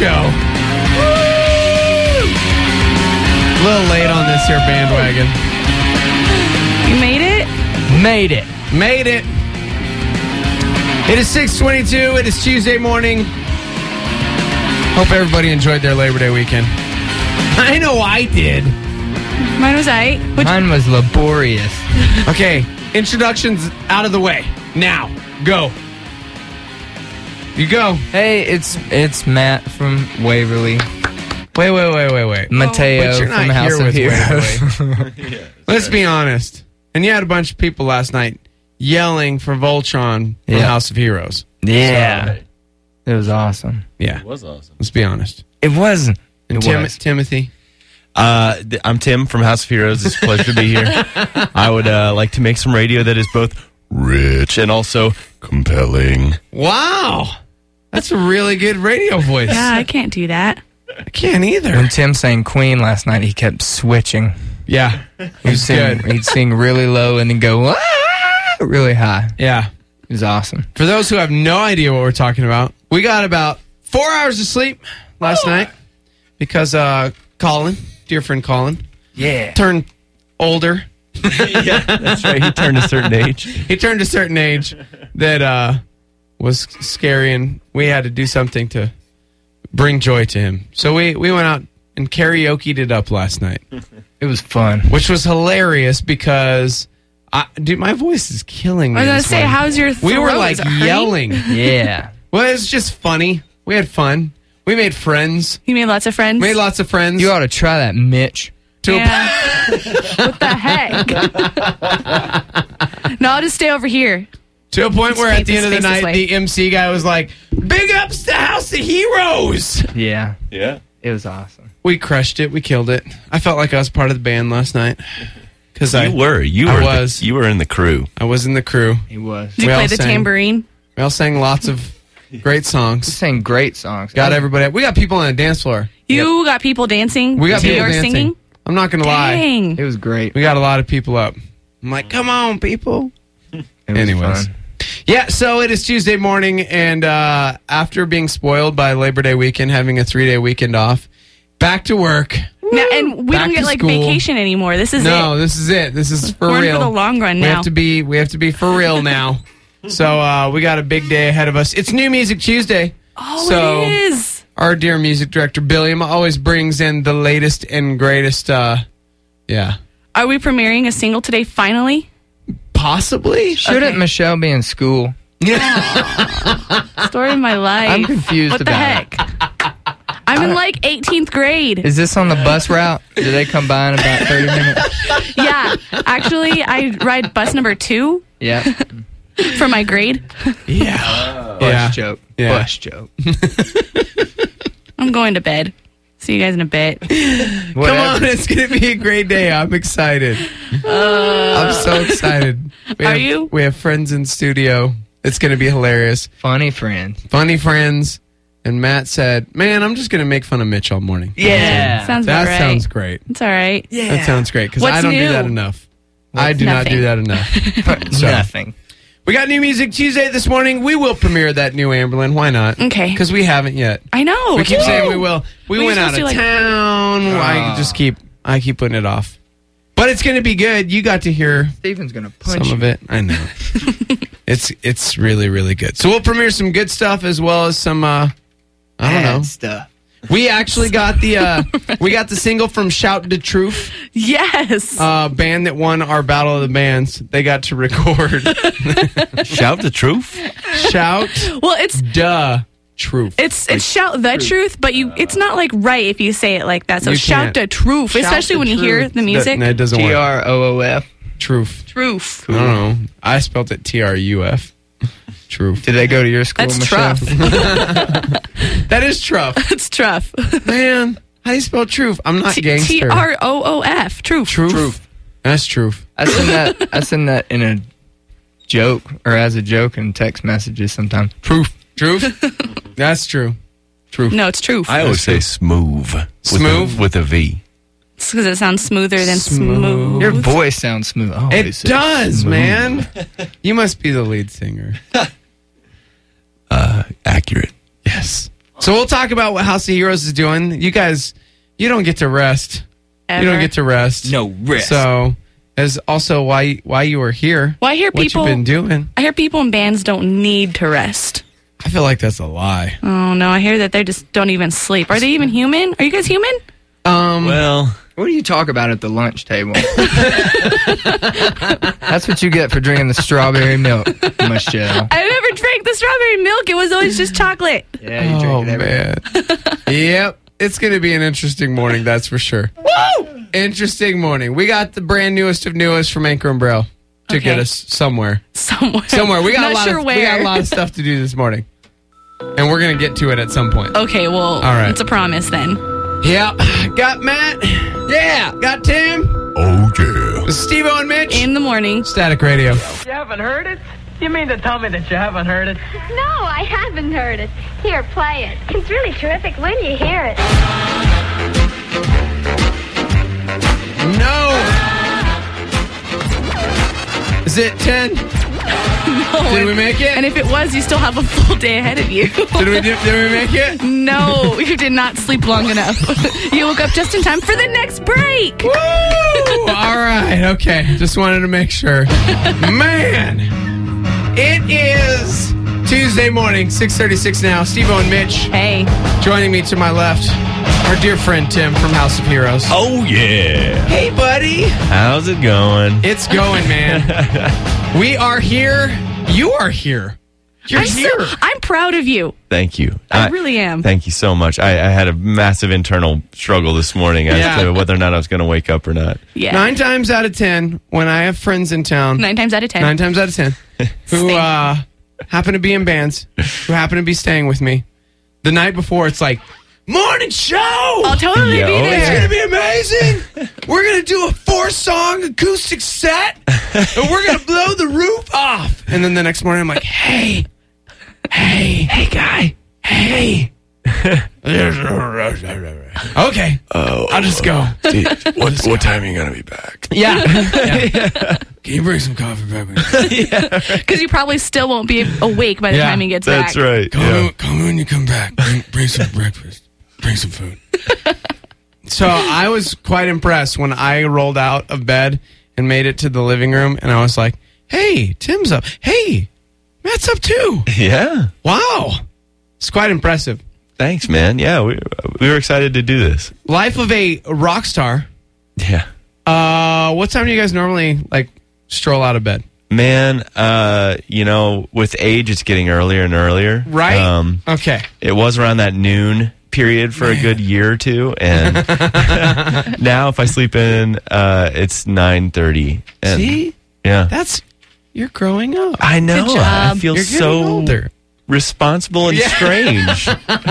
show. A little late on this here bandwagon. You made it? Made it. Made it. It is 6:22. It is Tuesday morning. Hope everybody enjoyed their Labor Day weekend. I know I did. Mine was Mine was laborious. Okay, introductions out of the way. Now, go. You go. Hey, it's Matt from Waverly. Wait. Mateo But you're from not House here of with Heroes. Let's be honest. And you had a bunch of people last night yelling for Voltron from House of Heroes. Yeah. It was awesome. Yeah. It was awesome. Let's be honest. It wasn't. And Timothy. I'm Tim from House of Heroes. It's a pleasure to be here. I would like to make some radio that is both rich and also compelling. Wow. That's a really good radio voice. Yeah, I can't do that. I can't either. When Tim sang Queen last night, he kept switching. Yeah. He'd sing really low and then go really high. Yeah. It was awesome. For those who have no idea what we're talking about, we got about 4 hours of sleep last night because Colin, dear friend Colin, turned older. Yeah, that's right. He turned a certain age. He turned a certain age that was scary, and we had to do something to bring joy to him. So we went out and karaoke'd it up last night. It was fun. Which was hilarious because, dude, my voice is killing me. I was going to say, how's your throat? We were like Is it hurting? yelling. Yeah. Well, it was just funny. We had fun. We made friends. You made lots of friends? Made lots of friends. You ought to try that, Mitch. Yeah. What the heck? No, I'll just stay over here. To a point where at the end of the Space this night, way. the MC guy was like, "Big ups to House of Heroes." Yeah. Yeah. It was awesome. We crushed it. We killed it. I felt like I was part of the band last night. Because You were in the crew. I was in the crew. He was. Did you We play all the sang. tambourine? We all sang lots of great He songs. sang great songs. Got everybody. We got people on the dance floor. You got people dancing? We got to people your dancing. singing? I'm not going to lie. Dang. It was great. We got a lot of people up. I'm like, come on, people. It was Anyways. fun. Yeah, so it is Tuesday morning, and after being spoiled by Labor Day weekend, having a 3-day weekend off, back to work. Now, and we Back don't to get like school. vacation anymore. This is No, it. this is it. This is for We're in real. for the long run We now. have to be for real now. So we got a big day ahead of us. It's New Music Tuesday. Oh, So, it is. Our dear music director Billiam always brings in the latest and greatest. Are we premiering a single today? Finally. Possibly. Shouldn't Okay. Michelle be in school? Story of my life. I'm confused What the about it. heck? I'm in like 18th grade. Is this on the bus route? Do they come by in about 30 minutes? Yeah. Actually, I ride bus number 2 Yeah. for my grade. Yeah. Bus joke. Yeah. Bus joke. I'm going to bed. See you guys in a bit. Come on, it's gonna be a great day. I'm excited. I'm so excited. Are you? We have friends in studio. It's gonna be hilarious. Funny friends. Funny friends. And Matt said, "Man, I'm just gonna make fun of Mitch all morning." Yeah. Sounds about That right. sounds great. It's all right. That sounds great because What's I don't do new? that enough. I do not Nothing. do that enough. So, Nothing. we got New Music Tuesday this morning. We will premiere that new Amberlin. Why not? Okay. Because we haven't yet. I know. We keep Woo! saying we will. We We were went out supposed of to, like- town. I keep putting it off. But it's going to be good. You got to hear Steven's going to punch some of it. I know. It's really, really good. So we'll premiere some good stuff as well as some, I don't know. stuff. We actually got the single from Shout the Truth, Yes. band that won our Battle of the Bands. They got to record Shout the truth. Shout well, it's the Truth. it's shout the truth, but it's not like right if you say it like that. So You shout can't. the truth, Shout especially the when you hear truth. the music. No, it doesn't work. TROOF. Truth. Truth. I don't know. I spelled it TRUF. Truth. Did they go to your school, That's Michelle? truff. That is truff. It's truff. Man, how do you spell truth? I'm not gangster. TROOF. Truth. Truth. That's truth. I send that in a joke or as a joke in text messages sometimes. Truth. That's true. Truth. No, it's truth. I always say smooth. Smooth? With a V. It's because it sounds smoother than Smooth. smooth. Your voice sounds smooth. I It always say does, smooth. man. You must be the lead singer. Accurate. Yes. So we'll talk about what House of Heroes is doing. You guys, you don't get to rest. Ever. You don't get to rest. No rest. So, as also why you were here. Well, I hear what people. you've been doing. I hear people in bands don't need to rest. I feel like that's a lie. Oh no, I hear that they just don't even sleep. Are they even human? Are you guys human? Well, What do you talk about at the lunch table? That's what you get for drinking the strawberry milk, Michelle. I never drank the strawberry milk. It was always just chocolate. Yeah, you Oh, drink it every man. Yep. It's going to be an interesting morning, that's for sure. Woo! Interesting morning. We got the brand newest of newest from Anchor and Braille to get Okay. us somewhere. Somewhere. We got, Not a lot sure of, where. we got a lot of stuff to do this morning. And we're going to get to it at some point. Okay, well, All right. it's a promise then. Yep. Got Matt. Yeah. Got Tim. oh yeah. Steve-O and Mitch. In the morning. Static Radio. You haven't heard it? You mean to tell me that you haven't heard it? No, I haven't heard it. Here, play it. It's really terrific when you hear it. No. Is it 10? Did we make it? And if it was, you still have a full day ahead of you. Did we make it? No, you did not sleep long enough. You woke up just in time for the next break. Woo! All right. Okay. Just wanted to make sure. Man, it is Tuesday morning, 6:36 now. Steve-O and Mitch Hey, joining me to my left. Our dear friend Tim from House of Heroes. Oh yeah. Hey, buddy. How's it going? It's going, man. We are here. You are here. You're here. I'm proud of you. Thank you. I really am. Thank you so much. I had a massive internal struggle this morning as Yeah. to whether or not I was going to wake up or not. Yeah. 9 times out of 10, when I have friends in town, 9 times out of 10. 9 times out of 10, who Same. happen to be in bands, who happen to be staying with me, the night before, it's like, morning show! I'll totally Yeah, be oh, It's there. going to be amazing. We're going to do a 4-song acoustic set, and we're going to blow the roof off. And then the next morning, I'm like, hey, guy, hey. Okay. I'll just go. What time are you going to be back? Yeah. Can you bring some coffee back? Because you probably still won't be awake by the Yeah, time he gets That's back. right. Come when you come back. Bring some breakfast. Bring some food. So I was quite impressed when I rolled out of bed and made it to the living room, and I was like, hey, Tim's up. Hey, Matt's up too. Yeah. Wow. It's quite impressive. Thanks, man. Yeah, we were excited to do this. Life of a rock star. Yeah. What time do you guys normally stroll out of bed? Man, with age, it's getting earlier and earlier. Right? Okay. It was around that noon period for a good year or two, and now if I sleep in, it's 9:30. And See? yeah, You're growing up. I know. Good I job. feel You're getting so older. responsible and strange.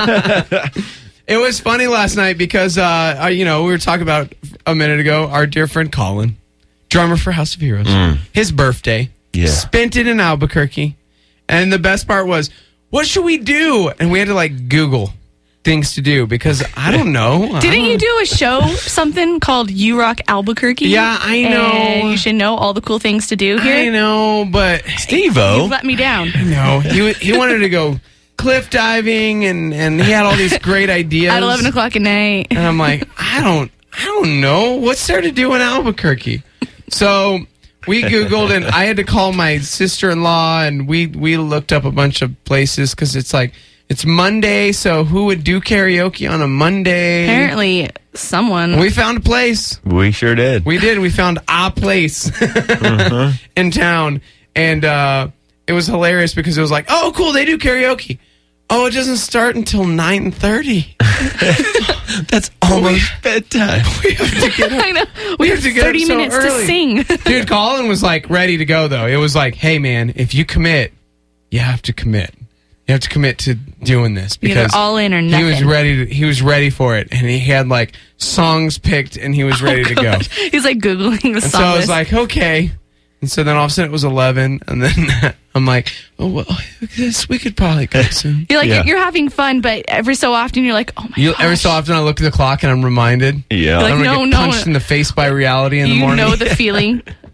It was funny last night because, we were talking about a minute ago, our dear friend Colin, drummer for House of Heroes, his birthday, Yeah. spent it in Albuquerque. And the best part was, what should we do? And we had to Google things to do because I don't know. Didn't you do a show, something called You Rock Albuquerque? Yeah, I know. And you should know all the cool things to do here. I know, but Steve-O. You let me down. no, he wanted to go cliff diving and he had all these great ideas. At 11 o'clock at night. And I'm like, I don't know. What's there to do in Albuquerque? So we Googled and I had to call my sister-in-law and we looked up a bunch of places because it's Monday, so who would do karaoke on a Monday? Apparently, someone. We found a place. We sure did. We did. We found a place in town. And it was hilarious because it was like, oh, cool, they do karaoke. Oh, it doesn't start until 9:30. That's almost bedtime. We have to get up. I know. We have to get up 30 so minutes early. to sing. Dude, Colin was ready to go though. It was like, hey man, if you commit, you have to commit. You have to commit to doing this Either because all in or he was nothing. ready. He was ready for it, and he had songs picked, and he was ready to go. He's Googling the And song so I was list. like, okay. And so then all of a sudden it was 11, and then I'm like, oh well, we could probably go soon. You're Yeah. you're having fun, but every so often you're like, oh my gosh. Every so often I look at the clock and I'm reminded. Yeah. Like, I'm gonna no, get no. punched in the face by reality in the You morning. know the feeling.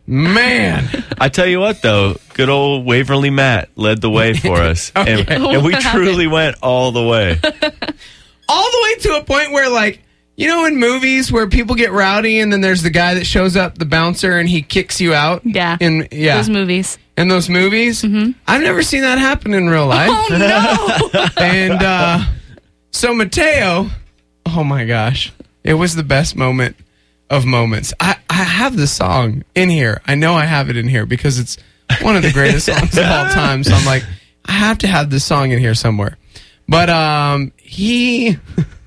Man. I tell you what, though, good old Waverly Matt led the way for us. And we What truly went all the way. All the way to a point where, like, you know, in movies where people get rowdy and then there's the guy that shows up, the bouncer, and he kicks you out. Yeah. Those movies. In those movies. Mm-hmm. I've never seen that happen in real life. Oh, no. And so Mateo, oh my gosh, it was the best moment of moments. I have the song in here. I know I have it in here because it's one of the greatest songs of all time. So I'm like, I have to have this song in here somewhere. But he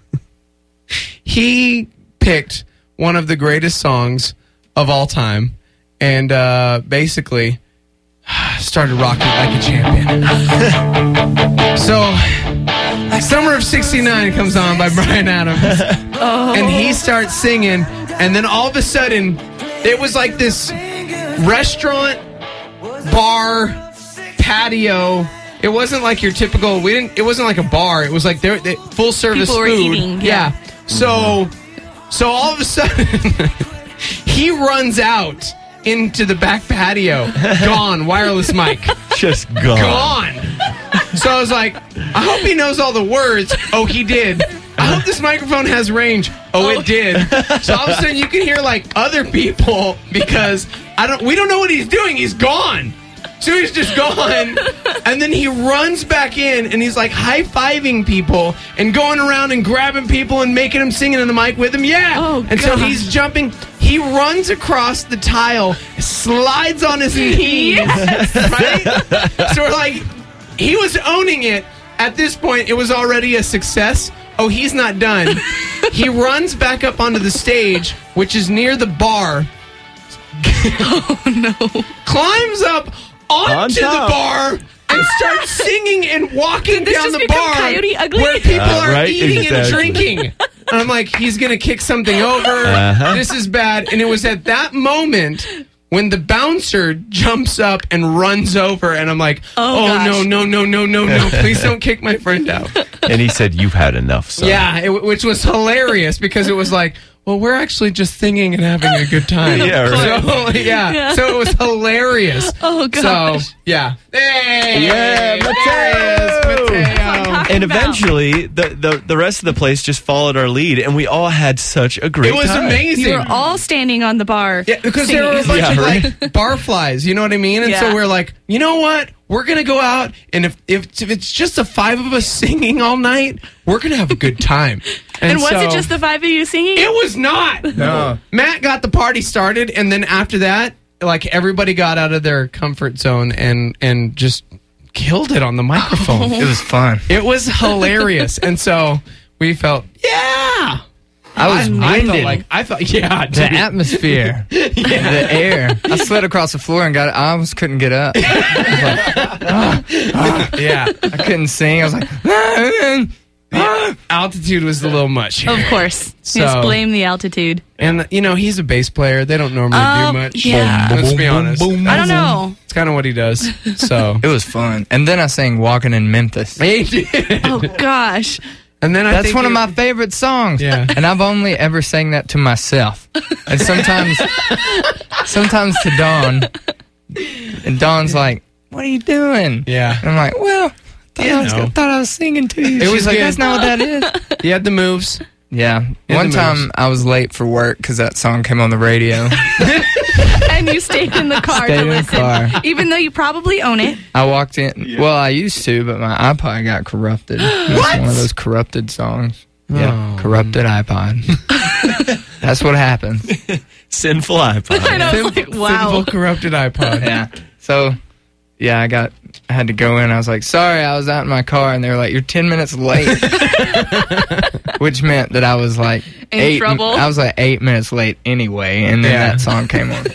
picked one of the greatest songs of all time and basically started rocking like a champion. So, Summer of '69 comes on by Bryan Adams. And he starts singing, and then all of a sudden, it was like this restaurant, bar, patio. It wasn't like your typical. It wasn't like a bar. It was like they full service People were food. eating, yeah. So all of a sudden, he runs out into the back patio. Gone. Wireless mic. Just gone. So I was like, I hope he knows all the words. Oh, he did. I hope this microphone has range. Oh, it did. So all of a sudden you can hear like other people because we don't know what he's doing. He's gone. So he's just gone. And then he runs back in and he's like high-fiving people and going around and grabbing people and making them singing in the mic with him. Yeah. Oh, and so gosh. he's jumping. He runs across the tile, slides on his knees. Yes. Right? So we're like, he was owning it. At this point, it was already a success. Oh, he's not done. He runs back up onto the stage, which is near the bar. Oh, no. Climbs up onto the top. bar and starts singing and walking Did this down just the become bar Coyote Ugly? where people are right? eating and Exactly. drinking. And I'm like, he's going to kick something over. This is bad. And it was at that moment when the bouncer jumps up and runs over, and I'm like, Oh, gosh. no. Please don't kick my friend out. And he said, "You've had enough, son." Yeah, which was hilarious because it was like, well, we're actually just singing and having a good time. Yeah, right. So, Yeah. So it was hilarious. Oh, gosh. So, yeah. Hey! Yeah, Mateo! Mateo! And eventually, the rest of the place just followed our lead, and we all had such a great It was time. amazing. You were all standing on the bar. Yeah, because singing. there were a bunch Yeah, of right. like barflies, you know what I mean? And so Yeah. we're like, you know what? We're gonna go out, and if it's just the five of us singing all night, we're gonna have a good time. And was it so- just the five of you singing? It was not. No. Matt got the party started, and then after that, like everybody got out of their comfort zone and just killed it on the microphone. It was fun. It was hilarious, and so we felt, yeah. I was winded. I thought, yeah, The dude. atmosphere, the air. I slid across the floor and I almost couldn't get up. Yeah. I couldn't sing. I was like, Altitude was a little much here. Of course. So- Just blame the altitude. And, you know, he's a bass player. They don't normally do much. yeah. Let's be honest. I don't know. It's kind of what he does. So. it was fun. And then I sang "Walking in Memphis." He did. Oh, gosh. And then I That's think one of it- my favorite songs. Yeah. And I've only ever sang that to myself. And sometimes to Dawn. And Dawn's like, "What are you doing?" Yeah. And I'm like, "Well, thought I was singing to you." It She's was like, good. "That's not what that is." He had the moves. Yeah. the One time moves. I was late for work because that song came on the radio. And you stayed in the car Stayed to in the listen. car. Even though you probably own it. I walked in. Well, I used to, but my iPod got corrupted. It's one of those corrupted songs. Yeah, corrupted iPod. That's what happens. Sinful iPod. And I was like, wow. Sinful, corrupted iPod. Yeah. So, yeah, I had to go in. I was like, sorry, I was out in my car, and they were like, you're 10 minutes late, which meant that I was like In trouble? I was like 8 minutes late anyway, and then Yeah. that song came on.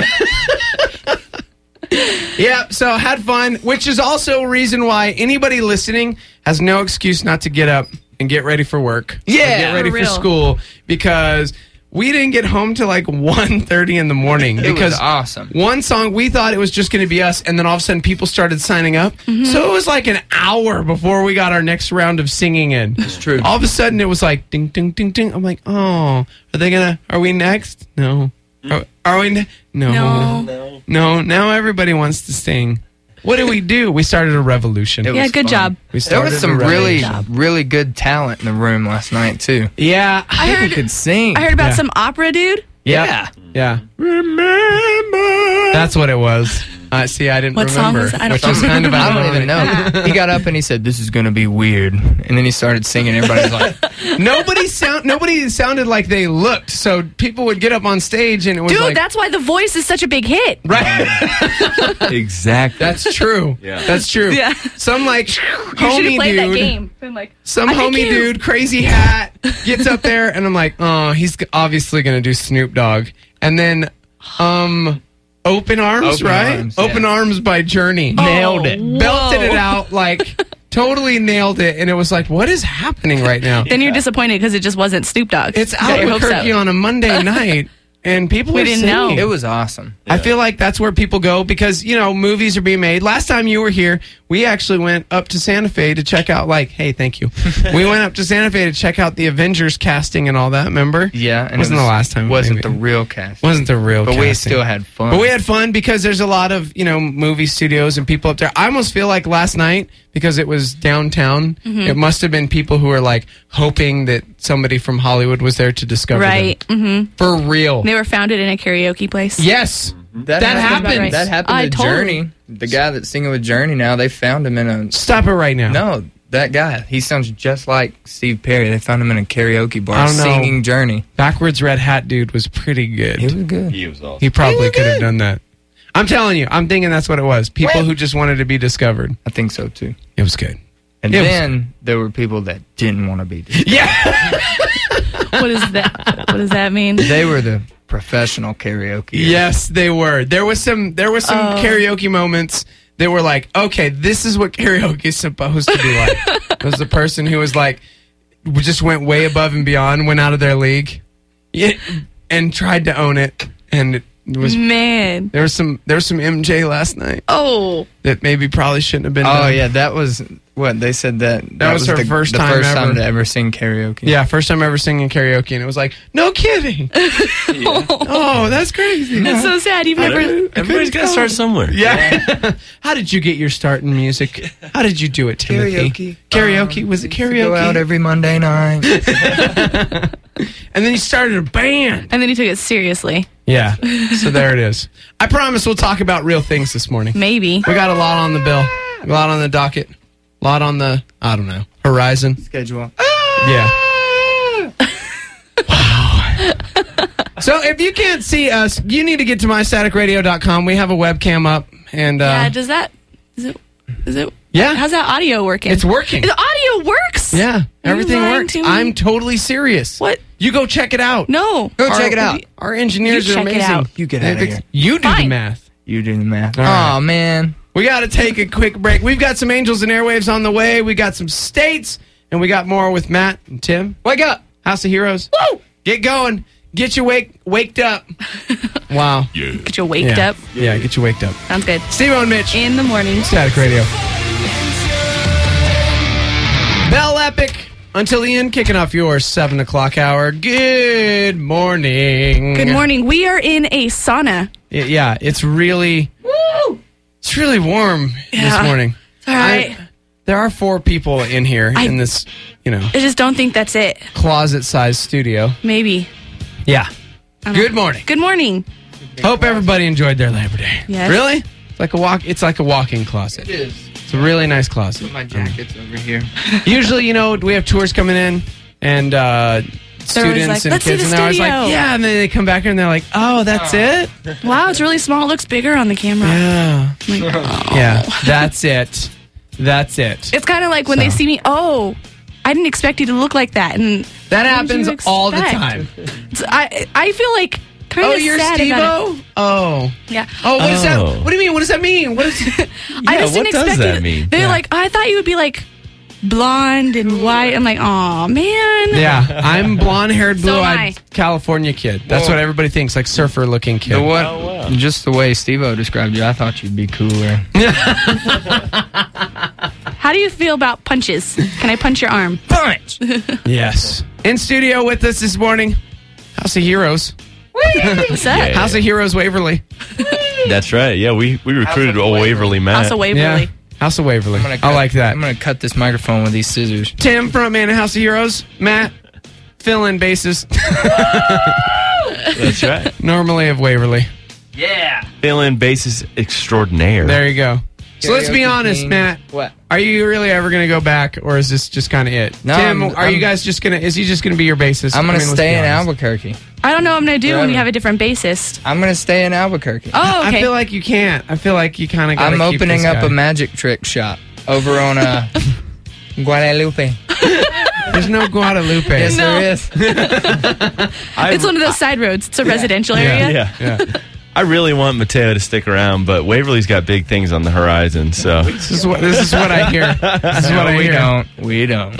Yeah, so had fun, which is also a reason why anybody listening has no excuse not to get up and get ready for work. Yeah, Or get ready for for real. school, because we didn't get home till like 1:30 in the morning. It because was awesome. one song, we thought it was just going to be us, and then all of a sudden people started signing up. Mm-hmm. So it was like an hour before we got our next round of singing in. It's true. All of a sudden it was like ding, ding, ding, ding. I'm like, oh, are we next? No. Are we? No. Now everybody wants to sing. What do? We started a revolution. It Yeah, was good fun. job. We There started was some a really, revolution. really good talent in the room last night too. Yeah. People could sing. I heard about Yeah. some opera dude. Yeah. Yeah. Remember. That's what it was. See, I didn't What song remember. was it? I don't which was kind of I don't even ironic. know. He got up and he said, "This is going to be weird," and then he started singing. Everybody's like, Nobody sounded like they looked. So people would get up on stage and it was Dude, like, that's why The Voice is such a big hit. right. Exactly. That's true. Yeah. That's true. Yeah. Some like You should have homie played that dude. game. Been like, Some I think homie you- dude, crazy hat, gets up there, and I'm like, oh, he's obviously going to do Snoop Dogg. And then, Open Arms, Open right? Arms, yeah. Open Arms by Journey. nailed it. Whoa. Belted it out, like, totally nailed it. And it was like, what is happening right now? Then you're disappointed because it just wasn't Snoop Dogg. It's Got your hopes Albuquerque up. on a Monday night, and people We are didn't know. singing. It was awesome. I feel like that's where people go because, movies are being made. Last time you were here, we actually went up to Santa Fe to check out, hey, thank you. We went up to Santa Fe to check out the Avengers casting and all that, remember? Yeah, and Wasn't it was, the last time. Wasn't maybe. the real cast. Wasn't the real But we casting. still had fun. But we had fun because there's a lot of, movie studios and people up there. I almost feel like last night, because it was downtown, it must have been people who were hoping that somebody from Hollywood was there to discover Right. them. Mm-hmm. For real. They were founded in a karaoke place. Yes. That happened. right. That happened I to totally- Journey. The guy that's singing with Journey now, they found him in a... Stop it right now. No, that guy. He sounds just like Steve Perry. They found him in a karaoke bar I don't know. singing Journey. Backwards Red Hat dude was pretty good. He was good. He was awesome. He probably could have done that. I'm telling you, I'm thinking that's what it was. People who just wanted to be discovered. I think so, too. It was good. And It was- then there were people that didn't want to be discovered. Yeah. What is that? What does that mean? They were the professional karaoke. Yes, they were. There was some karaoke moments that were like, okay, this is what karaoke is supposed to be like. It was the person who was like, just went way above and beyond, went out of their league, and tried to own it. And it was Man. there was some MJ last night Oh. that maybe probably shouldn't have been. Oh, done. yeah, that was what they said that was her the first the time first ever. time to ever sing karaoke. Yeah, first time ever singing karaoke, and it was like, no kidding. Oh, that's crazy. That's so sad. You've never. Everybody's got to start somewhere. Yeah. How did you get your start in music? How did you do it, Timothy? Karaoke. Was it karaoke? Go out every Monday night. And then you started a band. And then he took it seriously. Yeah. So there it is. I promise we'll talk about real things this morning. Maybe. We got a lot on the bill. A lot on the docket. A lot on the, I don't know, horizon. Schedule. Yeah. Wow. So if you can't see us, you need to get to mystaticradio.com. We have a webcam up. And Yeah, does that. Is it. yeah, How's that audio working? it's working. The audio works? Yeah, Are you everything lying works. to me? I'm totally serious. What? You go check it out. No. Go check it out. Our engineers You are check it amazing. out. You get out of here. You do the Fine. math. You do the math. All right. Oh, man. We got to take a quick break. We've got some Angels and Airwaves on the way. We got some states, and we got more with Matt and Tim. Wake up. House of Heroes. Woo! Get going. Get you waked up. Wow. Get you waked Yeah. up. Yeah, get you waked up. Sounds good. Steve-O and Mitch. In the morning. Static Radio. Bell Epic. Until the end, kicking off your 7 o'clock hour. Good morning. Good morning. We are in a sauna. Yeah, it's really... Woo! It's really warm this Yeah. morning. All right. There are 4 people in here I- in this, I just don't think that's it. closet-sized studio. Maybe. Yeah. I don't Good know. morning. Good morning. Hope everybody enjoyed their Labor Day. Yes. Really? It's like a walk-in closet. It is. It's a really nice closet. My jacket's over here. Usually, we have tours coming in and students like, and "Let's see kids, the and they're always like, studio." yeah, and then they come back here and they're like, oh, that's it? Wow, it's really small. It looks bigger on the camera. Yeah. I'm like, oh. Yeah, that's it. That's it. It's kind of like when they So. see me, oh, I didn't expect you to look like that. And That what did happens you all the expect? time. So I feel like kind Oh, of you're sad about it. Steve-O? Oh. Yeah. Oh, what is that? Oh. What do you mean? What does that mean? What is I just what didn't does expect that it. mean? They're Yeah. like, I thought you would be like blonde and white. I'm like, oh man. Yeah, I'm blonde-haired, So am blue-eyed California kid. That's Whoa. what everybody thinks, like surfer-looking kid. Just the way Steve-O described you, I thought you'd be cooler. How do you feel about punches? Can I punch your arm? Punch! Yes. In studio with us this morning, House of Heroes. Woo! What's up? Yeah. House of Heroes Waverly. That's right. Yeah, we recruited old Waverly Matt. Also Waverly. Yeah. House of Waverly. I'm gonna I like that. I'm gonna cut this microphone with these scissors. Tim, frontman of House of Heroes. Matt, fill in bases. That's right. Normally of Waverly. Fill-in basis extraordinaire. There you go. So let's be Karaoke honest, king. Matt. What? Are you really ever going to go back, or is this just kind of it? No, Tim, I'm- are you guys just going to, is he just going to be your bassist? I'm gonna let's stay be in honest. Albuquerque. I don't know what I'm going to do when Forever. you have a different bassist. I'm gonna stay in Albuquerque. Oh, okay. I feel like you can't. I feel like you kind of got to I'm keep opening this up guy. a magic trick shop over on Guadalupe. There's no Guadalupe. Yes, No. there is. It's one of those side roads. It's a residential area. Yeah. I really want Mateo to stick around, but Waverly's got big things on the horizon, so. This is what I hear. This is what I we hear. don't. We don't.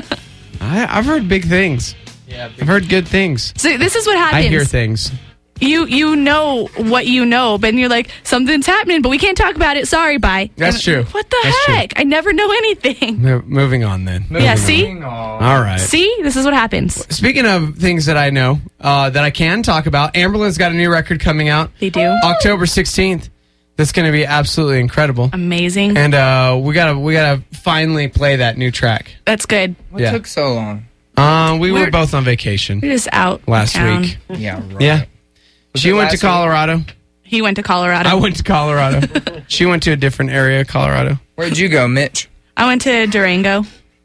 I've heard big things. Yeah. I've heard good things. So this is what happens. I hear things. You know what you know, but then you're like, something's happening, but we can't talk about it. Sorry, bye. That's And- true. What the That's true. heck? I never know anything. Moving on then. Yeah, see? All right. See? This is what happens. Speaking of things that I know that I can talk about, Amberlin's got a new record coming out They do. October 16th. That's going to be absolutely incredible. Amazing. And we gotta finally play that new track. That's good. What Yeah. took so long? We were We're- both on vacation We're just out last town. week. Yeah. Right. Yeah. Was She it went to last week? Colorado. He went to Colorado. I went to Colorado. She went to a different area of Colorado. Where'd you go, Mitch? I went to Durango.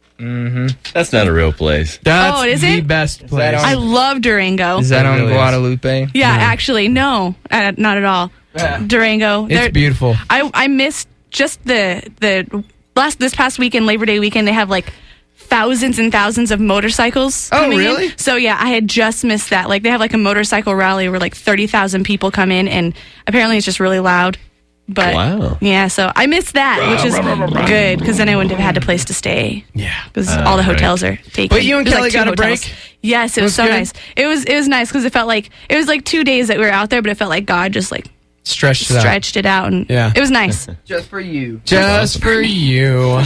That's not a real place. That's Oh, is the it? best place. that on- I love Durango. Is that It on really is. Guadalupe? Yeah, actually, no, not at all. Durango. It's They're- beautiful. I missed just this past weekend, Labor Day weekend. They have like thousands and thousands of motorcycles. Oh, coming in. really? So yeah, I had just missed that. Like they have like a motorcycle rally where like 30,000 people come in, and apparently it's just really loud. But Wow. yeah, so I missed that, which is good because then I wouldn't have had a place to stay. Yeah. Because all the right. hotels are taken. But you and There's, Kelly two got a hotels. break? Yes, it was Was so good? nice. It was nice because it felt like it was like 2 days that we were out there, but it felt like God just like Stretched it out. stretched it out, and Yeah. it was nice. Just for you. Just for you.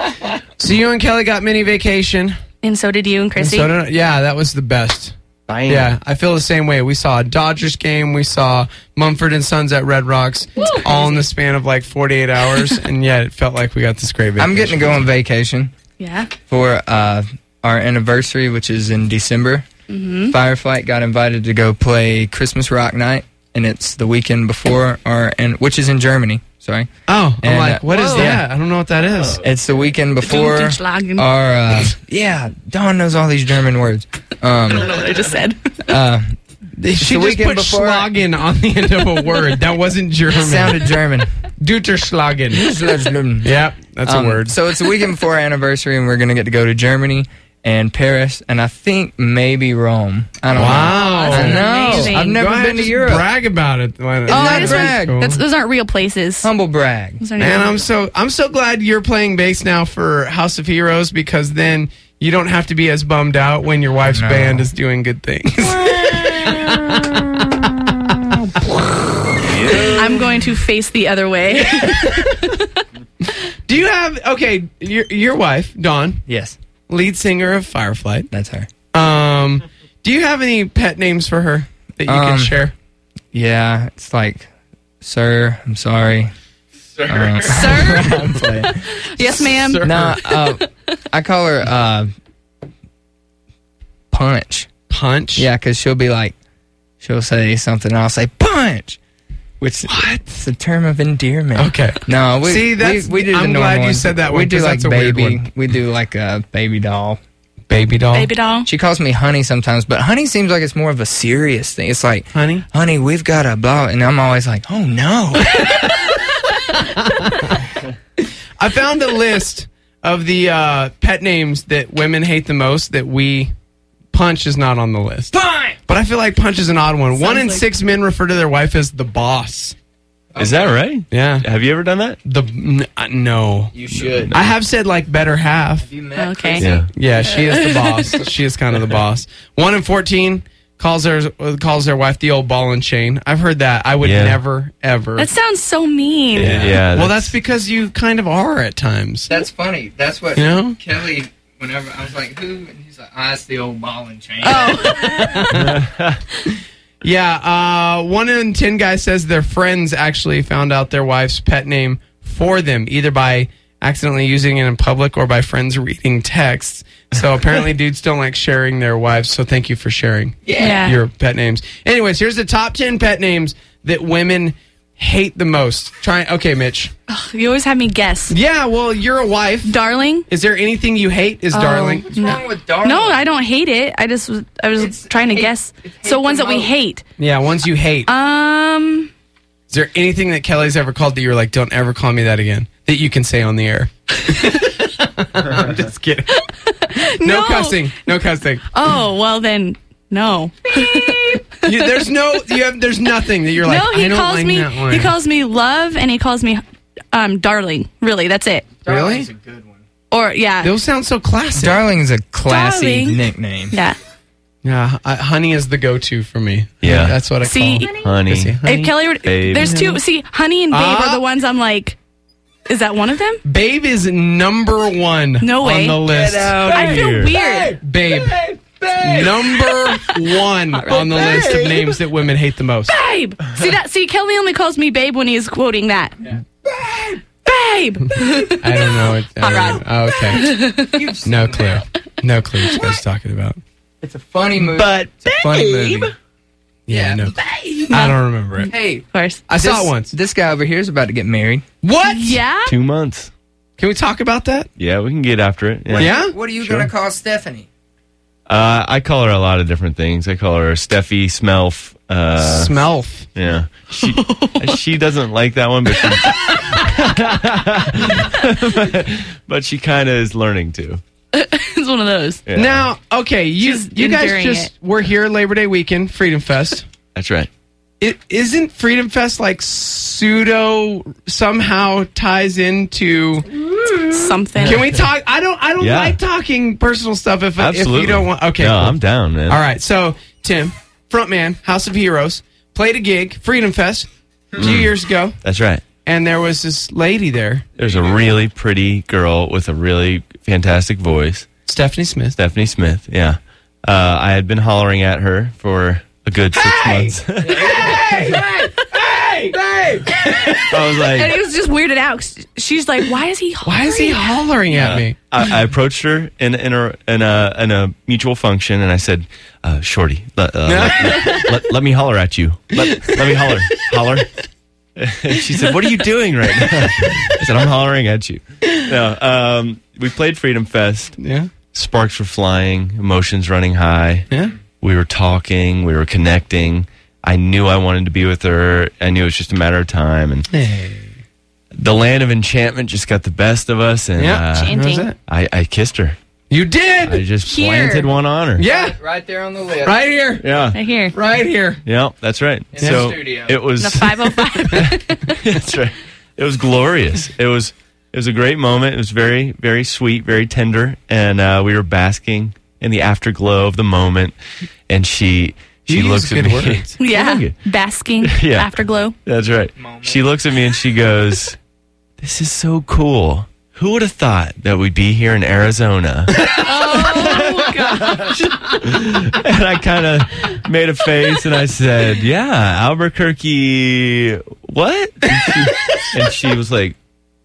So you and Kelly got mini vacation. And so did you and And Chrissy. yeah, that was the best. Bam. Yeah, I feel the same way. We saw a Dodgers game. We saw Mumford and Sons at Red Rocks, all in the span of like 48 hours, and yet it felt like we got this great vacation. I'm getting to go on vacation Yeah. for our anniversary, which is in December. Fireflight got invited to go play Christmas Rock Night, and it's the weekend before which is in Germany. Sorry, Oh, I'm And, like, what is whoa. that? I don't know what that is. it's the weekend before Dunkelschlagen. our. Yeah, Dawn knows all these German words. I don't know what I just said. She the just weekend put before- Schlagen on the end of a word. That wasn't German. Sounded German. Duterschlagen. Yep, that's a word. So it's the weekend before our anniversary, and we're going to get to go to Germany and Paris, and I think maybe Rome. I don't Wow. know. I know. Amazing. I've never Go ahead, been to just Europe. Brag about it. Oh, I just brag. those aren't real places. Humble brag. Those aren't Man, even- I'm so glad you're playing bass now for House of Heroes, because then you don't have to be as bummed out when your wife's No. band is doing good things. I'm going to face the other way. Do you have your wife, Dawn, Yes, lead singer of Fireflight? that's her. Do you have any pet names for her that you can share? Yeah, it's like, sir, I'm sorry. Sir? I'm playing. Yes, ma'am. Sir. No, I call her Punch. Punch? Yeah, because she'll say something, and I'll say Punch. Which it's a term of endearment. Okay. No, we See, that's- we do the I'm normal glad you ones. said that We one, do 'cause like that's a weird baby. one. We do like a baby doll. Baby doll? Baby doll. She calls me honey sometimes, but honey seems like it's more of a serious thing. It's like, Honey? honey, we've got a blah, and I'm always like, oh no. I found a list of the pet names that women hate the most that Punch is not on the list. Fine. But I feel like Punch is an odd one. 1 in like- 6 men refer to their wife as the boss. Is that right? Yeah. Have you ever done that? No. You should. I have said like better half. You met Okay. Chrissy? Yeah. Yeah, she is the boss. She is kind of the boss. 1 in 14 calls their wife the old ball and chain. I've heard that. I would Yeah. never ever. That sounds so mean. Yeah. Well, that's because you kind of are at times. That's funny. That's what You know? Kelly. Whenever I was like, who? And he's like, it's the old ball and chain. Oh, Yeah, 1 in 10 guys says their friends actually found out their wife's pet name for them, either by accidentally using it in public or by friends reading texts. So apparently dudes don't like sharing their wives, so thank you for sharing your pet names. Anyways, here's the top 10 pet names that women hate the most. Okay, Mitch. You always have me guess. Yeah, well, you're a wife. Darling? Is there anything you hate? Is darling? What's wrong with darling? No, I don't hate it. I was trying to guess. So ones that we hate. Yeah, ones you hate. Is there anything that Kelly's ever called that you're like, don't ever call me that again, that you can say on the air? I'm just kidding. No cussing. No cussing. Oh, well then, no. There's nothing that you're like, No, he I don't calls like me. that one. He calls me love, and he calls me darling. Really, that's it. Really? Darling's a good one. Or yeah, Those sound so classic. Darling's a classy Darling. nickname. yeah. Yeah, honey is the go-to for me. Yeah. That's what I See, call it. Honey. If Kelly, Babe. there's two. See, honey and babe are the ones I'm like. Is that one of them? Babe is number one No way. on the list. I feel weird. Babe. Number one on the list of names that women hate the most. Babe. See, Kelly only calls me babe when he's quoting that. Babe. I don't know. Hot Rod. Okay. No clue. No clue what you guys are talking about. It's a funny movie. But It's a funny movie. Yeah, no. I don't remember it. Hey, Of course. I saw it once. This guy over here is about to get married. What? Yeah. 2 months. Can we talk about that? Yeah, we can get after it. Yeah? What are you Sure. going to call Stephanie? I call her a lot of different things. I call her Steffi, Smelf. Smelf. Yeah. She doesn't like that one, but she kind of is learning to. It's one of those. Yeah. Now, okay, you She's guys enduring just it. were here Labor Day weekend, Freedom Fest. That's right. Isn't Freedom Fest like pseudo somehow ties into? Something. Can we talk? I don't Yeah. like talking personal stuff if Absolutely. you don't want. Okay, No, cool. I'm down, man. All right, so Tim, frontman, House of Heroes, played a gig, Freedom Fest, a few years ago, That's right. and there was this lady there, There's a really pretty girl with a really fantastic voice, Stephanie Smith. Stephanie Smith. Yeah. I had been hollering at her for a good 6 months. I was like, And he was just weirded out. 'Cause she's like, "Why is he? Why is he hollering at me? I approached her in a mutual function, and I said, "Shorty, let me holler at you. Let me holler." And she said, "What are you doing right now?" I said, "I'm hollering at you." No, we played Freedom Fest. Yeah, Sparks were flying, emotions running high. yeah. We were talking, we were connecting. I knew I wanted to be with her. I knew it was just a matter of time, and the land of enchantment just got the best of us. And Yeah. Chanting. What was that? I kissed her. You did. I just Here. planted one on her. Yeah, Right there on the list. right here, Yeah. Right here. right here. Yeah, that's right. In So the studio. it was The 505. that's right. It was glorious. It was a great moment. It was very, very sweet, very tender, and we were basking in the afterglow of the moment. And she You looks use at good me. words. Yeah. Thank you. Basking. Yeah. Afterglow. That's right. She looks at me and she goes, "This is so cool. Who would have thought that we'd be here in Arizona?" Oh gosh. And I kind of made a face and I said, "Yeah, Albuquerque, what?" And she was like,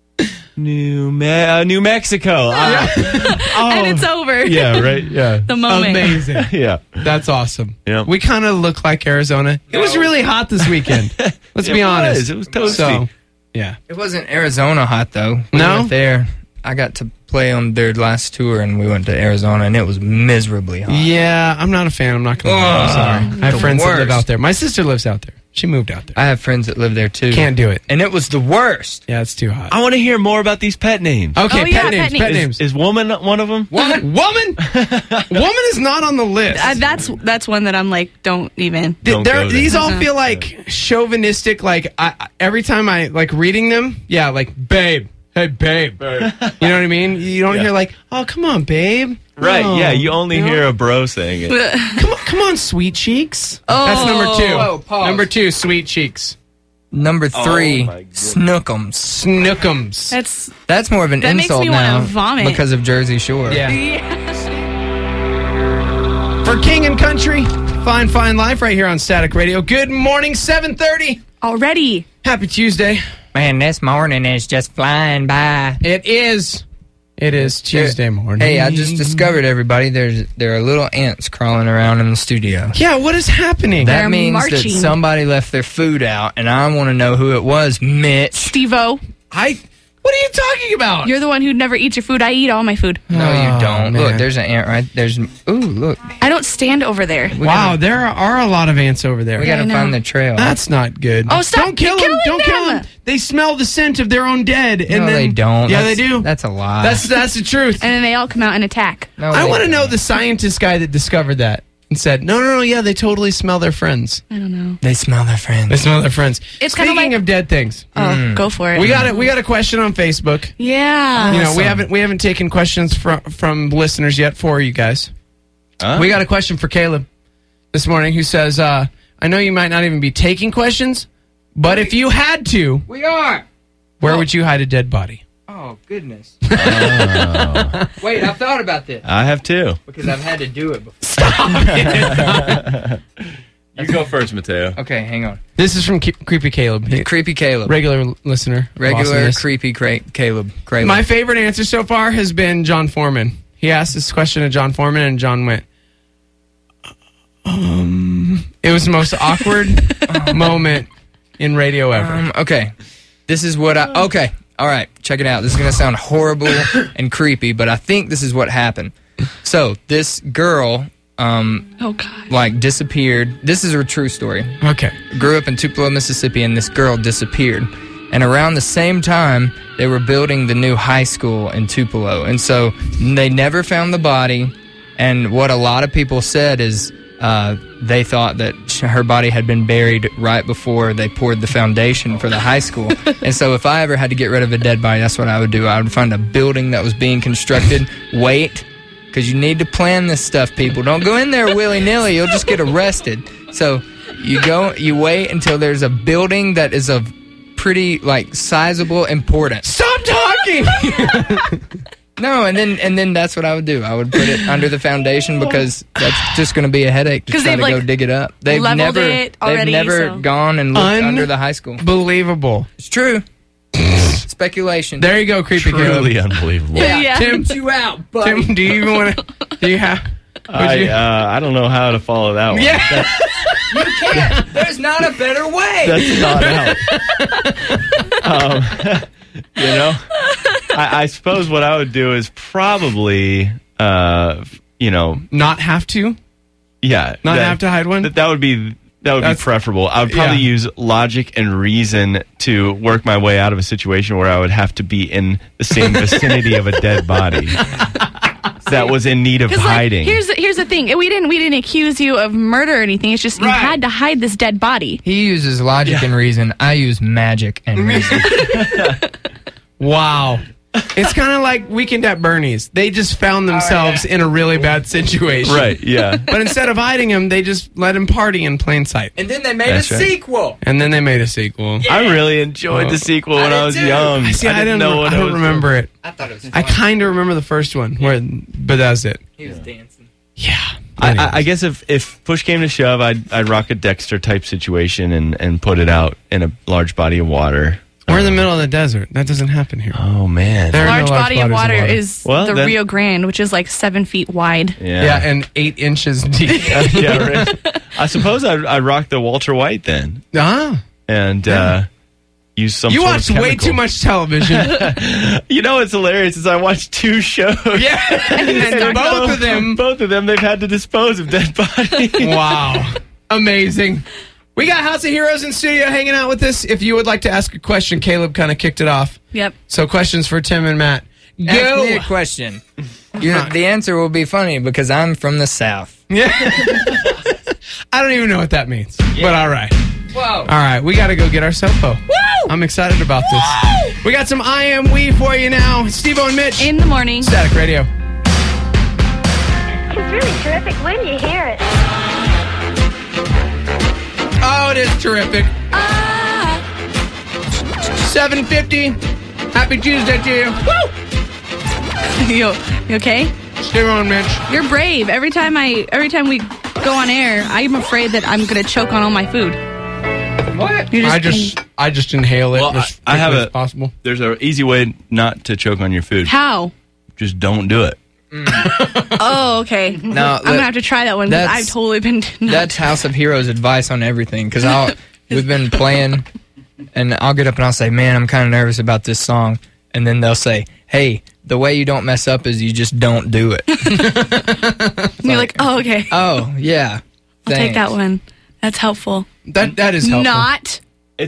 New Mexico. And it's over. Yeah, right. Yeah. The moment. Amazing. Yeah. That's awesome. Yeah. We kind of look like Arizona. It was really hot this weekend. Let's be honest. It was toasty. So, yeah. It wasn't Arizona hot though. We No? went there. I got to play on their last tour, and we went to Arizona, and it was miserably hot. Yeah, I'm not a fan. I'm not going to lie. I'm sorry. I have the friends that live worst. out there. My sister lives out there. She moved out there. I have friends that live there too. Can't do it. And it was the worst. Yeah, it's too hot. I want to hear more about these pet names. Okay, Oh, yeah, pet names. pet Pet names. names. Is woman one of them? Woman? Woman is not on the list. That's one that I'm like, don't even. Don't go there. These all feel like chauvinistic. Like every time I like reading them, yeah, like babe, hey babe. You know what I mean? You don't Yeah. hear like, oh come on, babe. Right. Oh, Yeah. You only know? hear a bro saying it. Come on, sweet cheeks. Oh. That's number 2. Whoa, pause. Number 2, sweet cheeks. Number 3, my goodness. Snookums. Snookums. That's more of an That makes insult me wanna now vomit. because of Jersey Shore. Yeah. Yeah. For King and Country, Fine life right here on Static Radio. Good morning, 7:30. Already. Happy Tuesday. Man, this morning is just flying by. It is Tuesday morning. Hey, I just discovered, everybody, there are little ants crawling around in the studio. Yeah, what is happening? That They're means that marching. somebody left their food out, and I want to know who it was, Mitch. Steve-O, What are you talking about? you're the one who never eats your food. I eat all my food. No, you don't. man. Look, there's an ant right there's. Ooh, look. I don't stand over there. Wow, there are a lot of ants over there. We got I to know. find the trail. That's not good. Oh, stop. Don't kill You're them. killing Don't kill them. them. They smell the scent of their own dead. And no, then, they don't. Yeah, That's- they do. That's a lie. That's the truth. And then they all come out and attack. No, I they want to know don't. the scientist guy that discovered that and said, no, yeah, they totally smell their friends. I don't know. They smell their friends. They smell their friends. It's kinda Speaking like- of dead things, Oh, go for it. we got a question on Facebook. Yeah. You know, we Awesome. haven't taken questions from listeners yet for you guys. Huh? We got a question for Caleb this morning who says, I know you might not even be taking questions, but if you had to, We are. where would you hide a dead body? Oh, goodness. Oh. Wait, I've thought about this I have too. because I've had to do it before. You go first, Mateo. Okay, hang on. This is from Creepy Caleb, Creepy Caleb. regular listener. of Regular Awesomeness. creepy Caleb. My favorite answer so far has been John Foreman. He asked this question to John Foreman, and John went, It was the most awkward moment in radio ever. Okay. This is what I... Okay. All right. Check it out. This is going to sound horrible and creepy, but I think this is what happened. So, this girl, Oh, God. like, disappeared. This is a true story. Okay. Grew up in Tupelo, Mississippi, and this girl disappeared. And around the same time, they were building the new high school in Tupelo. And so they never found the body. And what a lot of people said is they thought that her body had been buried right before they poured the foundation for the high school. And so if I ever had to get rid of a dead body, that's what I would do. I would find a building that was being constructed, wait, because you need to plan this stuff, people. Don't go in there willy-nilly. You'll just get arrested. So you wait until there's a building that is of pretty, like, sizable importance. Stop talking! No, and then that's what I would do. I would put it under the foundation because that's just going to be a headache to 'Cause try to they've, go like, dig it up. They've leveled never, it already, they've never so- gone and looked under the high school. Unbelievable. It's true. Speculation. There you go, Creepy Caleb. Truly unbelievable. Yeah. Tim, you out, buddy. Tim, do you even want to... Do you have... I don't know how to follow that one. Yeah. You can't. There's not a better way. That's not out. You know, I suppose what I would do is probably, Not have to? yeah, Not have to hide one? That would be That's- preferable. I would probably yeah. use logic and reason to work my way out of a situation where I would have to be in the same vicinity of a dead body that was in need of 'Cause, like, hiding. here's the thing. We didn't accuse you of murder or anything. It's just you had to hide this dead body. He uses logic and reason. I use magic and reason. Wow. It's kind of like Weekend at Bernie's. They just found themselves in a really bad situation. Right, yeah. But instead of hiding him, they just let him party in plain sight. And then they made That's right. sequel. And then they made a sequel. I really enjoyed the sequel when I I was did too. young. See, I didn't know what I it don't was. remember it. I thought it was I kind of remember the first one, but that's it. He was dancing. Yeah. I guess if push came to shove, I'd rock a Dexter type situation and put it out in a large body of water. We're in the middle of the desert. That doesn't happen here. Oh man. There are Large no large body of bodies water is Well, the then- Rio Grande, which is like 7 feet wide. Yeah, and 8 inches deep. Yeah, right. I suppose I'd rock the Walter White then Ah. and use some. You sort of watch way chemical. too much television. You know what's hilarious is I watched 2 shows. Yeah. And both of them. Both of them, they've had to dispose of dead bodies. Wow. Amazing. We got House of Heroes in studio hanging out with us. If you would like to ask a question, Caleb kind of kicked it off. Yep. So questions for Tim and Matt. Ask Go. me a question. The answer will be funny because I'm from the South. Yeah. I don't even know what that means. But all right. Whoa. All right. We got to go get our Sopo. Woo! I'm excited about this. We got some I Am We for you now. Steve-O and Mitch. In the morning. Static Radio. It's really terrific when you hear it. Oh, it is terrific. 7:50. Happy Tuesday to you. You okay? Steve-O and Mitch. You're brave. Every time we go on air, I'm afraid that I'm going to choke on all my food. What? You're I just inhale it Well, as I have quickly as a possible. There's an easy way not to choke on your food. How? Just don't do it. Oh, okay. No, I'm going to have to try that one because I've totally been... That's House of Heroes advice on everything. Because we've been playing, and I'll get up and I'll say, man, I'm kind of nervous about this song. And then they'll say, hey, the way you don't mess up is you just don't do it. And you're like, oh, okay. Oh, yeah. I'll take that one. That's helpful. That is helpful. Not.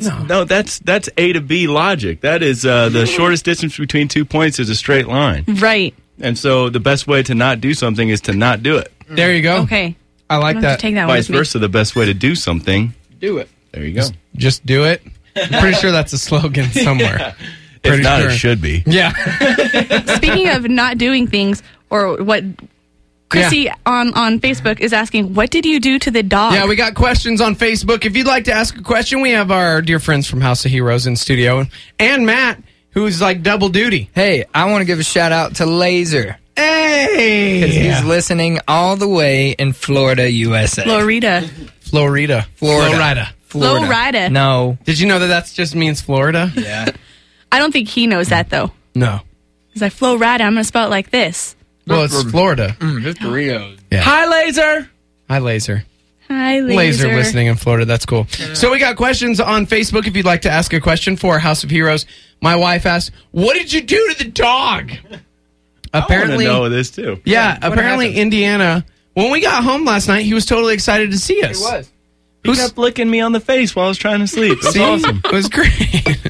That's A to B logic. That is the shortest distance between 2 points is a straight line. Right. And so the best way to not do something is to not do it. There you go. Okay. I like I'm gonna have that. to take that one Vice with me. versa, the best way to do something. Do it. There you go. Just do it. I'm pretty sure that's a slogan somewhere. If Pretty not, sure. it should be. Yeah. Speaking of not doing things, or what Chrissy on Facebook is asking, what did you do to the dog? Yeah, we got questions on Facebook. If you'd like to ask a question, we have our dear friends from House of Heroes in studio. And Matt, who's like double duty. Hey, I want to give a shout out to Laser. Hey! Because he's listening all the way in Florida, USA. Florida. Florida. Florida. No. Did you know that just means Florida? Yeah. I don't think he knows that, though. No. He's like, Florida, I'm going to spell it like this. Well, it's Florida. Just Doritos. Yeah. Hi, Laser! Hi, Laser. Hi, Laser listening in Florida. That's cool. So we got questions on Facebook if you'd like to ask a question for House of Heroes. My wife asked, what did you do to the dog? Apparently, I want to know this too. Yeah, What apparently happened? Indiana, when we got home last night, he was totally excited to see us. He was. He kept licking me on the face while I was trying to sleep. It was See? awesome. It was great.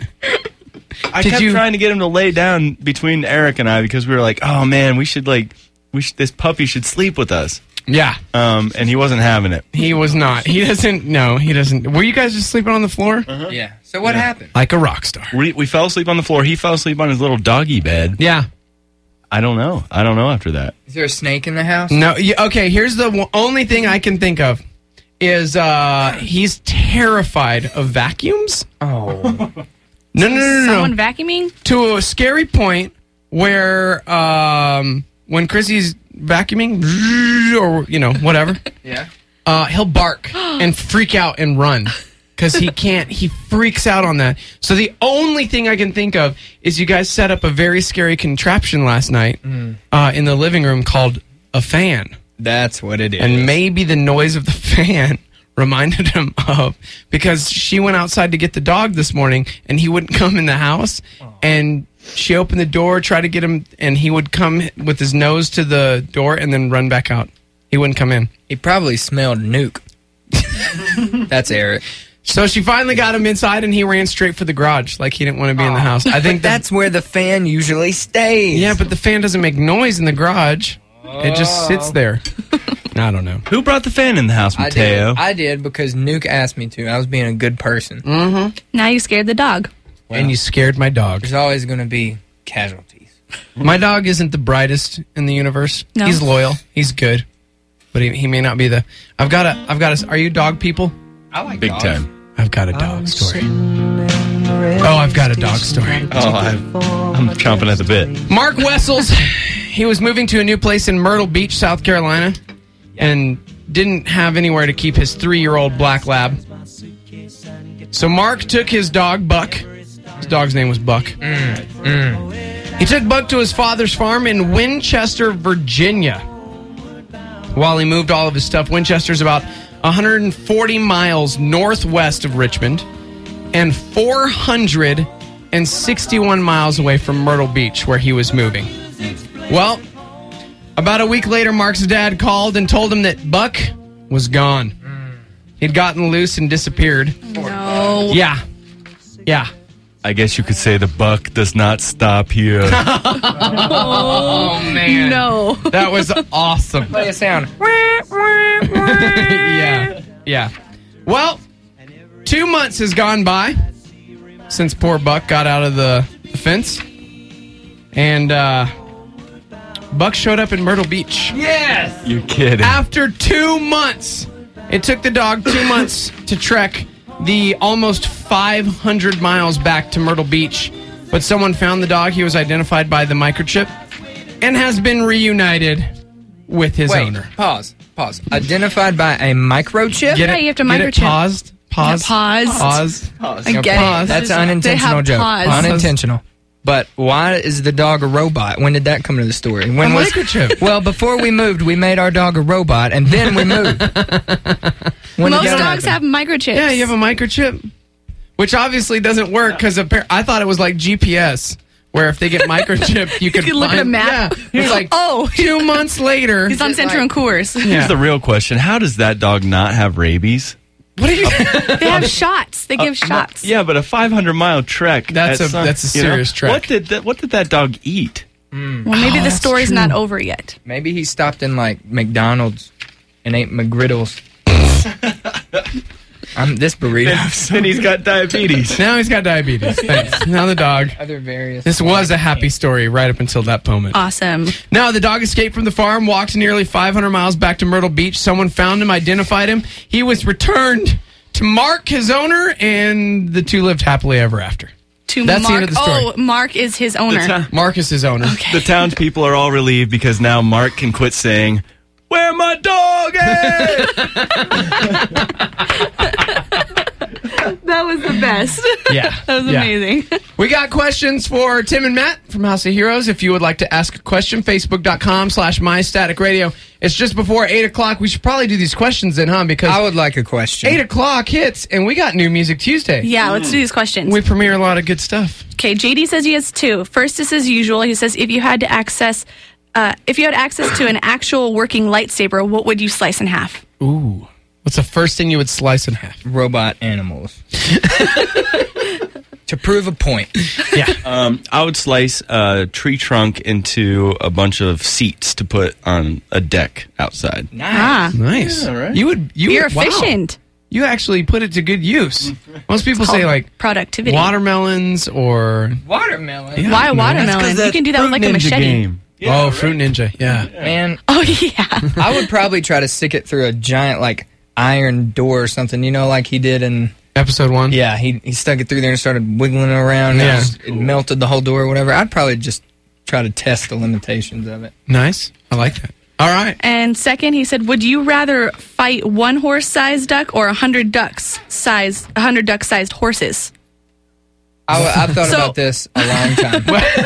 I Did kept you- trying to get him to lay down between Eric and I because we were like, oh man, this puppy should sleep with us. Yeah, And he wasn't having it. he was not. He doesn't. Were you guys just sleeping on the floor? Yeah. So what happened? Like a rock star. We fell asleep on the floor. He fell asleep on his little doggy bed. Yeah. I don't know after that. Is there a snake in the house? No. Okay. Here's the only thing I can think of is he's terrified of vacuums. Oh. No. Someone vacuuming? To a scary point where when Chrissy's vacuuming or whatever, Yeah. he'll bark and freak out and run because he freaks out on that. So the only thing I can think of is you guys set up a very scary contraption last night in the living room called a fan. That's what it is. And maybe the noise of the fan reminded him of, because she went outside to get the dog this morning and he wouldn't come in the house. And she opened the door, tried to get him, and he would come with his nose to the door and then run back out. He wouldn't come in. He probably smelled nuke. That's Eric. So she finally got him inside and he ran straight for the garage like he didn't want to be in the house. I think That's where the fan usually stays. yeah, but the fan doesn't make noise in the garage. It just sits there. I don't know. Who brought the fan in the house, Mateo? I did because Nuke asked me to. I was being a good person. Now you scared the dog. And you scared my dog. There's always going to be casualties. My dog isn't the brightest in the universe. No. He's loyal. He's good. But he may not be the... I've got a... Are you dog people? I like Big dogs. time. I've got a dog story. Oh, I've got a dog story. Oh, I'm chomping at the bit. Mark Wessels, he was moving to a new place in Myrtle Beach, South Carolina, and didn't have anywhere to keep his 3-year-old black lab. So Mark took his dog, Buck. His dog's name was Buck. He took Buck to his father's farm in Winchester, Virginia. While he moved all of his stuff, Winchester's about 140 miles northwest of Richmond and 461 miles away from Myrtle Beach, where he was moving. Well, about a week later, Mark's dad called and told him that Buck was gone. He'd gotten loose and disappeared. No. Yeah. I guess you could say the buck does not stop here. Oh, man. No. That was awesome. Play a sound. Yeah. Well, 2 months has gone by since poor Buck got out of the fence. And Buck showed up in Myrtle Beach. Yes! You're kidding. After 2 months. It took the dog 2 months to trek the almost 500 miles back to Myrtle Beach. But someone found the dog. He was identified by the microchip and has been reunited with his owner. Pause. Pause. Identified by a microchip? Yeah, you have to Get it microchip. paused? Pause. Yeah, pause. I get Pause. it. That's an They unintentional have joke. pause. Unintentional. But why is the dog a robot? When did that come to the story? When A microchip. Well, before we moved, we made our dog a robot, and then we moved. When Most did that dogs happen? have microchips. Yeah, you have a microchip, which obviously doesn't work because I thought it was like GPS, where if they get microchipped, you could could look at a find- map. Yeah, it's like 2 months later. He's on Central and Coors. Here's the real question: how does that dog not have rabies? What are you? They have shots. They give shots. Yeah, but a 500-mile trek. That's at a serious trek. What did that dog eat? Well, maybe the that's story's true. not over yet. Maybe he stopped in like McDonald's and ate McGriddles. This burrito. And he's got diabetes. Now he's got diabetes. Thanks. Now the dog. Other various. This was a happy story right up until that moment. Awesome. Now, the dog escaped from the farm, walked nearly 500 miles back to Myrtle Beach. Someone found him, identified him. He was returned to Mark, his owner, and the two lived happily ever after. To That's the Mark. end of the story. Oh, Mark is his owner. Mark is his owner. The townspeople are all relieved because now Mark can quit saying, "Where my dog at?" That was the best. Yeah. That was Yeah. amazing. We got questions for Tim and Matt from House of Heroes. If you would like to ask a question, Facebook.com/MyStaticRadio. It's just before 8 o'clock. We should probably do these questions then, huh? Because I would like a question. 8 o'clock hits, and we got New Music Tuesday. Yeah, let's do these questions. We premiere a lot of good stuff. Okay, JD says he has two. First is as usual. He says if you had access to an actual working lightsaber, what would you slice in half? Ooh. What's the first thing you would slice in half? Robot animals. To prove a point. Yeah. I would slice a tree trunk into a bunch of seats to put on a deck outside. Ah, Nice. Yeah, right. You're you're efficient. You actually put it to good use. Most people say like productivity. watermelons or Watermelon. Yeah. Why watermelon? You can do that with like a machete. Game. Fruit Ninja. Yeah. Man, Oh yeah. I would probably try to stick it through a giant like iron door or something, like he did in Episode 1. yeah, he stuck it through there and started wiggling around. Yeah. And it melted the whole door or whatever. I'd probably just try to test the limitations of it. Nice. I like that. All right. And second, he said, would you rather fight one horse-sized duck or 100 duck-sized horses? I've thought So- about this a long time.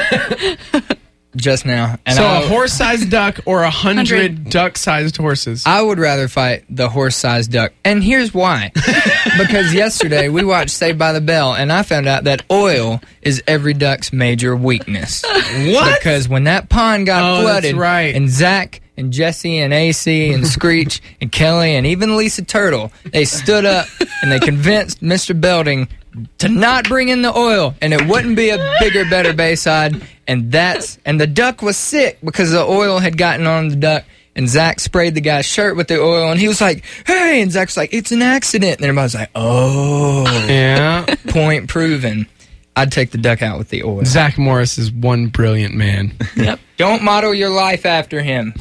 Just now. And So I, a horse-sized duck or 100 duck-sized horses? I would rather fight the horse-sized duck. And here's why. Because yesterday we watched Saved by the Bell, and I found out that oil is every duck's major weakness. What? Because when that pond got Oh, that's flooded, right. and Zach and Jesse and AC and Screech and Kelly and even Lisa Turtle, they stood up and they convinced Mr. Belding to not bring in the oil, and it wouldn't be a bigger, better Bayside. And the duck was sick because the oil had gotten on the duck. And Zach sprayed the guy's shirt with the oil, and he was like, "Hey!" And Zach's like, "It's an accident." And everybody's like, "Oh, Yeah. point proven." I'd take the duck out with the oil. Zach Morris is one brilliant man. Yep. Don't model your life after him.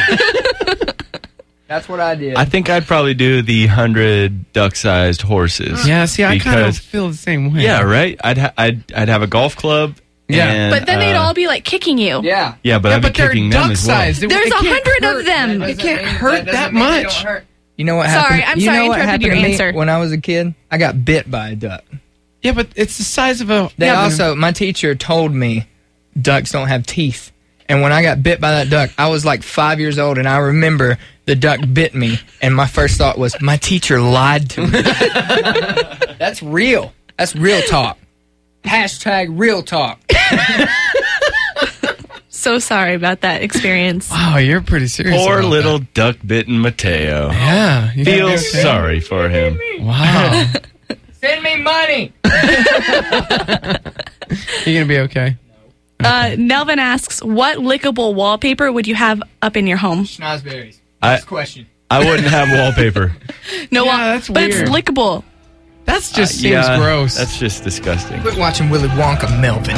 That's what I did. I think I'd probably do the 100 duck-sized horses. Yeah, see, I kind of Because- feel the same way. Yeah, right. I'd have a golf club. Yeah. and, But then they'd all be like kicking you. yeah. Yeah, but Yeah, I'd be but they're kicking them as well. duck-sized. It- There's it can't 100 hurt. of them. It can't hurt that much. You know what Sorry, happened? I'm you sorry, know I what interrupted happened your to me answer. when I was a kid? I got bit by a duck. Yeah, but it's the size of a... They yeah, but- also, my teacher told me ducks don't have teeth. And when I got bit by that duck, I was like 5 years old, and I remember the duck bit me, and my first thought was, my teacher lied to me. That's real. That's real talk. Hashtag real talk. So sorry about that experience. Wow, you're pretty serious. Poor about little duck-bitten Mateo. that. Yeah. You Feel think they're okay? sorry for him. Wow. Send me money. You gonna be okay? Nelvin asks, what lickable wallpaper would you have up in your home? Schnozberries. I- Next question. I wouldn't have wallpaper. No, Yeah, that's but it's weird. lickable. That's just seems Yeah, gross. That's just disgusting. Quit watching Willy Wonka, Melvin.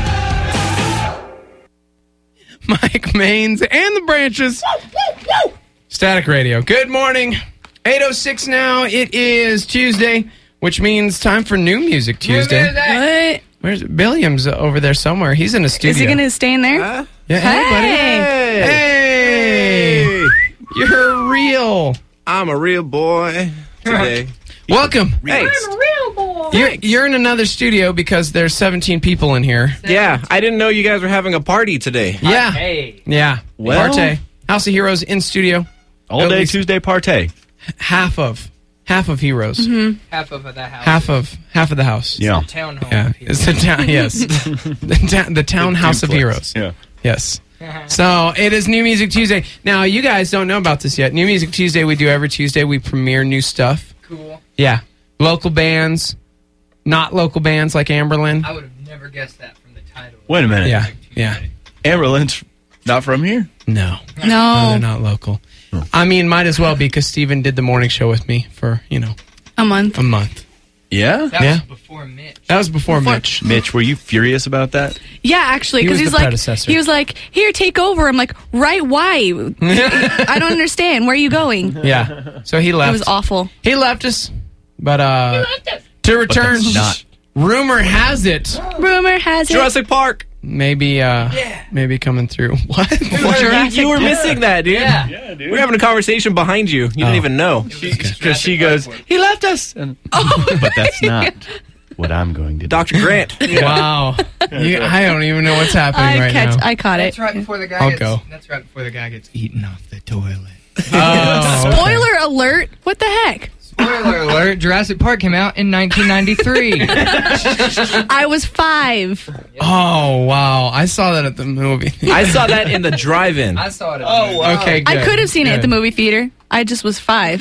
Mike Maines and the Branches. Static Radio. Good morning. 8:06 now. It is Tuesday, which means time for New Music Tuesday. What? Where's Williams over there somewhere? He's in a studio. Is he going to stay in there? Yeah, hey, buddy. Hey. Hey. You're real. I'm a real boy today. Welcome. Hey. You're in another studio because there's 17 people in here. Yeah, I didn't know you guys were having a party today. Yeah. Hey. Yeah. Well- Partay. House of Heroes in studio. All At day least Tuesday partay. Half of Heroes. Half of that house. Half of the house. Yeah. Town hall. Yeah. It's the town. Yes. the town House of Duplex. Heroes. Yeah. Yes. So it is New Music Tuesday. Now you guys don't know about this yet. New Music Tuesday we do every Tuesday. We premiere new stuff. Cool. Yeah. Local bands, not local bands like Amberlin. I would have never guessed that from the title. Wait a minute. Yeah. Yeah. Amber Lynch, not from here? No. No, No. they're not local. I mean, might as well be because Steven did the morning show with me for, A month. a month. Yeah? That Yeah. was before Mitch. That was before Mitch. Mitch, were you furious about that? Yeah, actually, He because was he's the like, predecessor. he was like, here, take over. I'm like, right? Why? I don't understand. Where are you going? Yeah. So he left. It was awful. He left us. But to return, that's not. rumor has it, Rumor has it. Jurassic Park. maybe coming through. What? You were missing that, dude. Yeah. We were having a conversation behind you. You didn't even know. Because she goes, he left us. And, but that's not what I'm going to do. Dr. Grant. Wow. I don't even know what's happening right now. I caught That's it. right before the guy I'll gets, go. That's right before the guy gets eaten off the toilet. Oh, okay. Spoiler alert. What the heck? Spoiler alert, Jurassic Park came out in 1993. I was 5. Oh, wow. I saw that at the movie. I saw that in the drive-in. I saw it. Oh, wow. Okay, good. I could have seen it at the Good. movie theater. I just was 5.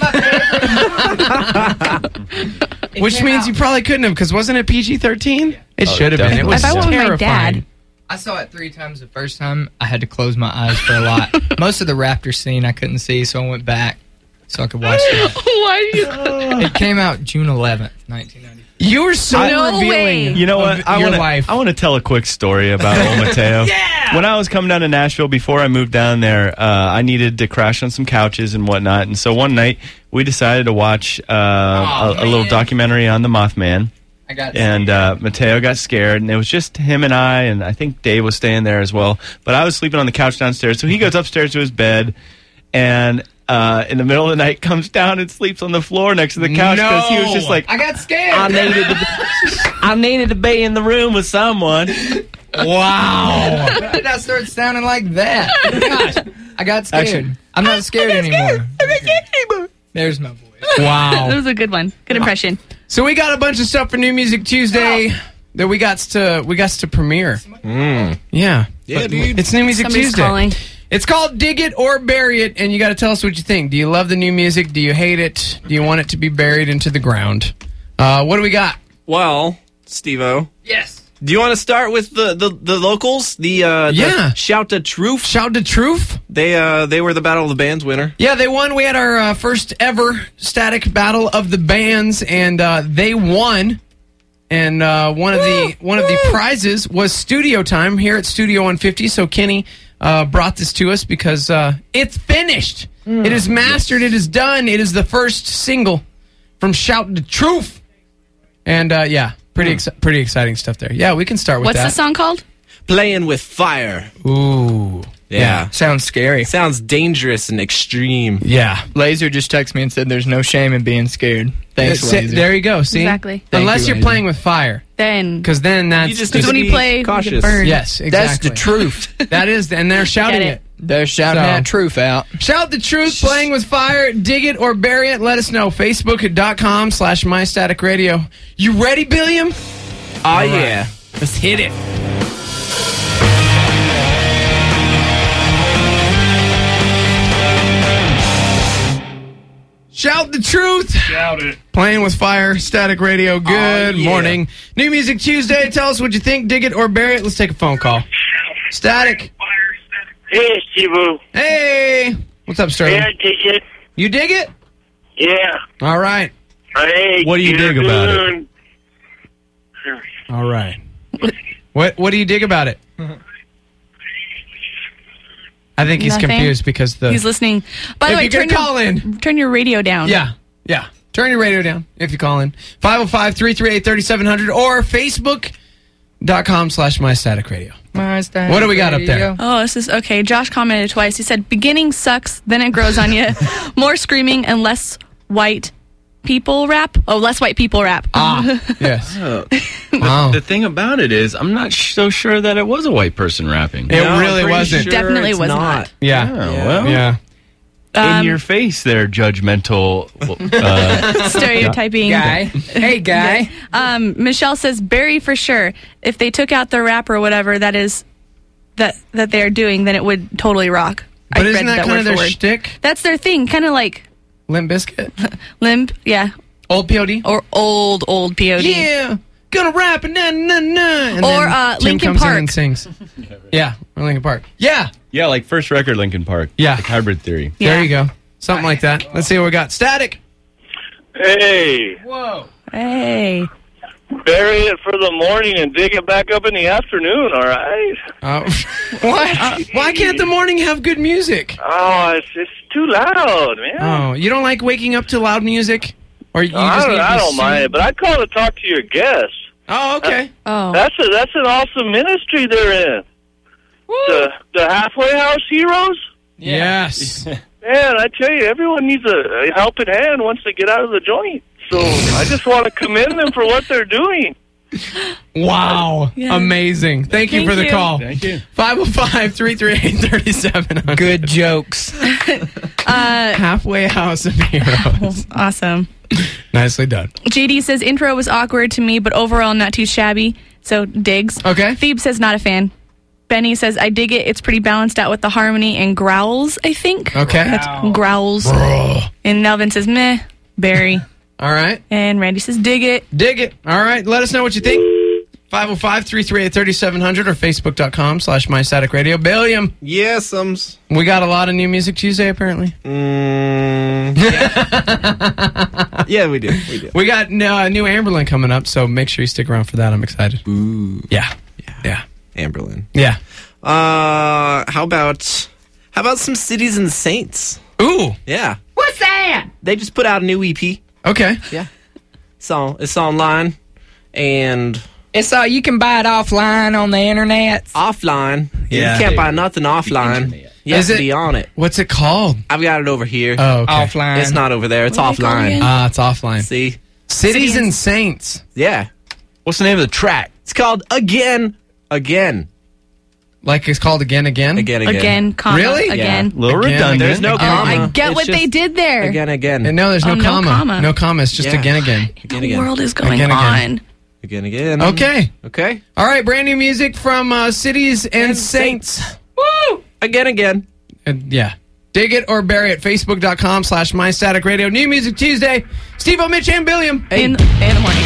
Which means you probably couldn't have, because wasn't it PG-13? It should have been. It definitely. was If I went with my terrifying. dad. I saw it 3 times the first time. I had to close my eyes for a lot. Most of the raptor scene I couldn't see, so I went back so I could watch it. Why do you? It came out June 11th, 1990. You were so No revealing. way. You know what? Your life. I want to tell a quick story about old Mateo. Yeah! When I was coming down to Nashville, before I moved down there, I needed to crash on some couches and whatnot. And so one night, we decided to watch a little documentary on the Mothman. I got And Mateo got scared, and it was just him and I think Dave was staying there as well. But I was sleeping on the couch downstairs, so he goes upstairs to his bed, and in the middle of the night comes down and sleeps on the floor next to the couch because he was just like, I got scared. I needed to be in the room with someone. Wow. Why did I start sounding like that? Gosh, I got scared. Actually, I'm not scared anymore. There's my voice. Wow. That was a good one. Good impression. So we got a bunch of stuff for New Music Tuesday that we got to premiere. Yeah. Yeah, dude. It's New Music Somebody's Tuesday. calling. It's called Dig It or Bury It, and you got to tell us what you think. Do you love the new music? Do you hate it? Do you want it to be buried into the ground? What do we got? Well, Steve-O, Yes. do you want to start with the locals? Yeah. The Shout the Truth. Shout the truth. They were the Battle of the Bands winner. Yeah, they won. We had our first ever Static Battle of the Bands, and they won. And one of the prizes was studio time here at Studio 150. So Kenny brought this to us because it's finished. It is mastered. It is done. It is the first single from Shout the Truth. And pretty exciting stuff there. Yeah, we can start with What's that. the song called? Playing with Fire. Ooh. Yeah. Sounds scary. Sounds dangerous and extreme. Yeah. Laser just texted me and said there's no shame in being scared. Thanks, Laser. There you go. See? Exactly. Unless you, you're Laser. playing with fire. Then. Because then that's... You just Because when need you to be play, you cautious. get burned. Yes, That's exactly. the truth. That is, and they're shouting Get it. it. They're shouting So- that truth out. Shout the truth, playing with fire, dig it or bury it. Let us know. Facebook.com/MyStaticRadio. You ready, Billiam? Oh, yeah. Let's hit it. Shout the truth. Shout it. Playing with fire, Static Radio. Good yeah. morning. New Music Tuesday. Tell us what you think. Dig it or bury it. Let's take a phone call. Static. Hey, Steve-O. Hey. What's up, Sterling? Yeah, I dig it. You dig it? Yeah. All right. Hey, What do you dig about it? it? All right. What do you dig about it? I think he's Nothing. confused because He's listening. By the If way, you're gonna call in. turn your radio down. Yeah. Turn your radio down if you call in. 505-338-3700 or Facebook.com/MyStaticRadio. Facebook.com/MyStaticRadio. What do we got up there? Oh, this is okay. Josh commented twice. He said, beginning sucks, then it grows on you. More screaming and less white people rap. Oh, less white people rap. Yes. The thing about it is, I'm not so sure that it was a white person rapping. It really wasn't. Definitely was not. Yeah. Well, Yeah. In your face there, judgmental. Stereotyping. Guy. Hey, guy. Michelle says, Barry for sure. If they took out the rap or whatever that is that they're doing, then it would totally rock. But I isn't read that kind of word for their word. shtick? That's their thing. Kind of like Limp Bizkit? Limp, yeah. Old POD? Or old POD. Yeah. Gonna rap and And Or, then Tim Linkin comes in Park. and sings. Yeah. Or Linkin Park. Yeah. Yeah, like first record Linkin Park. Yeah. Like Hybrid Theory. There you go. Something like that. Let's see what we got. Static. Hey, Whoa. Hey. bury it for the morning and dig it back up in the afternoon, all right? What? Why can't the morning have good music? Oh, it's too loud, man. Oh, you don't like waking up to loud music? Or you just need to I be don't mind it, but I call to talk to your guests. Oh, okay. Oh. That's an awesome ministry they're in. The Halfway House Heroes? Yes. Man, I tell you, everyone needs a helping hand once they get out of the joint. So I just want to commend them for what they're doing. Wow. Yeah. Amazing. Thank you Thank for the you. call. Thank you. 505-338-3700. Good jokes. Halfway House of Heroes. Awesome. Nicely done. JD says, intro was awkward to me, but overall not too shabby. So, digs. Okay. Phoebe says, not a fan. Benny says, I dig it. It's pretty balanced out with the harmony and growls, I think. Okay. That's growls. Bro. And Nelvin says, meh. Barry. All right. And Randy says, dig it. Dig it. All right. Let us know what you think. 505-338-3700 or Facebook.com/MyStaticRadio. Billiam. Yes, We got a lot of new music Tuesday, apparently. yeah, we do. We got new Amberlin coming up, so make sure you stick around for that. I'm excited. Ooh, Yeah. Amberlin. Yeah. How about some Cities and Saints? Ooh. Yeah. What's that? They just put out a new EP. Okay. Yeah. It's online and It's you can buy it offline on the internet. offline. Yeah. You can't buy nothing offline. You have Is to it- be on it. What's it called? I've got it over here. Oh, okay. Offline. It's not over there. It's What do they call it offline. again? It's offline. See? Cities and Saints. Yeah. What's the name of the track? It's called Again. Like it's called Again. Again, comma, Really? again. A little Again, redundant. There's no again. comma. I get It's what just they did there. Again. And no, there's no Oh, no comma. comma. No comma. It's just Yeah. again. The Again. world is going Again. on. Again. Okay. Okay. All right. Brand new music from Cities and Saints. Woo! Again. Yeah. Dig it or bury it. Facebook.com/MyStaticRadio. New Music Tuesday. Steve-O, Mitch, and Billiam. In the morning.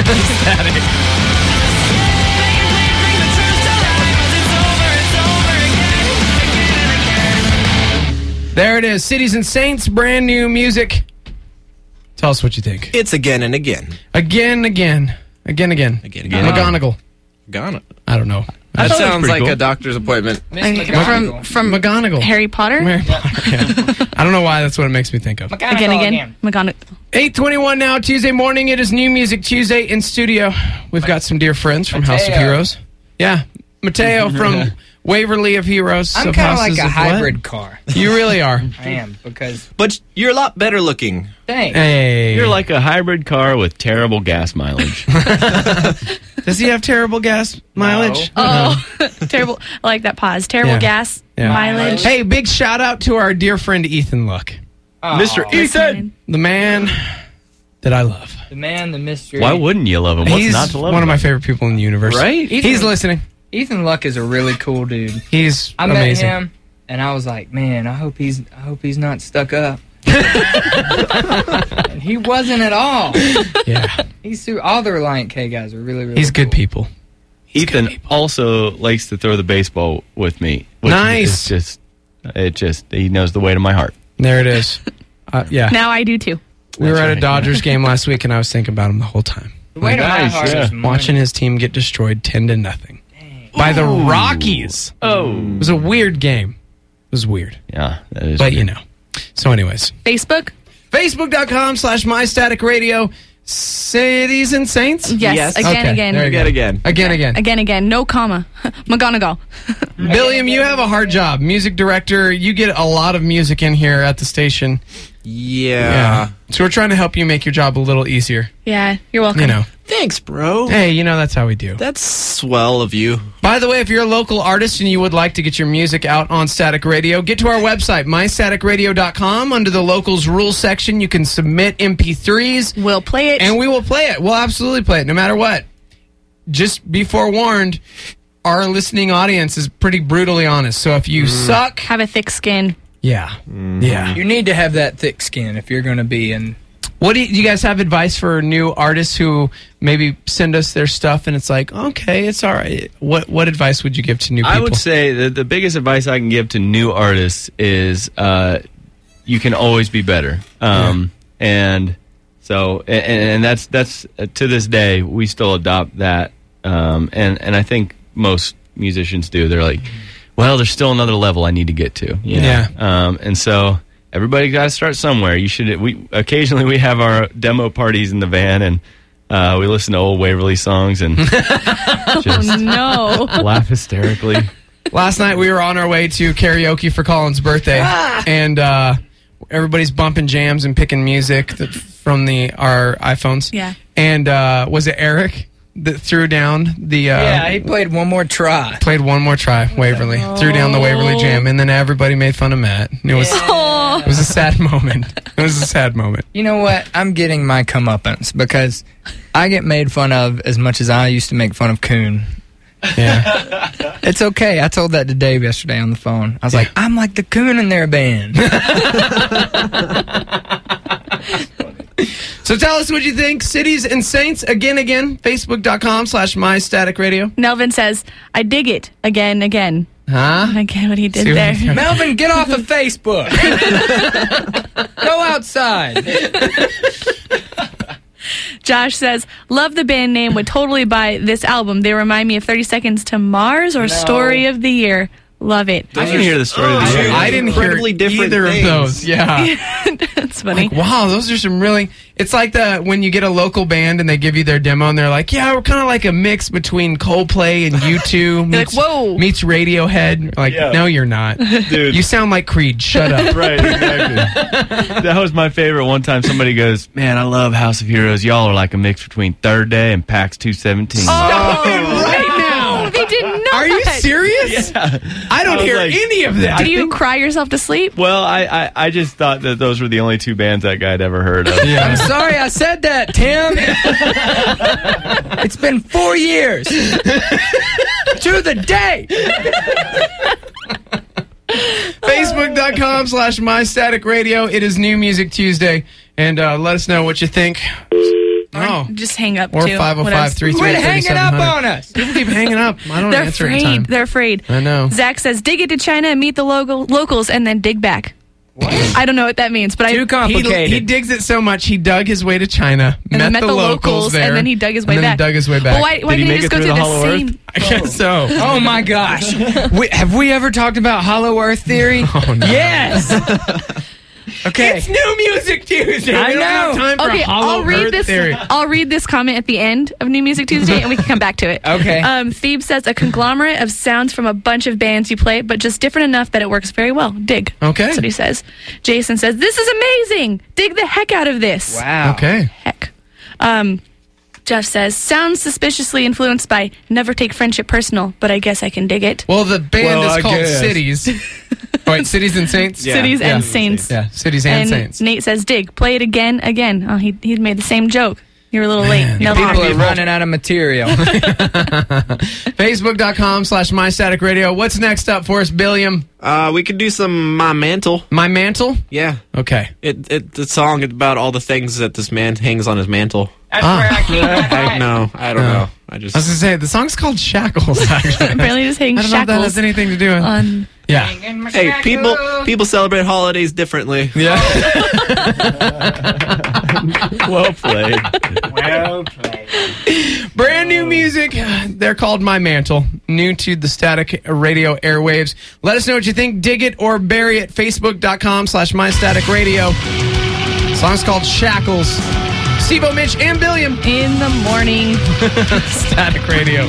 There it is. Cities and Saints. Brand new music. Tell us what you think. It's again and again. Again. McGonagall. Gone. I don't know. That thought it was sounds pretty like cool. a doctor's appointment. From McGonagall. Harry Potter. Harry Potter. Yeah. I don't know why that's what it makes me think of. Again. McGonagall. 8:21 now, Tuesday morning. It is New Music Tuesday in studio. We've got some dear friends from House of Mateo. Heroes. Yeah, Mateo from Waverly of Heroes. I'm of kind of Houses like a of what? hybrid car. You really are. I am because But you're a lot better looking. thanks. Hey, You're like a hybrid car with terrible gas mileage. does he have terrible gas mileage? Oh, terrible. I like that pause. Terrible Yeah. gas Yeah. mileage. Hey, big shout out to our dear friend Ethan Luck, Mr. Ethan! the man that I love. The man, the mystery. Why wouldn't you love him? What's He's not to love one of my about favorite people in the universe. Right? He's listening. Ethan Luck is a really cool dude. He's I amazing. met him and I was like, man, I hope he's not stuck up. And he wasn't at all. Yeah, He's all the Reliant K guys are really he's cool. good people. Ethan also likes to throw the baseball with me. Which Nice. is he knows the way to my heart. There it is. Yeah. Now I do too. We were That's at a right. Dodgers game last week, and I was thinking about him the whole time. The way to my Nice, heart yeah. is money. Watching his team get destroyed 10-0 by the Rockies. Oh. It was a weird game. It was weird, Yeah, that is but weird. you know. So anyways, Facebook. Facebook.com/MyStaticRadio. Cities and Saints? Yes. Again, Okay, again. there you go. Again. Again. No comma. McGonagall. Billiam, you have a hard job. Music director. You get a lot of music in here at the station. Yeah. So we're trying to help you make your job a little easier. Yeah, you're welcome. You know. Thanks, bro. Hey, that's how we do. That's swell of you. By the way, if you're a local artist and you would like to get your music out on Static Radio, get to our website, mystaticradio.com. Under the locals rules section, you can submit MP3s. We'll play it. And we will play it. We'll absolutely play it, no matter what. Just be forewarned, our listening audience is pretty brutally honest. So if you suck... Have a thick skin. Yeah. Yeah. You need to have that thick skin if you're going to be in... What do you guys have advice for new artists who maybe send us their stuff and it's like, okay, it's all right? What advice would you give to new people? I would say that the biggest advice I can give to new artists is you can always be better. And so and that's to this day we still adopt that. And I think most musicians do. They're like, well, there's still another level I need to get to. You know? Yeah. And so everybody got to start somewhere. We occasionally have our demo parties in the van, and we listen to old Waverly songs and just laugh hysterically. Last night we were on our way to karaoke for Colin's birthday, and everybody's bumping jams and picking music from our iPhones. Yeah. And was it Eric that threw down the... he played One More Try. Played One More Try, Waverly. Threw down the Waverly Jam, and then everybody made fun of Matt. It was a sad moment. It was a sad moment. You know what? I'm getting my comeuppance because I get made fun of as much as I used to make fun of Coon. Yeah. It's okay. I told that to Dave yesterday on the phone. I was like, I'm like the Coon in their band. So tell us what you think. Cities and Saints, again. Facebook.com/mystaticradio. Melvin says, I dig it. Again. Huh? I get what he did See what there. he did. Melvin, get off of Facebook. Go outside. Josh says, love the band name, would totally buy this album. They remind me of 30 Seconds to Mars or Story of the Year. Love it. I didn't hear the story of the year. I didn't hear either of those. Yeah. That's funny. Like, wow, those are some really... It's like when you get a local band and they give you their demo and they're like, yeah, we're kind of like a mix between Coldplay and U2 meets, like, whoa. meets Radiohead. Like, no, you're not. Dude. You sound like Creed. Shut up. Right, exactly. That was my favorite. One time somebody goes, man, I love House of Heroes. Y'all are like a mix between Third Day and PAX 217. Stop it right now. They didn't know Are you that. serious? Yeah. I don't hear like, any of that. Did you cry yourself to sleep? Well, I just thought that those were the only two bands that guy had ever heard of. I'm sorry I said that, Tim. It's been 4 years. To the day. Facebook.com/mystaticradio. It is New Music Tuesday. And let us know what you think. Oh. Just hang up, Or too. 505-338-3700. Quit hanging up on us. People keep hanging up. I don't They're answer in afraid. time. They're afraid. I know. Zach says, dig it to China and meet the locals and then dig back. What? I don't know what that means, but Too complicated. He digs it so much, he dug his way to China, and then met the locals there, and then he dug his way and then back. Dug his way back. Well, why didn't he just go through the same? I guess so. Oh my gosh. Have we ever talked about Hollow Earth theory? Oh, no. Yes. Okay. It's New Music Tuesday. I We don't have know. time for Okay, Hollow I'll read Earth this. theory. I'll read this comment at the end of New Music Tuesday, and we can come back to it. Okay. Thebe says a conglomerate of sounds from a bunch of bands you play, but just different enough that it works very well. Dig. Okay. That's what he says. Jason says this is amazing. Dig the heck out of this. Wow. Okay. Heck. Jeff says sounds suspiciously influenced by Never Take Friendship Personal, but I guess I can dig it. Well, the band Well, is I called guess. Cities. Oh, wait, Cities and Saints? Cities and Saints. Yeah, Cities and Saints. Nate says dig. Play it again. Oh, he made the same joke. You're a little late. No People problem. are running out of material. Facebook.com/mystaticradio. What's next up for us, Billiam? We could do some My Mantle. My Mantle? Yeah. Okay. The song is about all the things that this man hangs on his mantle. That's where I keep I know. I don't know. I I was going to say, the song's called Shackles, actually. Apparently just hanging I don't know if that has shackles anything to do with on. Yeah. Hey, people celebrate holidays differently. Yeah. Well played. Well played. Brand new music. They're called My Mantle. New to the Static Radio airwaves. Let us know what you think. Dig it or bury it. Facebook.com/mystaticradio. Song's called Shackles. Sibo, Mitch, and Billiam. In the morning. Static Radio.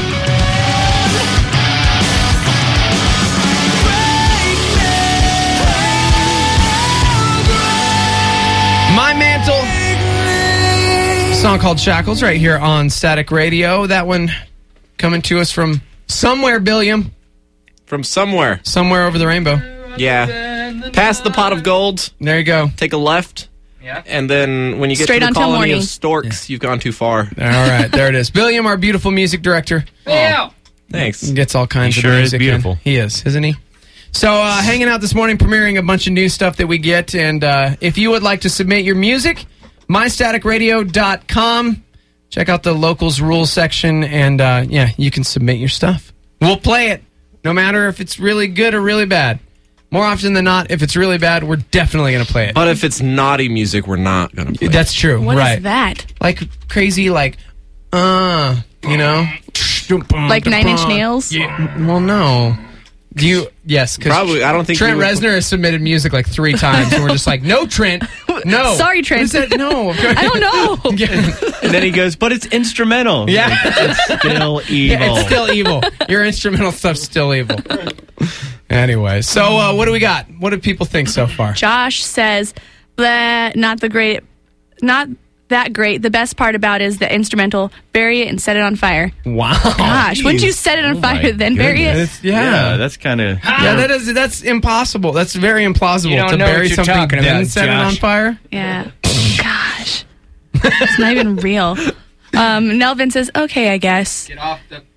My Mantle. A song called Shackles right here on Static Radio. That one coming to us from somewhere, Billiam. From somewhere. Somewhere over the rainbow. Yeah. Past the pot of gold. There you go. Take a left. Yeah. And then when you get Straight to the on till colony morning. of storks, you've gone too far. All right, there it is. Billiam, our beautiful music director. Yeah. Thanks. He gets all kinds He of sure is music. beautiful. In. He is, isn't he? So, hanging out this morning, premiering a bunch of new stuff that we get. And if you would like to submit your music, mystaticradio.com. Check out the locals rules section, and you can submit your stuff. We'll play it, no matter if it's really good or really bad. More often than not, if it's really bad, we're definitely going to play it. But if it's naughty music, we're not going to play That's true, What right? is that? Like crazy, like, you know? Like Nine Inch Nails? Yeah. Well, no. Do you? Yes, because Probably, I don't think Trent you would- Reznor has submitted music like 3 times, and we're just like, no, Trent, no. Sorry, Trent. What is that? No. I don't know. And then he goes, but it's instrumental. Yeah. Like, it's still evil. Yeah, it's still evil. Your instrumental stuff's still evil. Anyway, so what do we got? What do people think so far? Josh says, not that great. The best part about it is the instrumental. Bury it and set it on fire. Wow. Gosh, wouldn't you set it on fire then bury it? It's- Yeah, that's kind of... Yeah, that's impossible. That's very implausible You don't to know bury what you're something talking then about, set it on Josh. fire. Yeah. Gosh. It's not even real. Nelvin says, okay, I guess. Get off the...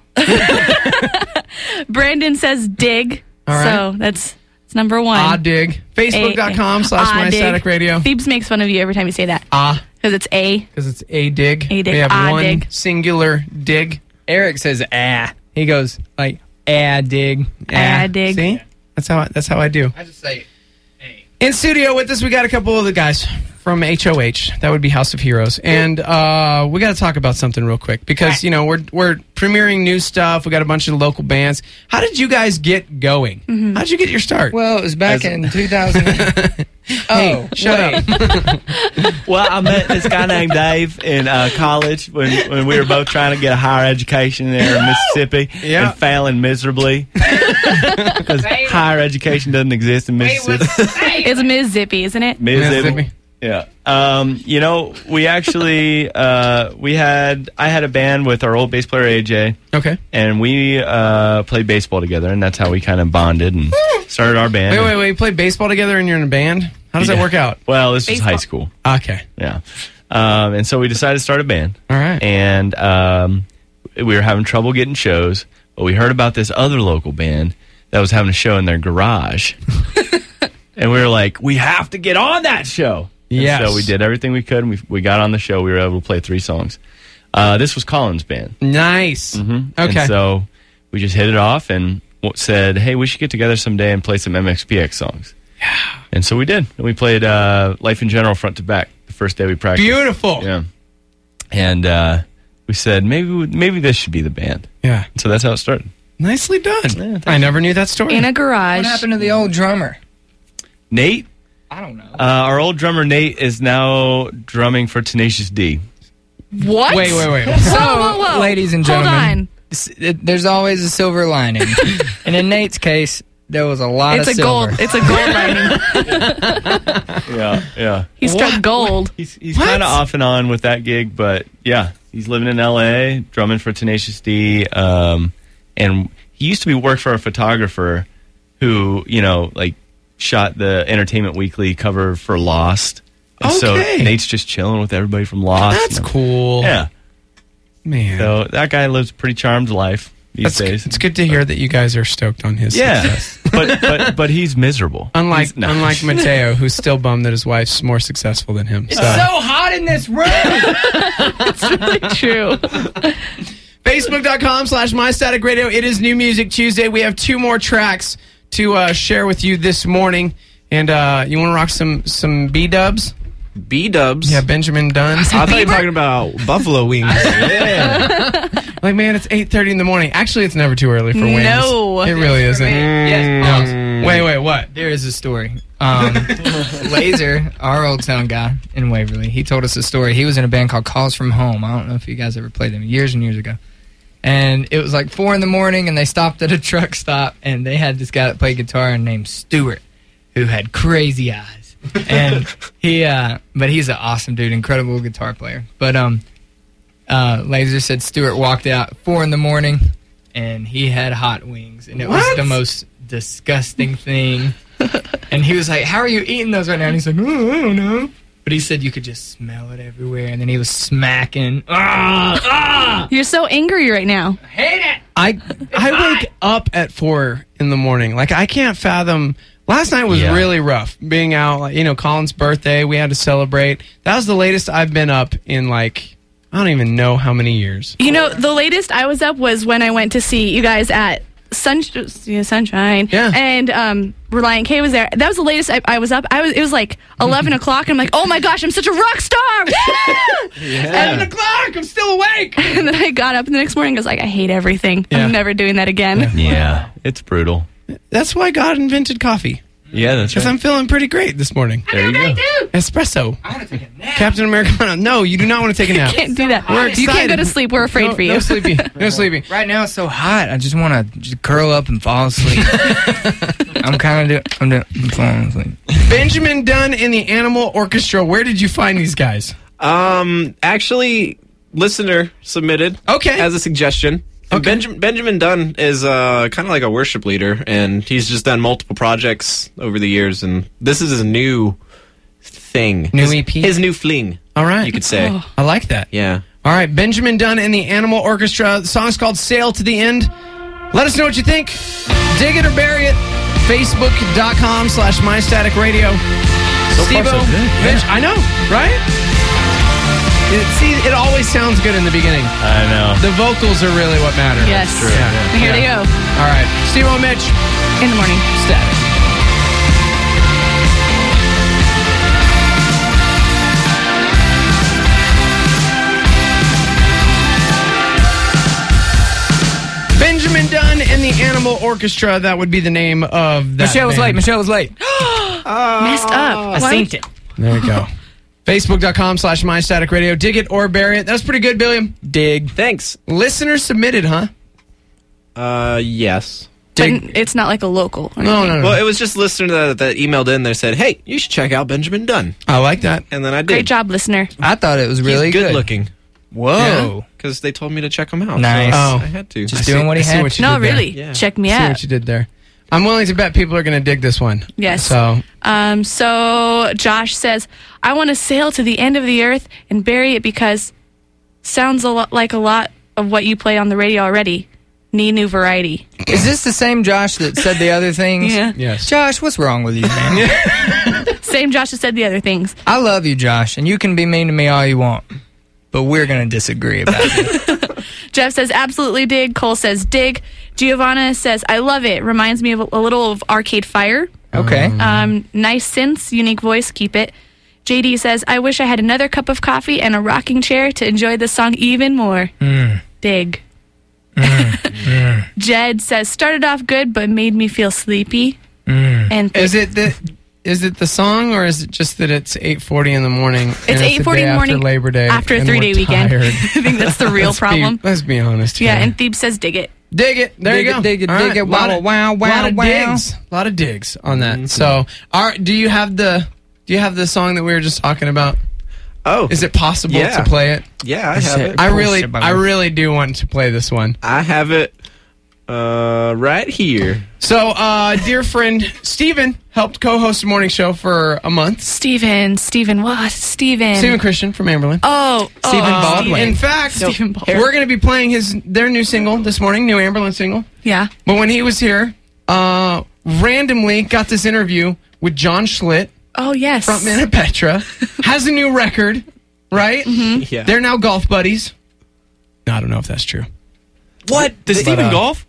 Brandon says dig. All right. So that's number one. Ah, dig. Facebook.com/mystatic radio. Phoebes makes fun of you every time you say that. Because it's A. Because it's a dig. A dig. We have Ah, one dig. singular dig. Eric says, He goes, like, dig. Dig. See? That's how I do. I just say, In studio with us, we got a couple of the guys from HOH. That would be House of Heroes. And we got to talk about something real quick because, you know, we're premiering new stuff. We got a bunch of local bands. How did you guys get going? How did you get your start? Well, it was back in 2000. Hey, shut up. Well, I met this guy named Dave in college when we were both trying to get a higher education there in Mississippi Yeah. and failing miserably because higher education doesn't exist in Mississippi. It's Ms. Zippy, isn't it? Mississippi. Yeah. You know, we actually I had a band with our old bass player AJ. Okay. And we played baseball together, and that's how we kind of bonded and started our band. Wait. You play baseball together and you're in a band? How does that work out? Well, this was Baseball. high school. Okay. Yeah. And so we decided to start a band. All right. And we were having trouble getting shows, but we heard about this other local band that was having a show in their garage. And we were like, we have to get on that show. And Yes. so we did everything we could, and we got on the show. We were able to play 3 songs. This was Colin's band. Nice. Mm-hmm. Okay. And so we just hit it off and said, hey, we should get together someday and play some MXPX songs. Yeah. And so we did. And we played Life in General front to back the first day we practiced. Beautiful. Yeah. And we said, maybe this should be the band. Yeah. So that's how it started. Nicely done. Yeah, thank I never knew that story. In a garage. What happened to the old drummer? Nate, I don't know. our old drummer Nate is now drumming for Tenacious D. What? Wait. So, Whoa. ladies and Hold gentlemen, on. there's always a silver lining. And in Nate's case, there was a lot It's of a silver. gold. It's a gold lining. Yeah. He struck gold. He's kind of off and on with that gig, but yeah, he's living in L.A., drumming for Tenacious D, and he used to work for a photographer who, like shot the Entertainment Weekly cover for Lost. And so Okay. Nate's just chilling with everybody from Lost. That's cool. Yeah. Man. So that guy lives a pretty charmed life these days. It's good to hear that you guys are stoked on his Yeah, success. but he's miserable. Unlike He's- no. unlike Mateo, who's still bummed that his wife's more successful than him. So. hot in this room. True. Facebook.com/MyStaticRadio. It is New Music Tuesday. We have 2 more tracks to share with you this morning. And you want to rock some B-dubs? B-dubs. Yeah, Benjamin Dunn. I thought you were talking about buffalo wings. Yeah. Like, man, it's 8:30 in the morning. Actually, it's never too early for wings. No. It really isn't. Yes. Wait, what? There is a story. Laser, our Old Town guy in Waverly, he told us a story. He was in a band called Calls From Home. I don't know if you guys ever played them, years and years ago. And it was like 4 in the morning, and they stopped at a truck stop, and they had this guy that played guitar named Stuart, who had crazy eyes. And but he's an awesome dude, incredible guitar player. But Laser said Stuart walked out at 4 in the morning, and he had hot wings, and it was the most disgusting thing. And he was like, "How are you eating those right now?" And he's like, "Oh, I don't know." But he said you could just smell it everywhere, and then he was smacking. You're so angry right now. I hate it. I wake up at 4 in the morning. Like, I can't fathom. Last night was really rough. Being out, like, you know, Colin's birthday, we had to celebrate. That was the latest I've been up in, like, I don't even know how many years. You know, the latest I was up was when I went to see you guys at Sunshine. Yeah. And Reliant K was there. That was the latest I was up. It was like 11 o'clock, and I'm like, oh my gosh, I'm such a rock star! 11 o'clock, I'm still awake! And then I got up the next morning and was like, I hate everything. Yeah. I'm never doing that again. Yeah, it's brutal. That's why God invented coffee. Yeah, that's Because right. I'm feeling pretty great this morning. There you go. Espresso. I want to take a nap. Captain America. No, you do not want to take a nap. Can't do that. We're You can't go excited. to sleep. We're afraid for you. No sleepy. No sleepy. Right now it's so hot. I just want to just curl up and fall asleep. I'm falling asleep. Benjamin Dunn and the Animal Orchestra. Where did you find these guys? Actually, listener submitted Okay. as a suggestion. And Benjamin Dunn is kind of like a worship leader, and he's just done multiple projects over the years, and this is his new thing. New his, EP? His new fling, All right. you could say. I like that. Yeah. All right. Benjamin Dunn and the Animal Orchestra. The song's called Sail to the End. Let us know what you think. Dig it or bury it. Facebook.com/MyStaticRadio. So far, so good. Mitch, I know, right? It always sounds good in the beginning. I know. The vocals are really what matter. Yes. True. Yeah. Here they go. All right. Steve-O, Mitch. In the morning. Static. Benjamin Dunn and the Animal Orchestra. That would be the name of that Michelle was band. late. Michelle was late. Messed up. I What? synced it. There you go. Facebook.com/MyStaticRadio. Dig it or bury it. That was pretty good, Billiam. Dig. Thanks. Listener submitted, huh? Yes. But it's not like a local. or No, anything. no. Well, it was just a listener that emailed in there said, hey, you should check out Benjamin Dunn. I like that. And then I did. Great job, listener. I thought it was really He's good looking. Whoa. Because they told me to check him out. Nice. So Oh. I had to. Just doing what he I see had. what you No, did there. really. Yeah. Check me See out. what you did there. I'm willing to bet people are going to dig this one. Yes. So, So Josh says, I want to sail to the end of the earth and bury it because sounds like a lot of what you play on the radio already. Need new variety. Is this the same Josh that said the other things? Yeah. yes. Josh, what's wrong with you, man? Same Josh that said the other things. I love you, Josh, and you can be mean to me all you want, but we're going to disagree about it. Jeff says, absolutely dig. Cole says, dig. Giovanna says, I love it. Reminds me of a little of Arcade Fire. Okay. Nice synths, unique voice, keep it. JD says, I wish I had another cup of coffee and a rocking chair to enjoy the song even more. Dig. Jed says, started off good but made me feel sleepy. And Is it the song, or is it just that it's 8:40 in the morning? It's 8:40 in the morning after Labor Day, after a and 3-day we're weekend. tired? I think that's the real problem. Let's be honest. Yeah, here. and Thebes says, dig it. dig it. There Dig you it, go. dig it, All dig right. it. Lot Wow, of- wow, wow, lot of wow. digs. A lot of digs on that. So, do you have the song that we were just talking about? Oh. Is it possible Yeah. to play it? Yeah, I have it. I really do want to play this one. I have it right here. So, dear friend Steven helped co-host a morning show for a month. Steven what? Steven Christian from Amberlin. Oh, Stephen Baldwin. In fact, Stephen Baldwin. we're going to be playing their new single this morning, new Amberlin single. Yeah. But when he was here, randomly got this interview with John Schlitt, Oh, yes. frontman of Petra, has a new record, right? Mm-hmm. Yeah. They're now golf buddies. No, I don't know if that's true. What? Does Stephen But, golf?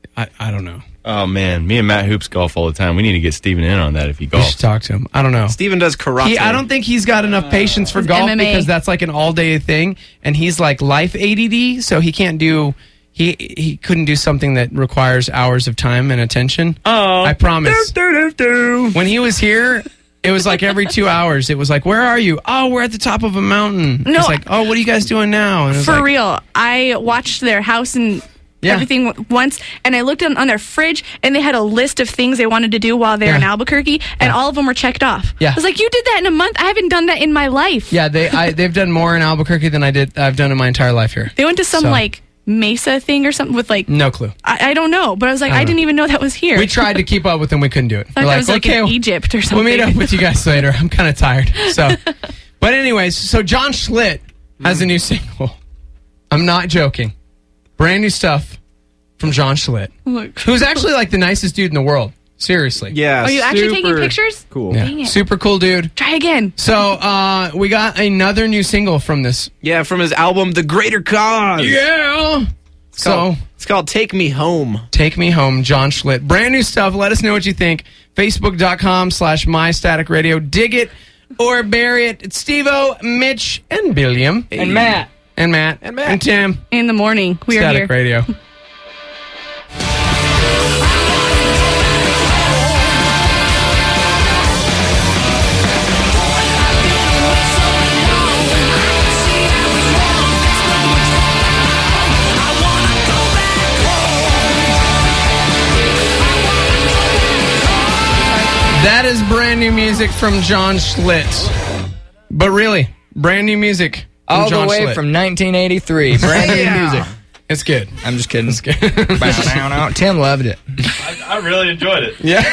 I don't know. Oh, man. Me and Matt Hoops golf all the time. We need to get Steven in on that if he You golfs. should talk to him. I don't know. Steven does karate. I don't think he's got enough patience for golf MMA. because that's like an all-day thing, and he's like life ADD, so he can't do. He couldn't do something that requires hours of time and attention. Oh. I promise. When he was here, it was like every 2 hours. It was like, "Where are you?" "Oh, we're at the top of a mountain." No, It's like, "Oh, what are you guys doing now?" And it was For like, real, I watched their house and Yeah. everything once, and I looked on their fridge, and they had a list of things they wanted to do while they were in Yeah. Albuquerque, and all of them were checked off. Yeah. I was like, "You did that in a month? I haven't done that in my life." Yeah, they've done more in Albuquerque than I've done in my entire life here. They went to some So- like Mesa thing or something with like No clue. I don't know, but I was like, I didn't even know that was here. We tried to keep up with them. We couldn't do it. I thought We're it was like in Egypt or We'll something. meet up with you guys later. I'm kind of tired. So, but anyways, so John Schlitt has a new single. I'm not joking. Brand new stuff from John Schlitt, who's actually like the nicest dude in the world. Seriously. Yeah. Are you actually taking super pictures? Cool. Yeah. Dang it. Super cool dude. Try again. So we got another new single from this. Yeah, from his album The Greater Cause. Yeah. So It's called Take Me Home. Take Me Home, John Schlitt. Brand new stuff. Let us know what you think. Facebook.com/MyStaticRadio. Dig it or bury it. It's Steve-O, Mitch, and Billiam. And Matt. And Matt. And Tim. In the morning, we are Static here. Radio. That is brand new music from John Schlitt. But really, brand new music from All John the way Schlitt. from 1983. Brand new music. It's good. I'm just kidding. It's good. Tim loved it. I really enjoyed it. Yeah.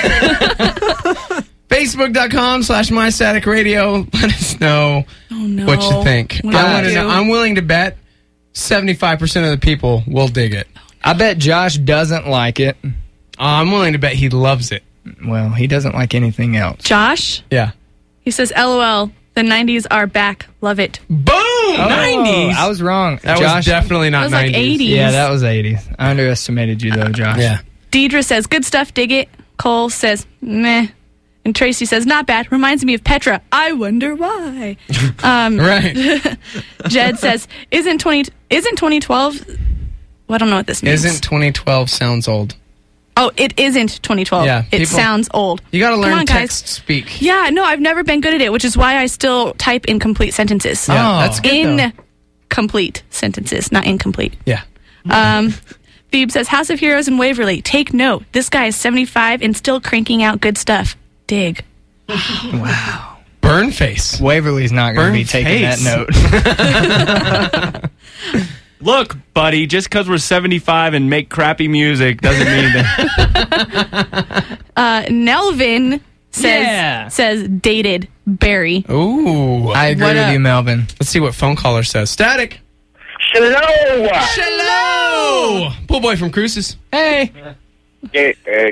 Facebook.com/MyStaticRadio. Let us know what you think. What do I I want to do? know. I'm willing to bet 75% of the people will dig it. I bet Josh doesn't like it. I'm willing to bet he loves it. Well, he doesn't like anything else. Josh, Yeah. he says, "LOL, the 90s are back. Love it." Boom! 90s. I was wrong. That Josh, was definitely not That was like 90s. 80s. Yeah, that was 80s. I underestimated you, though, Josh. Yeah. Deidre says, "Good stuff, dig it." Cole says, "Meh." And Tracy says, "Not bad. Reminds me of Petra. I wonder why." Right. Jed says, "Isn't 2012?" Well, I don't know what this means. Isn't 2012 sounds old? Oh, it isn't 2012. Yeah, It people- sounds old. You got to Come learn on, guys. text speak. Yeah, no, I've never been good at it, which is why I still type incomplete sentences. Yeah, Oh. that's good, though. Incomplete sentences, not incomplete. Yeah. Phoebe says, "House of Heroes in Waverly. Take note. This guy is 75 and still cranking out good stuff. Dig." Burn face. Waverly's not going Burn to be taking face. that note. Look, buddy, just because we're 75 and make crappy music doesn't mean that. Nelvin Yeah. says dated Barry. Ooh. I agree What with up? you, Melvin. Let's see what phone caller says. Static. Hello. Hello. Pool boy from Cruises. Hey. Hey.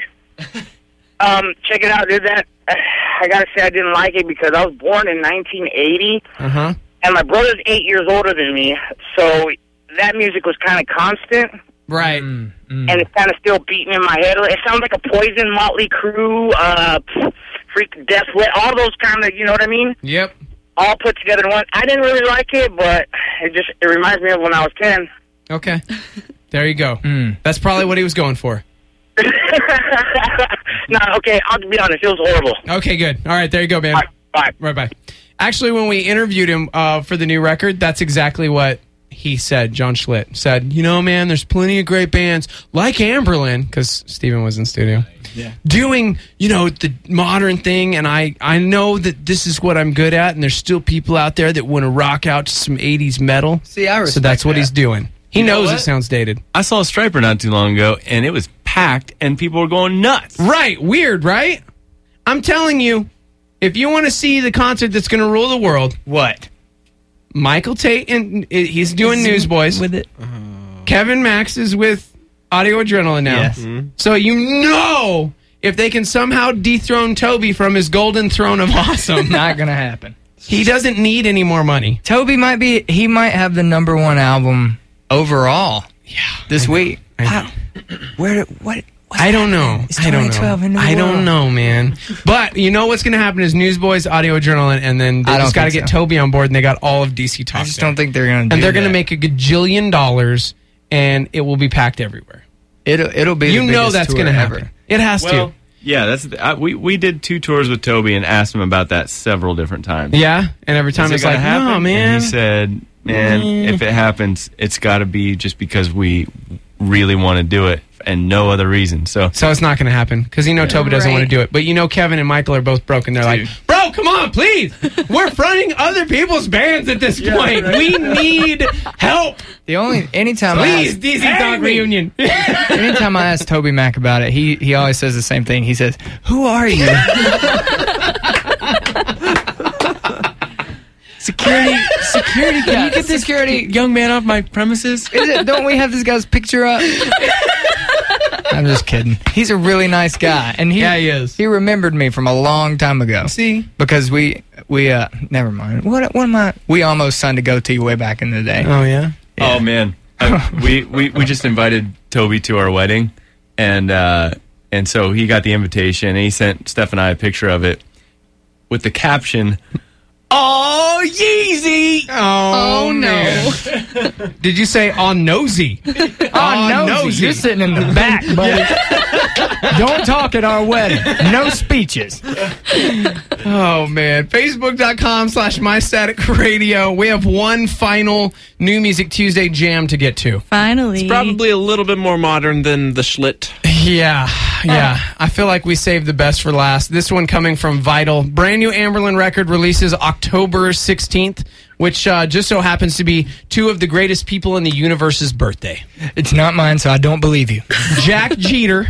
Check it out, dude. That I gotta say I didn't like it because I was born in 1980, Uh-huh. and my brother's 8 years older than me, so that music was kind of constant, Right. and it's kind of still beating in my head. It sounds like a Poison, Motley Crue, Freak, Death, all those kind of, you know what I mean? Yep. All put together in one. I didn't really like it, but it reminds me of when I was 10. Okay. There you go. That's probably what he was going for. No, okay, I'll be honest, it was horrible. Okay, good. All right, there you go, man. All right, bye. Right, bye. Actually, when we interviewed him for the new record, that's exactly what he said. John Schlitt said, "You know, man, there's plenty of great bands like Amberlin," because Steven was in studio, doing, you know, the modern thing, and I know that this is what I'm good at, and there's still people out there that want to rock out to some 80s metal. See, I respect So that's what that. he's doing. He You know knows what? it sounds dated. I saw a Striper not too long ago, and it was packed, and people were going nuts. Right. Weird, right? I'm telling you, if you want to see the concert that's going to rule the world, What? Michael Tate, and he's doing Newsboys. With it? Kevin Max is with Audio Adrenaline now. Yes. So you know if they can somehow dethrone Toby from his golden throne of awesome, Not going to happen. he doesn't need any more money. Toby he might have the #1 album overall. Yeah. This week. I know. What? I don't know. It's 2012 in the I don't world. know, man. But you know what's going to happen is Newsboys, Audio Adrenaline, and then they I just don't got to think get so. Toby on board, and they got all of DC Talk. I just there. don't think they're going to do And they're going to that. make a gajillion dollars, and it will be packed everywhere. It'll be. You the know biggest that's tour going to happen. ever. It has Well, to. yeah, we did 2 tours with Toby and asked him about that several different times. Yeah, and every time Is it's it gonna like, happen? no, man. And he said, man, if it happens, it's got to be just because we really want to do it and no other reason. So So it's not going to happen because Toby doesn't want to Right. do it. But Kevin and Michael are both broke, and they're like, bro, come on, please. We're fronting other people's bands at this point. We need help. Anytime Please, I DC ask, Talk reunion. anytime I ask Toby Mac about it, he always says the same thing. He says, "Who are you?" Security. Can you get this security young man off my premises? Don't we have this guy's picture up? I'm just kidding. He's a really nice guy, and he is. He remembered me from a long time ago. See, because we never mind. What am I? We almost signed a goatee way back in the day. Oh yeah. Oh man, we just invited Toby to our wedding, and so he got the invitation, and he sent Steph and I a picture of it with the caption, "Oh Yeezy." Oh no. Did you say on nosy? Oh, nosy. You're sitting in the back, buddy. Don't talk at our wedding. No speeches. Oh, man. Facebook.com/MyStaticRadio. We have one final New Music Tuesday jam to get to. Finally. It's probably a little bit more modern than the Schlitt. Yeah. I feel like we saved the best for last. This one coming from Vital. Brand new Amberlin record releases October 16th, which just so happens to be 2 of the greatest people in the universe's birthday. It's not mine, so I don't believe you. Jack Jeter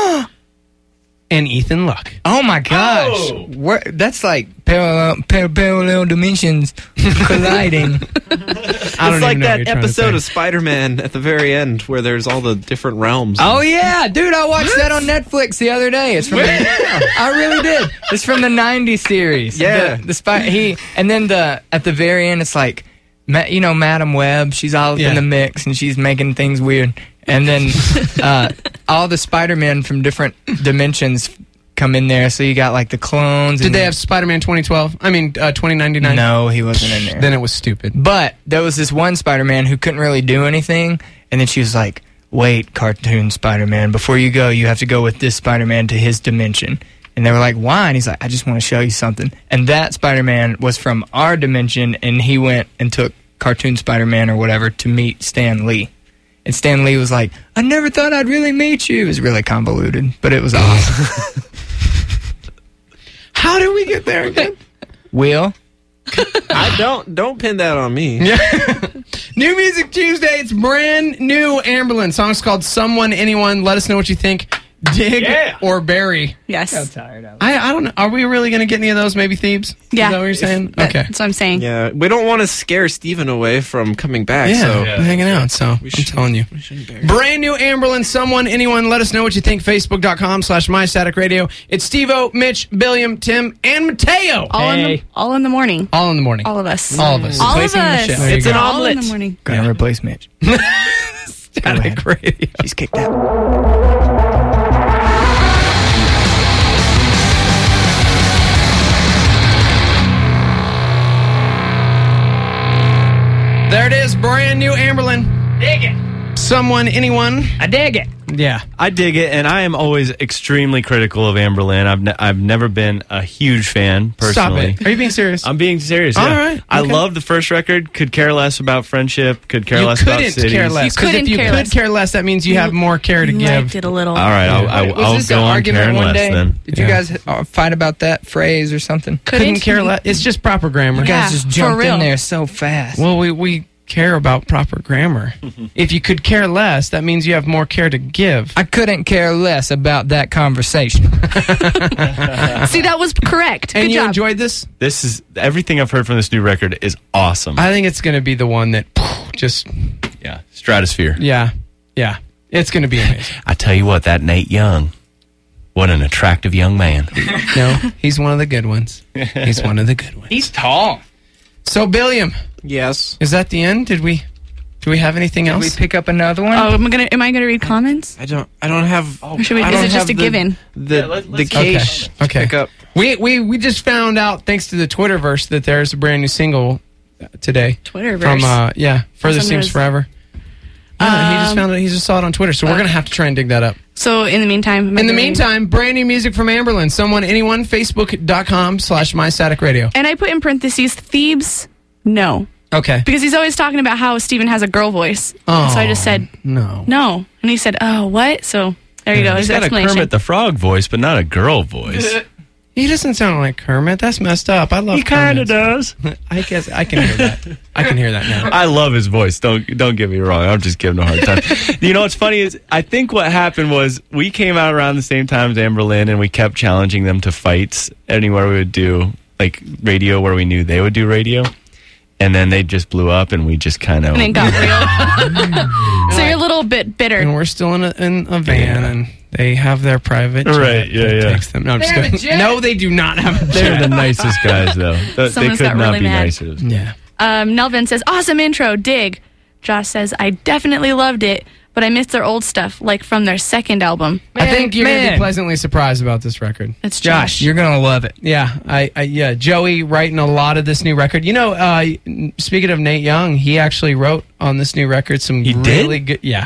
and Ethan Luck. Oh my gosh. That's like parallel dimensions colliding. It's like that episode of Spider-Man at the very end where there's all the different realms. Oh yeah, dude, I watched that on Netflix the other day. It's from I really did. It's from the 90s series. Yeah. And then at the very end it's like Madam Web, she's all up in the mix and she's making things weird. And then all the Spider-Men from different dimensions come in there. So you got like the clones. Did they have Spider-Man 2012? I mean, 2099? No, he wasn't in there. Then it was stupid. But there was this one Spider-Man who couldn't really do anything. And then she was like, wait, cartoon Spider-Man, before you go, you have to go with this Spider-Man to his dimension. And they were like, why? And he's like, I just want to show you something. And that Spider-Man was from our dimension, and he went and took cartoon Spider-Man or whatever to meet Stan Lee. And Stan Lee was like, I never thought I'd really meet you. It was really convoluted, but it was awesome. How did we get there again? Will? I don't pin that on me. New Music Tuesday. It's brand new Amberlin. Song's called Someone, Anyone. Let us know what you think. Dig or bury. Yes. I'm tired of it. I don't know. Are we really going to get any of those? Maybe Thebes? Yeah. Is that what you're saying? Okay. That's what I'm saying. Yeah, we don't want to scare Steven away from coming back. So We're hanging out, so I'm telling you. Brand new Amberlin, Someone, Anyone. Let us know what you think. Facebook.com/MyStaticRadio. It's Steve-O, Mitch, Billiam, Tim, and Mateo. All in the morning. All in the morning. All of us. All of us. All of Replacing us. Michelle. it's an All in omelet. the morning. Gonna replace Mitch. Static Radio. She's kicked out. There it is. Brand new Amberlin. Dig it. Someone, Anyone. I dig it. Yeah. I dig it, and I am always extremely critical of Amberlin. I've never been a huge fan personally. Stop it. Are you being serious? I'm being serious. All yeah. right, I okay. love the first record. Could care less about friendship. Could care You less about couldn't cities. care less. You 'Cause if couldn't you care could less. care less, that means you have more care to You give. liked it a little. All right, Was I'll this go an on argument caring one less day? then. Did you guys fight about that phrase or something? Couldn't care less. It's just proper grammar. You guys Yeah, just for jumped real. in there so fast. Well, we care about proper grammar. If you could care less, that means you have more care to give. I couldn't care less about that conversation. See, that was correct. And Good you job. enjoyed this? This is everything I've heard from this new record is awesome. I think it's going to be the one that just, Yeah, stratosphere. yeah. It's going to be amazing. I tell you what, that Nate Young, what an attractive young man. No, he's one of the good ones. He's one of the good ones. He's tall. So, Billiam, Yes. is that the end? Did we Do we have anything Did we else? pick up another one? Oh, am I gonna read comments? I don't have. Or should we, I is don't it just have a given? The case. Okay. Pick up. We just found out, thanks to the Twitterverse, that there's a brand new single today. Twitterverse. From Further Also known Seems as- Forever. Yeah, he just found it. He just saw it on Twitter, so we're gonna have to try and dig that up. So in the meantime, In the meantime, brand new music from Amberlynn. Someone, anyone, Facebook.com/MyStaticRadio. and I put in parentheses Thebes. No, Okay. because he's always talking about how Steven has a girl voice. Oh, So I just said no. no, and he said, "Oh, what?" So there you go. He's His got a explanation. Kermit the Frog voice, but not a girl voice. He doesn't sound like Kermit. That's messed up. I love He kind of Kermit. does. I guess I can hear that. I can hear that now. I love his voice. Don't get me wrong. I'm just giving him a hard time. You know what's funny is I think what happened was we came out around the same time as Amberlynn, and we kept challenging them to fights anywhere we would do like radio where we knew they would do radio, and then they just blew up, and we just kind of And it got real. So you're a little bit bitter. And we're still in a van, and they have their private jet Right, yeah, that yeah. takes them. No, I'm just They have a kidding. jet? No, they do not have a They're jet. the nicest guys, though. They Someone's could got not really be mad. nicer. Yeah. Nelvin says, "Awesome intro, dig." Josh says, "I definitely loved it, but I missed their old stuff, like from their second album." I think you're going to man. be pleasantly surprised about this record. It's Josh, you're going to love it. Yeah, yeah. Joey writing a lot of this new record. You know, speaking of Nate Young, he actually wrote on this new record some He did? really good. Yeah.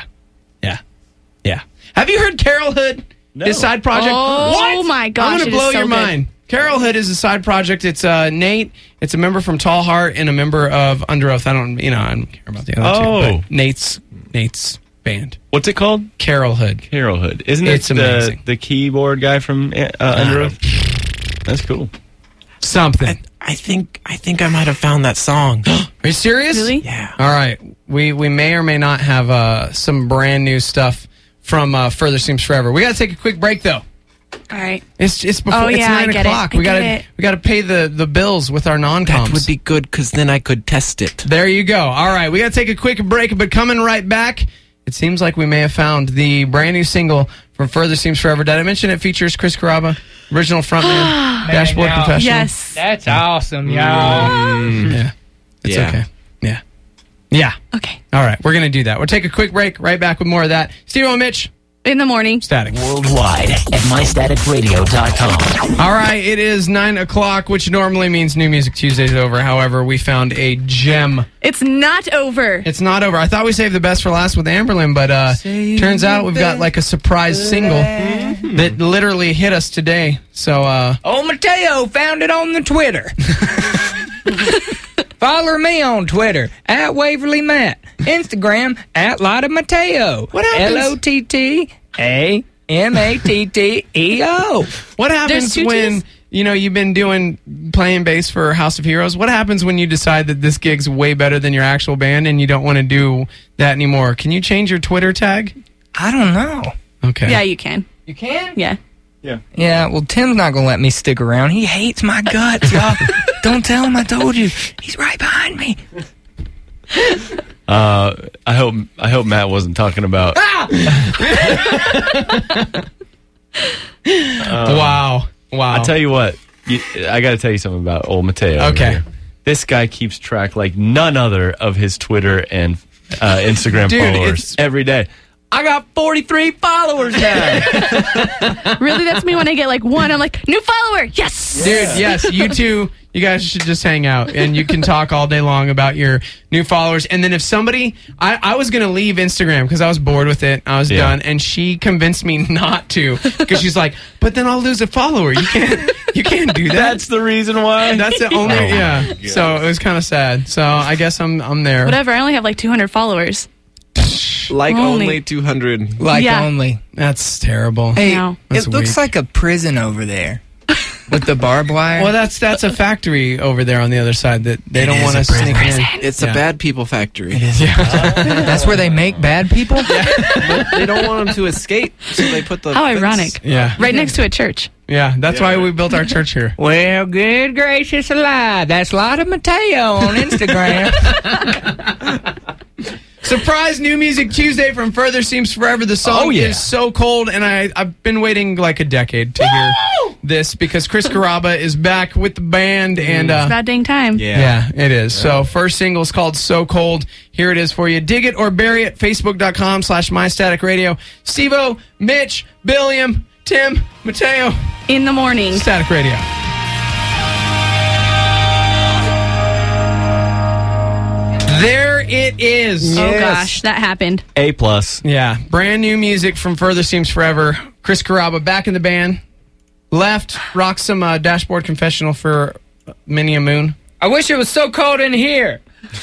Have you heard Carol Hood? No. His side project. Oh, What? my gosh, I'm it gonna is blow so your good. mind. Carol Hood is a side project. It's Nate. It's a member from Tall Heart and a member of Under Oath. I don't care about the other two. Oh. But Nate's band. What's it called? Carol Hood. Carol Hood. Isn't It's it amazing. the keyboard guy from Under Oath? That's cool. Something. I think I might have found that song. Are you serious? Really? Yeah. All right. We may or may not have some brand new stuff from Further Seems Forever. We got to take a quick break though. All right. It's before Oh, it's yeah, I 9 get it. o'clock. I get it. We gotta pay the bills with our non-coms. That would be good because then I could test it. There you go. All right, we gotta take a quick break, but coming right back, it seems like we may have found the brand new single from Further Seems Forever. Did I mention it features Chris Carrabba, original frontman, Dashboard now. Professional? Yes. That's awesome, y'all. Yeah. It's Yeah. okay. Yeah. Yeah. Okay. All right, we're gonna do that. We'll take a quick break. Right back with more of that. Steve and Mitch, In the morning. Static. Worldwide at mystaticradio.com. All right, it is 9 o'clock, which normally means New Music Tuesday's over. However, we found a gem. It's not over. It's not over. I thought we saved the best for last with Amberlynn, but turns out we've got like a surprise single that literally hit us today. So, Old Mateo found it on the Twitter. Follow me on Twitter at Waverly Matt. Instagram at Lotta Mateo. What happens- LOTTAMATTEO. what happens There's two when T's? you've been playing bass for House of Heroes? What happens when you decide that this gig's way better than your actual band and you don't want to do that anymore? Can you change your Twitter tag? I don't know. Okay. Yeah, you can. You can? Yeah. Yeah, well, Tim's not going to let me stick around. He hates my guts, y'all. Don't tell him I told you. He's right behind me. I hope Matt wasn't talking about. Wow. I tell you what, I got to tell you something about old Mateo. over Okay. here. This guy keeps track like none other of his Twitter and Instagram Dude, followers every day. I got 43 followers now. Really, that's me when I get like one. I'm like, new follower. Yes. Dude, yes, you two, you guys should just hang out and you can talk all day long about your new followers. And then if somebody, I was going to leave Instagram because I was bored with it. I was done. And she convinced me not to because she's like, but then I'll lose a follower. You can't do that. That's the reason why. That's the only, Oh my yeah. God. So it was kind of sad. So I guess I'm there. Whatever. I only have like 200 followers. Like Only. only 200. Like Yeah. only. That's terrible. Hey, No. That's it looks weak. like a prison over there with the barbed wire. Well, that's a factory over there on the other side that they don't is want a to sneak in. It's Yeah. a bad people factory. That's where they make bad people? But they don't want them to escape, so they put the How fence- ironic. Yeah. Right next to a church. Yeah, that's why we built our church here. Well, good gracious alive. That's Lotta Mateo on Instagram. Surprise New Music Tuesday from Further Seems Forever. The song Oh, yeah. is so cold, and I've been waiting like a decade to hear this because Chris Carrabba is back with the band. And It's about dang time. yeah, it is. So first single is called So Cold. Here it is for you. Dig it or bury it. Facebook.com/MyStaticRadio. Steve-O, Mitch, Billiam, Tim, Mateo. In the morning. Static Radio. There it is. Oh gosh, that happened. A+. Yeah, brand new music from Further Seems Forever. Chris Carrabba back in the band. Left, rocked some Dashboard Confessional for many a moon. I wish it was so cold in here.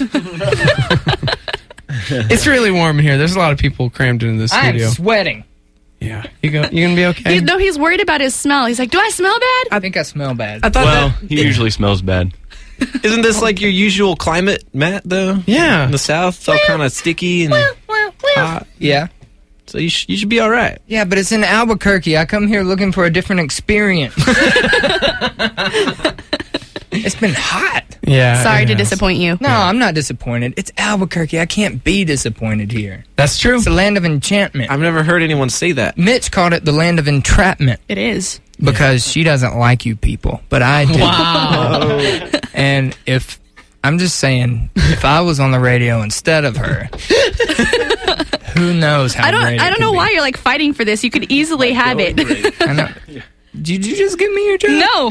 It's really warm in here. There's a lot of people crammed into the studio. I'm sweating. Yeah, you gonna be okay? He's worried about his smell. He's like, do I smell bad? I think I smell bad. I thought Well, he usually smells bad. isn't this like your usual climate, Matt, though? Yeah. In the South, it's all kind of sticky and hot. Yeah. So you should be all right. Yeah, but it's in Albuquerque. I come here looking for a different experience. It's been hot. Yeah. Sorry it to has. disappoint you. No, I'm not disappointed. It's Albuquerque. I can't be disappointed here. That's true. It's the land of enchantment. I've never heard anyone say that. Mitch called it the land of entrapment It is. because she doesn't like you people, but I do. Wow. And if I'm just saying, if I was on the radio instead of her, who knows how I great it don't could know be. why you're like fighting for this. You could easily have it. I know. Did you just give me your job? No.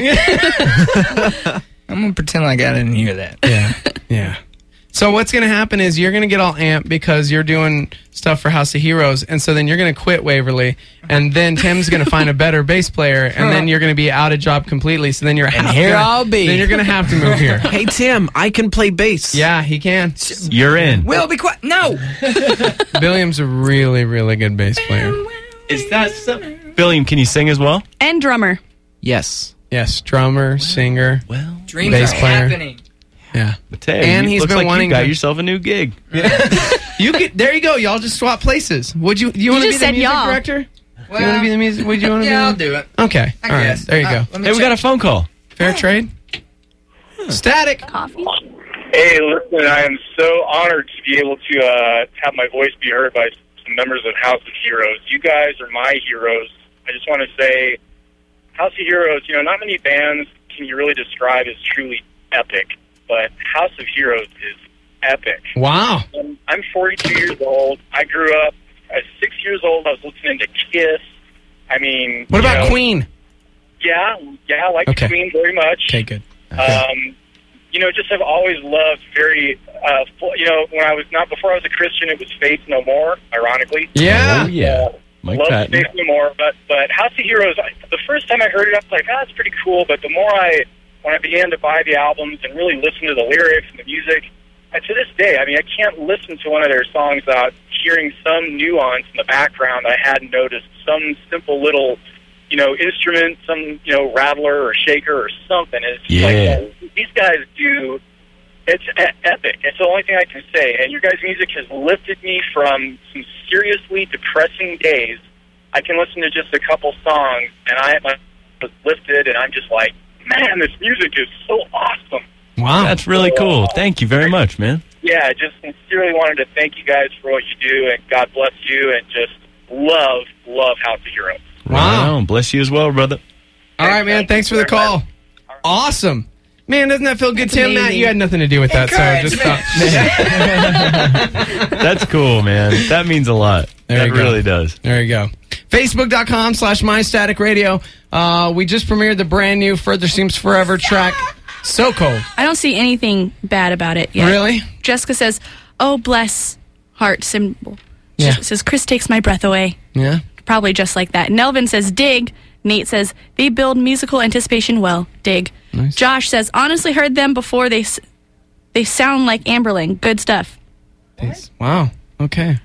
I'm gonna pretend like I didn't hear that. Yeah. So what's going to happen is you're going to get all amped because you're doing stuff for House of Heroes, and so then you're going to quit Waverly, and then Tim's going to find a better bass player, and then you're going to be out of job completely. So then I'll be. Then you're going to have to move here. Hey, Tim, I can play bass. Yeah, he can. You're in. Will, be quiet. No. Billiam's a really, really good bass player. Is that so? Billiam, can you sing as well? And drummer. Yes. Yes, drummer, singer. Well, Dreams Bass are player. happening. Yeah. Mateo, And you- he's looks been like wanting you got to- yourself a new gig. There you go. Y'all just swap places. Would you want to be just the said music y'all. director? You want Well, to be the music? Would you want to yeah, I'll be? do it. Okay. I All right. guess. There you go. Let me Hey, we check. got a phone call. Fair trade. Static. Coffee. Hey, listen, I am so honored to be able to have my voice be heard by some members of House of Heroes. You guys are my heroes. I just want to say, House of Heroes, not many bands can you really describe as truly epic, but House of Heroes is epic. Wow. I'm 42 years old. I grew up at 6 years old. I was listening to Kiss. I mean, What about Queen? Yeah, I like Okay. Queen very much. Okay, good. Just have always loved very, when I was before I was a Christian, it was Faith No More, ironically. Yeah. Oh, yeah. Mike Loved Patton. Faith No More, but House of Heroes, the first time I heard it, I was like, that's pretty cool, but the more when I began to buy the albums and really listen to the lyrics and the music, to this day, I can't listen to one of their songs without hearing some nuance in the background I hadn't noticed, some simple little, instrument, some, rattler or shaker or something. It's Yeah. like, these guys do, it's epic. It's the only thing I can say. And your guys' music has lifted me from some seriously depressing days. I can listen to just a couple songs, and I was lifted, and I'm just like, man, this music is so awesome. Wow. That's really cool. Thank you very much, man. Yeah, I just sincerely wanted to thank you guys for what you do, and God bless you, and just love House of Heroes. Wow. Right on. Bless you as well, brother. All right, man. Thanks for the call. Awesome. Man, doesn't that feel good, Tim? Matt, you had nothing to do with that, so just stop. That's cool, man. That means a lot. There That you go. really does. There you go. Facebook.com/MyStaticRadio. We just premiered the brand new Further Seems Forever track, So Cold. I don't see anything bad about it yet. Really? Jessica says, oh, bless heart symbol. She Yeah. says, Chris takes my breath away. Yeah. Probably just like that. Nelvin says, dig. Nate says, they build musical anticipation well. Dig. Nice. Josh says, honestly heard them before. They sound like Amberling. Good stuff. Wow. Okay.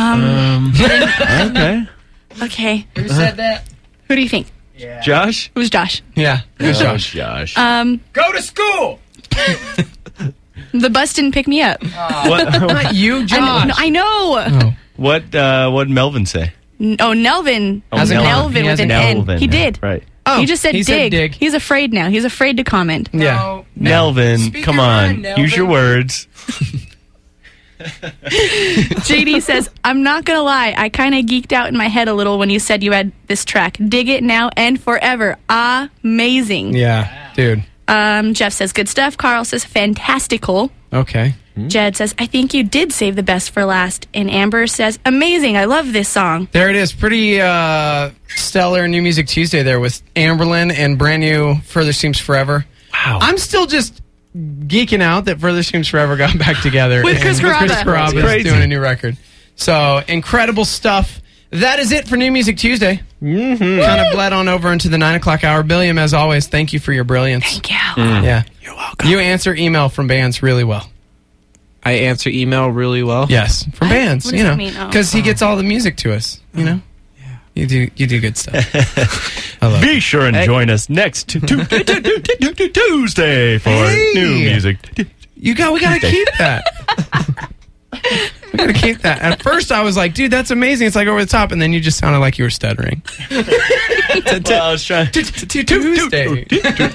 Okay. Okay. Who said that? Who do you think? Josh? Who's Josh? Yeah. Good job. Josh. Go to school. The bus didn't pick me up. What? Not you, Josh. I know. What did Melvin say? Nelvin. Hasn't gone. Nelvin He with an hasn't. N. He did. Right. Oh, He just said dig. He's afraid now. He's afraid to comment. Yeah. Nelvin, Speak come your on. mind, Nelvin. Use your words. JD says, I'm not going to lie. I kind of geeked out in my head a little when you said you had this track. Dig it now and forever. Amazing. Yeah, dude. Jeff says, good stuff. Carl says, fantastical. Okay. Jed says, I think you did save the best for last. And Amber says, amazing. I love this song. There it is. Pretty stellar New Music Tuesday there with Amberlynn and brand new Further Seems Forever. Wow. I'm still just geeking out that Further Seems Forever got back together. With Chris Carrabba. Chris Carrabba doing a new record. So, incredible stuff. That is it for New Music Tuesday. Mm-hmm. Kind of bled on over into the 9 o'clock hour. Billiam, as always, thank you for your brilliance. Thank you. Yeah. You're welcome. You answer email from bands really well. I answer email really well. Yes, from bands, What does you know, that mean? Oh. because he gets all the music to us. You know, you do good stuff. I love Be it. sure and join us next Tuesday for New Music. We gotta keep that. We gotta keep that. At first, I was like, dude, that's amazing. It's like over the top, and then you just sounded like you were stuttering. Well, I was trying. Tuesday.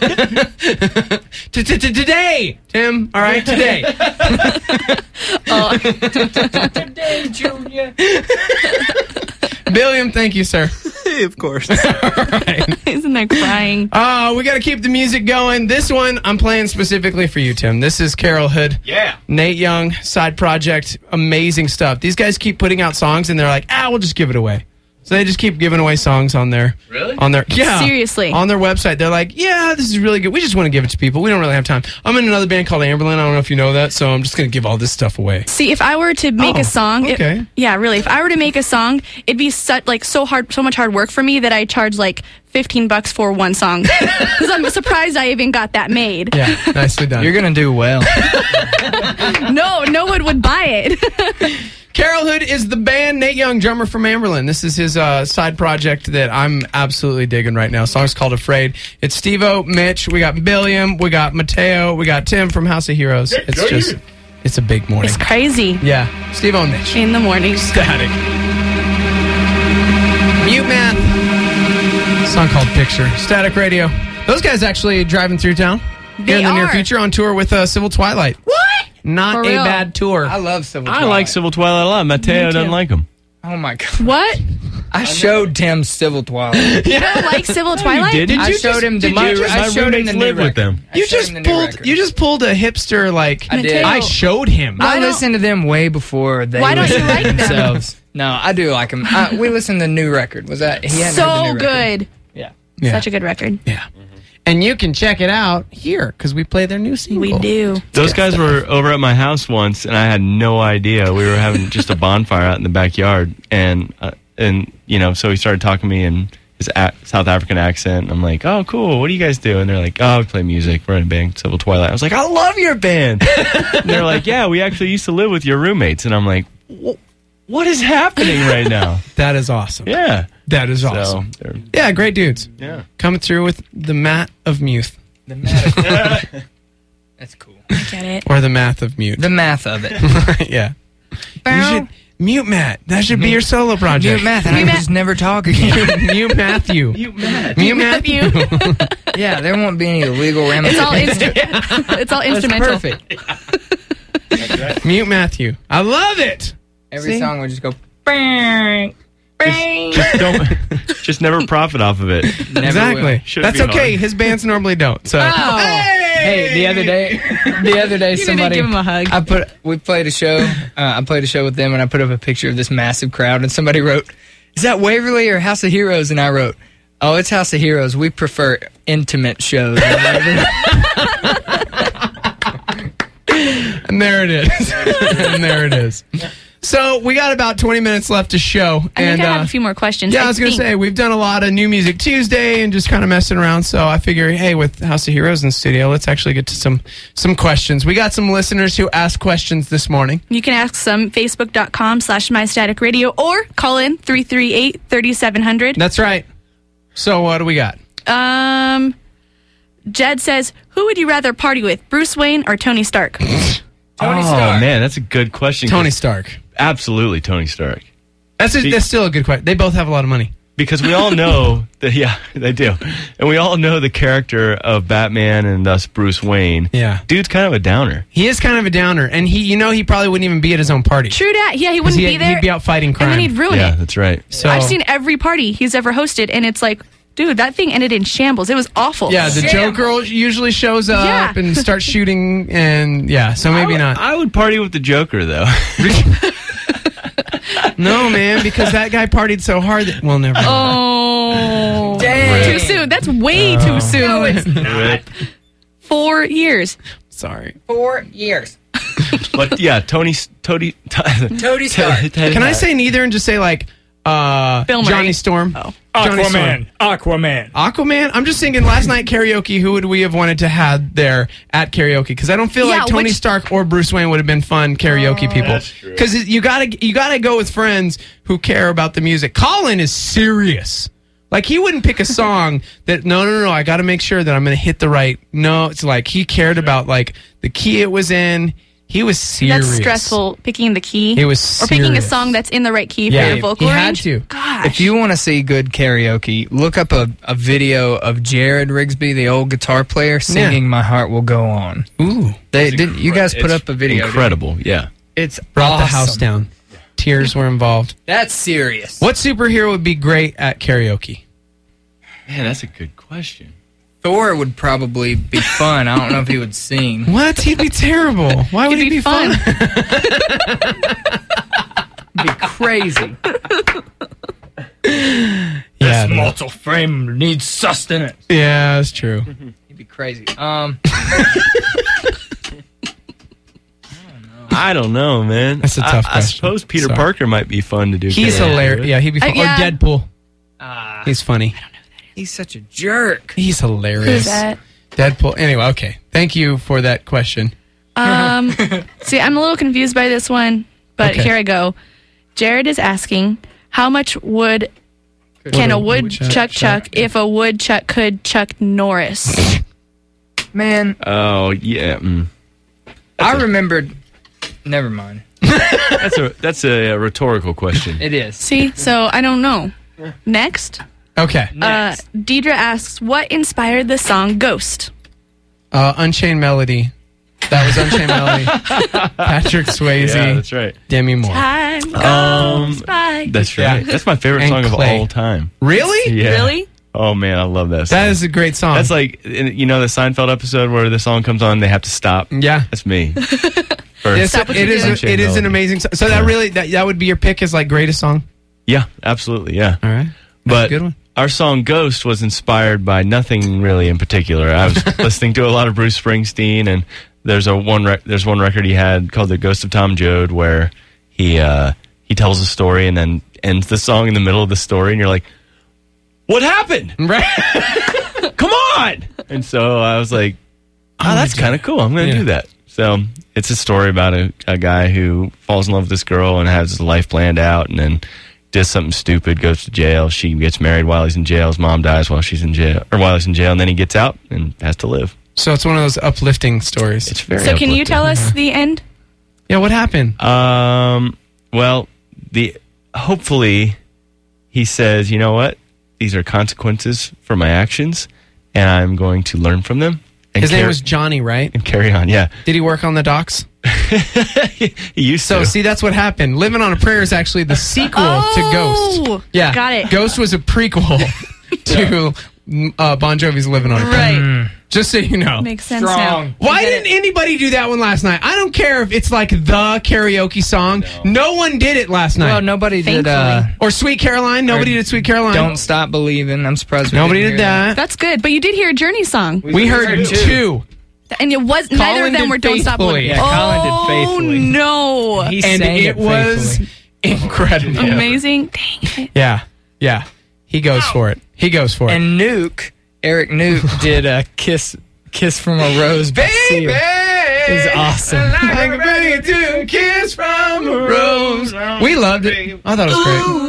Today, Tim. All right, today. Today, Junior. Billiam, thank you, sir. Of course. All right. Isn't that crying? We got to keep the music going. This one I'm playing specifically for you, Tim. This is Carol Hood. Yeah. Nate Young, side project, amazing stuff. These guys keep putting out songs and they're like, we'll just give it away. So they just keep giving away songs on their Seriously. on their website. They're like, yeah, this is really good. We just want to give it to people. We don't really have time. I'm in another band called Amberlynn. I don't know if you know that, so I'm just going to give all this stuff away. See, if I were to make a song, okay. If I were to make a song, it'd be so much hard work for me that I charge like $15 for one song. Because I'm surprised I even got that made. Yeah, nicely done. You're going to do well. No one would buy it. Carol Hood is the band. Nate Young, drummer from Amberlynn. This is his side project that I'm absolutely digging right now. The song's called Afraid. It's Steve-O, Mitch, we got Billiam, we got Mateo, we got Tim from House of Heroes. It's a big morning. It's crazy. Yeah, Steve-O and Mitch. In the morning. Static. Mute Man. Song called Picture. Static Radio. Those guys actually driving through town. They in the near are. future on tour with Civil Twilight. What? Not For a real. bad tour. I love Civil I Twilight. like Civil Twilight a lot. Mateo doesn't like them. Oh, my God. What? I showed Tim Civil Twilight. You don't like Civil Twilight? didn't. I showed him the new My roommates live with them. You just pulled a hipster like I did. I showed him. I listened to them way before they Why don't you listened to like them? themselves. No, I do like them. We listened to the new record. Was that he hadn't heard the So new record. good. Yeah. Yeah. Such a good record. Yeah. And you can check it out here because we play their new single. We do. Those guys were over at my house once, and I had no idea. We were having just a bonfire out in the backyard, and so he started talking to me in his South African accent. And I'm like, "Oh, cool. What do you guys do?" And they're like, "Oh, we play music. We're in a band, Civil Twilight." I was like, "I love your band." And they're like, "Yeah, we actually used to live with your roommates." And I'm like, "What is happening right now?" That is awesome. Yeah, That is so awesome. they're- Yeah, great dudes. yeah. Coming through with the Matt of Mute. The math. That's cool. Get it? Or the Math of Mute. The math of it. Yeah. You should Mute Matt. That should be your solo project. Mute math, and I Mute can just never talk again. Mute Matthew. Mute Matthew. Yeah, there won't be any legal It's all ramifications. it's all That's instrumental. perfect. Mute Matthew. I love it. Every See? song would just go. Bang, bang. Just never profit off of it. Never Exactly. will. Shouldn't That's be okay. hard. His bands normally don't. So. Hey, the other day, somebody give him a hug. we played a show. I played a show with them, and I put up a picture of this massive crowd, and somebody wrote, "Is that Waverly or House of Heroes?" And I wrote, "Oh, it's House of Heroes. We prefer intimate shows." And there it is. And there it is. So we got about 20 minutes left to show. I think I have a few more questions. Yeah, I was going to say, we've done a lot of New Music Tuesday and just kind of messing around. So I figure, hey, with House of Heroes in the studio, let's actually get to some questions. We got some listeners who asked questions this morning. You can ask some Facebook.com/MyStaticRadio or call in 338-3700. That's right. So what do we got? Jed says, who would you rather party with, Bruce Wayne or Tony Stark? Tony Oh Stark. man, that's a good question. Tony Stark. Absolutely, Tony Stark. That's still a good question. They both have a lot of money. because we all know that, yeah, they do. And we all know the character of Batman and thus Bruce Wayne. Yeah. Dude's kind of a downer. He is kind of a downer, and he probably wouldn't even be at his own party. True that. Yeah, he wouldn't be there. He'd be out fighting crime. And then he'd ruin Yeah, it. that's right. So I've seen every party he's ever hosted, and it's like, dude, that thing ended in shambles. It was awful. yeah, the Joker usually shows up Yeah. and starts shooting, and yeah, so maybe not. I would party with the Joker, though. No, man, because that guy partied so hard that never. Oh, Dang. too soon. That's way too soon. No, it's not. 4 years. Sorry. 4 years. But yeah, Tony Stark. Can I say neither and just say like Bill Murray. Johnny Storm? Oh. Johnny Storm. Aquaman. Aquaman? I'm just thinking last night karaoke, who would we have wanted to have there at karaoke? Because I don't feel Yeah, like Tony which- Stark or Bruce Wayne would have been fun karaoke people. That's true. Because you gotta go with friends who care about the music. Colin is serious. Like he wouldn't pick a song that no, I gotta make sure that I'm gonna hit the right. No, it's like he cared about like the key it was in. He was serious. That's stressful, picking the key. He was Or picking a serious. song that's in the right key Yeah, for your vocal he had range. to. Gosh. If you want to see good karaoke, look up a video of Jared Rigsby, the old guitar player, singing "My Heart Will Go On." Ooh, You guys put up a video? Incredible, yeah. It's brought the awesome. house down. Tears were involved. That's serious. What superhero would be great at karaoke? Man, that's a good question. Thor would probably be fun. I don't know if he would sing. What? He'd be terrible. Why would he be fun? It'd be crazy. Yeah, no. mortal frame needs sustenance. Yeah, that's true. He'd be crazy. I don't know, man. That's a tough I question. suppose Peter Sorry. Parker might be fun to do. He's karaoke hilarious. with. Yeah, he'd be fun. yeah. Or Deadpool. He's funny. He's such a jerk. He's hilarious. Who's that? Deadpool. Anyway, okay. Thank you for that question. See, I'm a little confused by this one, but Okay. here I go. Jared is asking, how much wood can a woodchuck chuck if a woodchuck could Chuck Norris? Man, Oh yeah, I remembered. Never mind. that's a rhetorical question. It is. See, so I don't know. Next, Okay. Deidre asks, what inspired the song Ghost? Unchained Melody. That was Unchained Melody. Patrick Swayze. Yeah, that's right. Demi Moore. Time goes by. That's right. Yeah. That's my favorite And song of Clay. all time. Really? Yeah. Really? Oh man, I love that song. That is a great song. That's like you know the Seinfeld episode where the song comes on, they have to stop. Yeah. That's me. Yes, Stop what it you're is. doing. It is an amazing song. So that really that would be your pick as like greatest song. Yeah, absolutely. Yeah. All right. But a good one. our song Ghost was inspired by nothing really in particular. I was listening to a lot of Bruce Springsteen, and there's one record he had called The Ghost of Tom Joad where he tells a story and then ends the song in the middle of the story, and you're like, what happened? Right. Come on! And so I was like, oh, that's kind of cool. I'm going to do that. So it's a story about a guy who falls in love with this girl and has his life planned out, and then does something stupid, goes to jail. She gets married while he's in jail. His mom dies while she's in jail, or while he's in jail, and then he gets out and has to live. So it's one of those uplifting stories. It's very. So can you uplifting. tell us the end? Yeah. What happened? Well, hopefully he says, you know what? These are consequences for my actions, and I'm going to learn from them. And His name was Johnny, right? and carry on. Yeah, Did he work on the docks? he used So to. see, that's what happened. Living on a Prayer is actually the sequel to Ghost. Yeah, got it. Ghost was a prequel to Bon Jovi's Living on a Prayer. Right. Just so you know. Makes sense Strong. now. Why didn't anybody do that one last night? I don't care if it's like the karaoke song. No one did it last night. Well, nobody did. Thankfully. Or Sweet Caroline. Nobody did Sweet Caroline. Don't Stop Believing. I'm surprised. Nobody didn't did hear that. That's good, but you did hear a Journey song, We heard two. and it was neither Colin of them did were "Don't Stop Faithfully. Believing." Yeah, Colin did Faithfully. Oh no! He And sang it was faithfully. incredible. Amazing. Dang it. Yeah. He goes for it. He goes for it. And Eric Nuke did a Kiss from a Rose by Seal. It was awesome. Like a baby to kiss from a rose. We loved it. I thought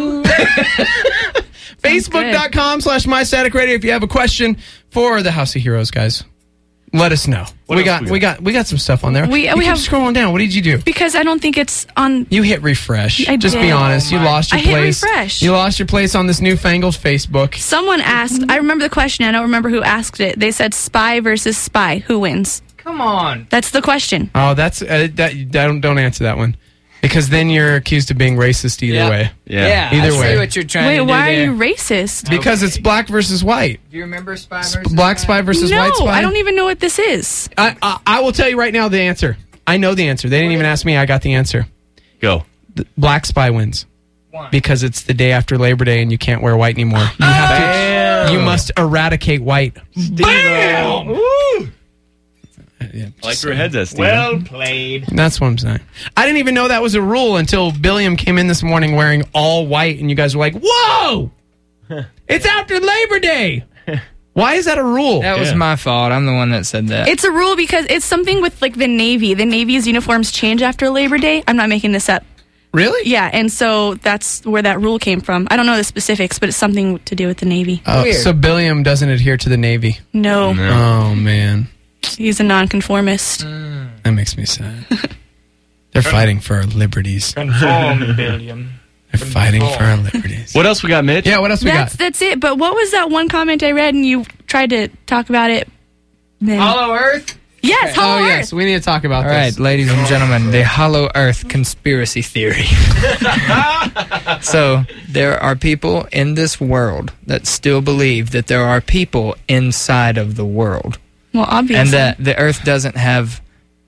it was great. Facebook.com/MyStaticRadio if you have a question for the House of Heroes, guys. let us know. We got some stuff on there. We keep have scrolling down. What did you do? Because I don't think it's on. You hit refresh. I Just did. be honest. You lost your I hit place. refresh. You lost your place on this newfangled Facebook. Someone asked. I remember the question. I don't remember who asked it. They said spy versus spy. Who wins? Come on. That's the question. Oh, that's don't answer that one, because then you're accused of being racist either way. Yeah. Either I way. see what you're trying to do why there. are you racist? Because it's black versus white. Do you remember spy versus Black spy versus no, white spy. I don't even know what this is. I will tell you right now the answer. I know the answer. They didn't even ask me. I got the answer. Go. The black spy wins. Why? Because it's the day after Labor Day and you can't wear white anymore. You have to. You must eradicate white. Bam! Woo! Yeah, I like your heads at, Steve. Well played. that's what I'm saying. I didn't even know that was a rule until Billiam came in this morning wearing all white, and you guys were like, "Whoa! It's after Labor Day." Why is that a rule? That was my fault. I'm the one that said that. It's a rule because it's something with like the Navy. The Navy's uniforms change after Labor Day. I'm not making this up. Really? Yeah, and so that's where that rule came from. I don't know the specifics, but it's something to do with the Navy. Weird. So Billiam doesn't adhere to the Navy. No, Oh man, he's a nonconformist. that makes me sad. They're fighting for our liberties. Conform, Billiam. They're fighting for our liberties. What else we got, Mitch? Yeah, what else we got? That's it. But what was that one comment I read and you tried to talk about it? Then. Hollow Earth? Yes, Hollow Earth. Yes, we need to talk about All this. right, ladies and gentlemen, the Hollow Earth conspiracy theory. So, there are people in this world that still believe that there are people inside of the world. Well, obviously. And that the Earth doesn't have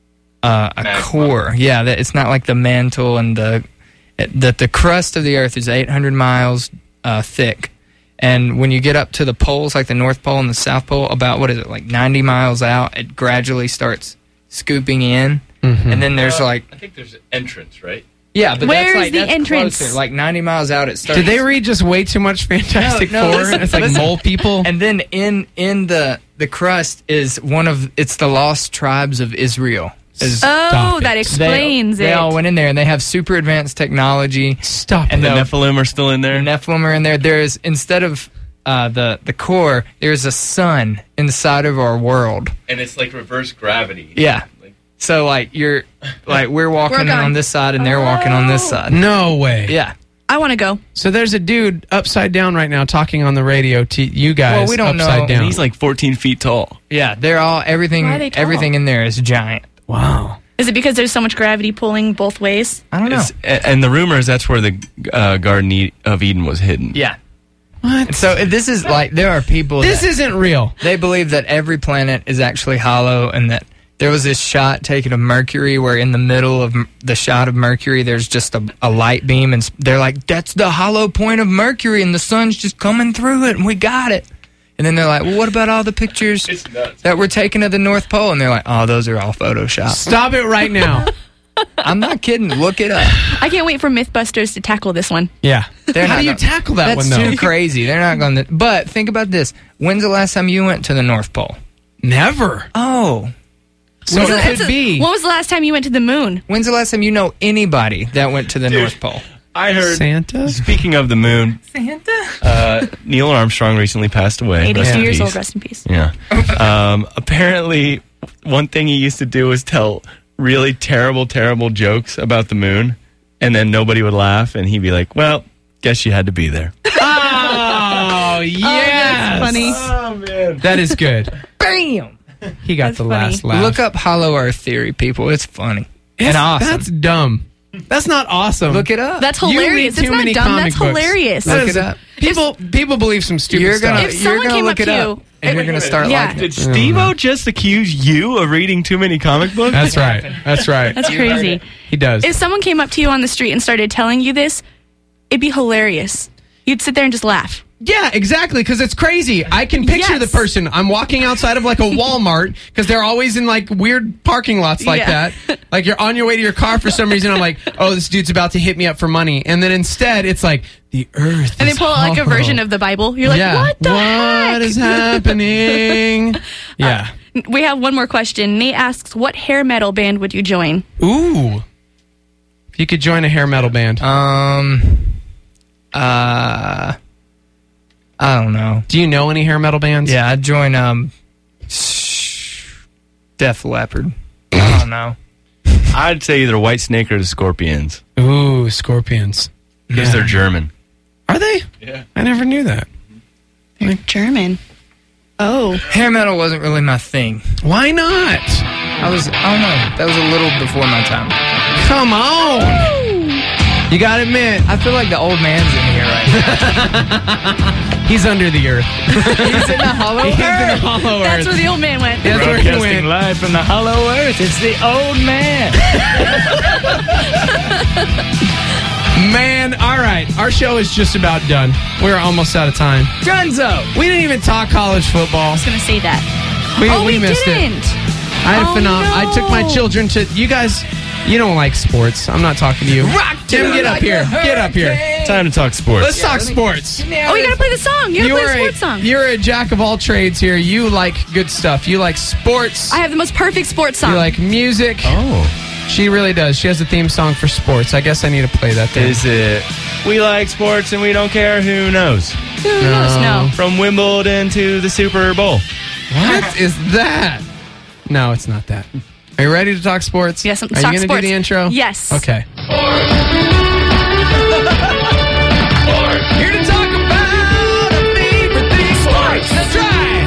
a core. Yeah, that it's not like the mantle and that the crust of the Earth is 800 miles thick. And when you get up to the poles, like the North Pole and the South Pole, about, what is it, like 90 miles out, it gradually starts scooping in. And then there's I think there's an entrance, right? yeah, but Where's that's the entrance? closer. Like 90 miles out, it starts. Did they read just way too much Fantastic No, Four? listen, It's like listen. mole people. And then in the crust is it's the lost tribes of Israel. Oh, that explains They it. all went in there, and they have super advanced technology. Stop And The the Nephilim are still in there. Nephilim are in there. There's, instead of the core, there's a sun inside of our world. And it's like reverse gravity. Yeah. So like we're walking We're going. on this side, and they're walking on this side. No way. Yeah. I want to go. So there's a dude upside down right now talking on the radio to you guys. Well, we don't upside know. down. He's like 14 feet tall. Yeah. They're all everything. Why are they tall? Everything in there is giant. Wow. Is it because there's so much gravity pulling both ways? I don't know. And the rumor is that's where the Garden of Eden was hidden. Yeah. What? So this is like there are people. This that, isn't real. They believe that every planet is actually hollow, and that there was this shot taken of Mercury where in the middle of the shot of Mercury there's just a light beam, and they're like, that's the hollow point of Mercury, and the sun's just coming through it, and we got it. And then they're like, well, what about all the pictures that were taken of the North Pole? And they're like, oh, those are all Photoshopped. Stop it right now. I'm not kidding. Look it up. I can't wait for Mythbusters to tackle this one. Yeah. They're How not do you gonna- tackle that That's one, though? too crazy. They're not going to. But think about this. When's the last time you went to the North Pole? Never. Oh. So When it could be. When was the last time you went to the moon? When's the last time you know anybody that went to the North Pole? I heard. Santa? Speaking of the moon, Neil Armstrong recently passed away. 82 Rest in years peace. old, rest in peace. Yeah. Apparently, one thing he used to do was tell really terrible, terrible jokes about the moon, and then nobody would laugh, and he'd be like, well, guess you had to be there. Oh, yes. Funny. Oh, man. That is good. Bam! He got That's the funny. last laugh. Look up Hollow Earth theory, people. It's funny. And It's- awesome. That's dumb. That's not awesome. Look it up. That's You read hilarious. too It's not many dumb. comic That's books. hilarious. That Look is- it up. People believe some stupid You're stuff. gonna, If you're someone gonna came look up it to up, you- and you're gonna start Yeah. liking Did it. Steve-O just accuse you of reading too many comic books? That's right. That's right. That's crazy. He does. If someone came up to you on the street and started telling you this, it'd be hilarious. You'd sit there and just laugh. Yeah, exactly, because it's crazy. I can picture Yes. the person. I'm walking outside of like a Walmart, because they're always in like weird parking lots like Yeah. that. Like you're on your way to your car for some reason. I'm like, oh, this dude's about to hit me up for money. And then instead, it's like, the earth And they is pull out like a hollow. version of the Bible. You're like, Yeah. what the heck? What is happening? Yeah. We have one more question. Nate asks, what hair metal band would you join? Ooh. If you could join a hair metal band. I don't know. Do you know any hair metal bands? Yeah, I'd join Def Leppard. I don't know. I'd say either White Snake or the Scorpions. Ooh, Scorpions. Because they're German. Are they? Yeah. I never knew that. They're German. Oh. Hair metal wasn't really my thing. Why not? I don't know. That was a little before my time. Come on. You gotta admit. I feel like the old man's in here right now. He's under the earth. He's in the hollow He's in the earth. hollow earth. That's where the old man went. That's where he went. live from the hollow earth. It's the old man. Man, all right. Our show is just about done. We're almost out of time. Dunzo. We didn't even talk college football. I was going to say that. We missed didn't. it. I took my children to... You guys, you don't like sports. I'm not talking to you. Tim, get up here. Get up here. Time to talk sports. Let's talk sports. Oh, you got to play the song. You got to play the sports song. You're a jack of all trades here. You like good stuff. You like sports. I have the most perfect sports song. You like music. Oh. She really does. She has a theme song for sports. I guess I need to play that then. Is it, we like sports and we don't care who knows? Who knows? No. From Wimbledon to the Super Bowl. What is that? No, it's not that. Are you ready to talk sports? Yes, let's Are talk you going to sports. do the intro? Yes. Okay. Here to talk about our favorite thing, sports. That's right.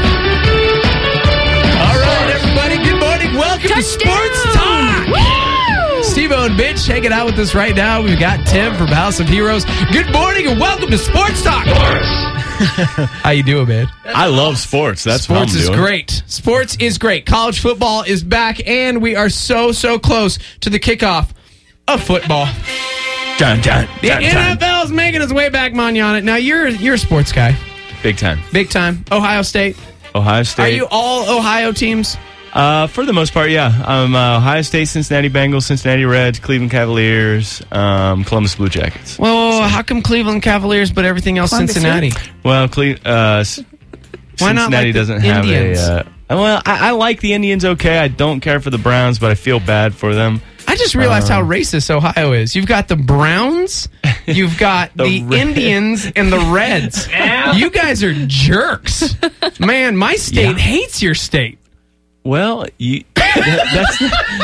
All right, everybody. Good morning. Welcome to Sports Talk. Woo! Steve-O and Bitch hanging out with us right now. We've got Tim from House of Heroes. Good morning and welcome to Sports Talk. How you doing, man? I love sports. That's Sports what I'm is doing. great. Sports is great. College football is back, and we are so close to the kickoff of football. Dun, dun, The dun, dun. NFL is making its way back, Manana. Now, you're a sports guy. Big time. Big time. Ohio State. Ohio State. Are you all Ohio teams? For the most part, yeah. I'm Ohio State, Cincinnati Bengals, Cincinnati Reds, Cleveland Cavaliers, Columbus Blue Jackets. Well, how come Cleveland Cavaliers, but everything else Columbus Cincinnati? Well, Why not Cincinnati like the doesn't have Indians? I like the Indians okay. I don't care for the Browns, but I feel bad for them. I just realized how racist Ohio is. You've got the Browns, you've got the Indians, and the Reds. You guys are jerks. Man, my state hates your state. Well, that's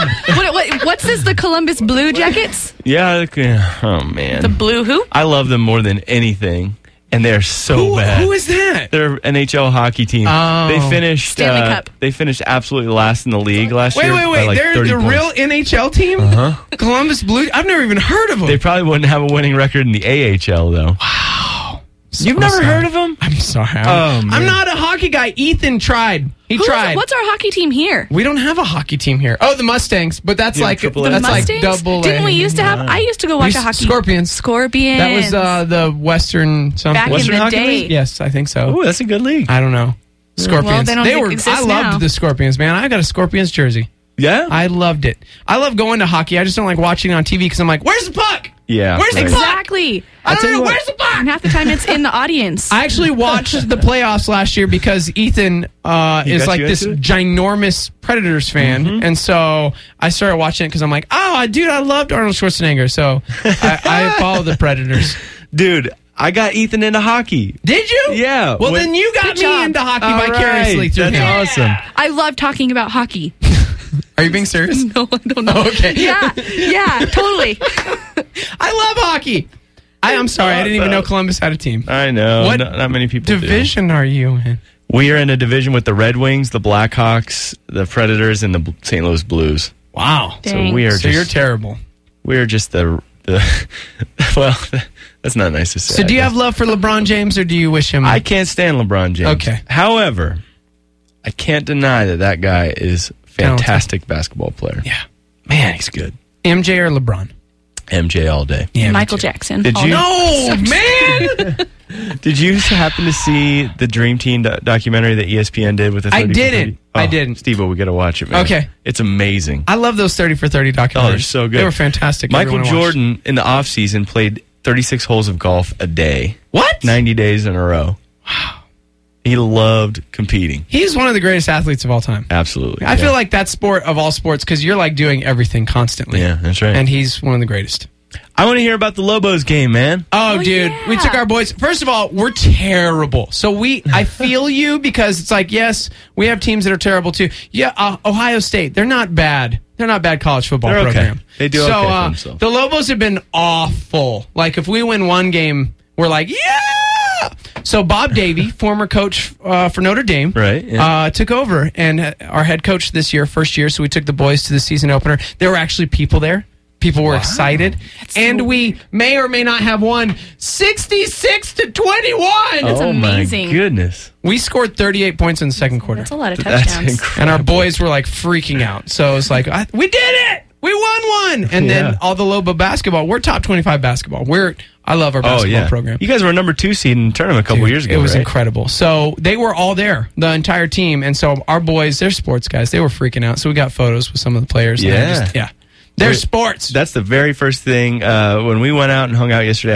What's this? The Columbus Blue Jackets? yeah. Oh man, The blue who? I love them more than anything, and they're so bad. Who is that? They're an NHL hockey team. Oh. They finished Stanley Cup. They finished absolutely last in the league last Wait, year. by like They're 30 the points. real NHL team? Uh-huh. Columbus Blue? I've never even heard of them. They probably wouldn't have a winning record in the AHL though. You've never heard of them? I'm sorry. Oh, man. I'm not a hockey guy. Ethan tried. He tried. What's our hockey team here? We don't have a hockey team here. Oh, the Mustangs, but that's Yeah, like triple A. that's like Mustangs? double A. Didn't we used to have? I used to go watch a hockey. Scorpions. Scorpions. That was the Western something. Back Western in the Hockey day. League? Yes, I think so. Oh, that's a good league. I don't know. Scorpions. Well, they don't exist I loved now. the Scorpions, man. I got a Scorpions jersey. Yeah. I loved it. I love going to hockey. I just don't like watching it on TV because I'm like, where's the puck? Yeah. Where's the right. puck? Exactly. I don't tell you know. what. Where's the puck? And half the time it's in the audience. I actually watched the playoffs last year because Ethan is got like you this into it? ginormous Predators fan. And so I started watching it because I'm like, oh, dude, I loved Arnold Schwarzenegger. So I follow the Predators. Dude, I got Ethan into hockey. Did you? Yeah. Well, then you got me job. into hockey All vicariously right. through him. That's awesome. I love talking about hockey. Are you being serious? No, I don't know. Oh, okay. Yeah, totally. I love hockey. I'm sorry. I didn't even know Columbus had a team. I know. What Not many people division are you in? do. We are in a division with the Red Wings, the Blackhawks, the Predators, and the St. Louis Blues. Wow. Dang. So we are So you're just terrible. we're just the well, that's not nice to say. So do you I have love for LeBron James or do you wish him? I can't stand LeBron James. Okay. However, I can't deny that guy is a fantastic basketball player. Yeah. Man, he's good. MJ or LeBron? MJ all day. Yeah, Michael Jackson. Did Oh, you- No, man. Did you happen to see the Dream Team documentary that ESPN did with the 30 I for didn't. 30? I Oh, didn't. Steve-O, we got to watch it, man. Okay. It's amazing. I love those 30 for 30 documentaries. Oh, they're so good. They were fantastic. Michael Everyone watched. Jordan, in the offseason, played 36 holes of golf a day. What? 90 days in a row. Wow. He loved competing. He's one of the greatest athletes of all time. Absolutely. I feel like that sport of all sports because you're like doing everything constantly. Yeah, that's right. And he's one of the greatest. I want to hear about the Lobos game, man. Oh, dude, we took our boys. First of all, we're terrible. So I feel you because it's like, yes, we have teams that are terrible too. Yeah, Ohio State, they're not bad. They're not bad college football They're program. okay. They do okay for themselves. The Lobos have been awful. Like, if we win one game, we're like, yeah! So Bob Davie, former coach for Notre Dame, right, took over. And our head coach this year, first year, so we took the boys to the season opener. There were actually people there. People were excited. And we may or may not have won 66-21. That's amazing. My goodness. We scored 38 points in the second quarter. That's a lot of touchdowns. And our boys were like freaking out. So it's like, we did it! We won one! And then all the Lobo basketball, we're top 25 basketball. I love our basketball program. You guys were a number 2 seed in the tournament a couple years ago. It was incredible. So they were all there, the entire team. And so our boys, they're sports guys. They were freaking out. So we got photos with some of the players. They're sports. That's the very first thing. When we went out and hung out yesterday,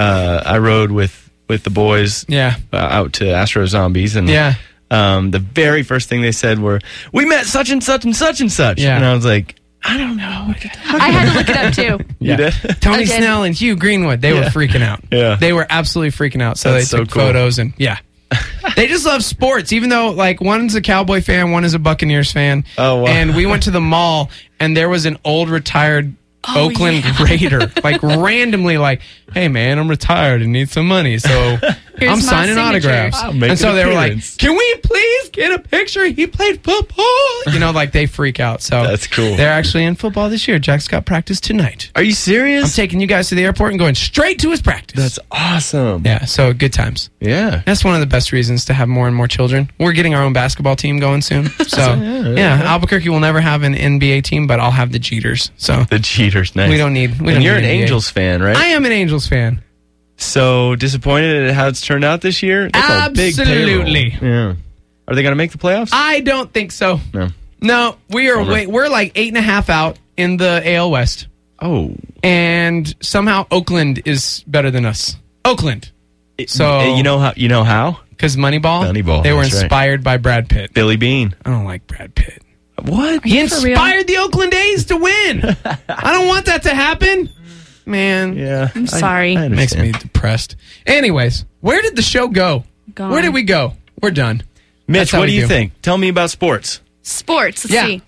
I rode with the boys out to Astro Zombies. And the very first thing they said were, we met such and such and such and such. And I was like, I don't know. I had to look it up too. You did? Tony Snell and Hugh Greenwood, they were freaking out. They were absolutely freaking out. So That's they took photos and they just love sports, even though like one's a Cowboy fan, one is a Buccaneers fan. Oh, wow. And we went to the mall and there was an old retired Oakland Raider, like randomly like, hey man, I'm retired and need some money. So I'm signing autographs. And so they were like, can we please get a picture? He played football. You know, like they freak out. So that's cool. They're actually in football this year. Jack's got practice tonight. Are you serious? I'm taking you guys to the airport and going straight to his practice. That's awesome. Yeah, so good times. Yeah. That's one of the best reasons to have more and more children. We're getting our own basketball team going soon. So Albuquerque will never have an NBA team, but I'll have the Jeters. So the Jeters, nice. We don't need. And you're an Angels fan, right? I am an Angels fan. So disappointed at how it's turned out this year? That's absolutely. A big payroll. Yeah. Are they going to make the playoffs? I don't think so. No, we are. We're like 8.5 out in the AL West. Oh, and somehow Oakland is better than us. Oakland. So you know how? Because Moneyball. They were inspired by Brad Pitt. Billy Bean. I don't like Brad Pitt. What? He inspired the Oakland A's to win. I don't want that to happen. Man. Yeah. I'm sorry. It makes me depressed. Anyways, where did the show go? Gone. Where did we go? We're done. Mitch, what do you think? Tell me about sports. Sports. Let's see.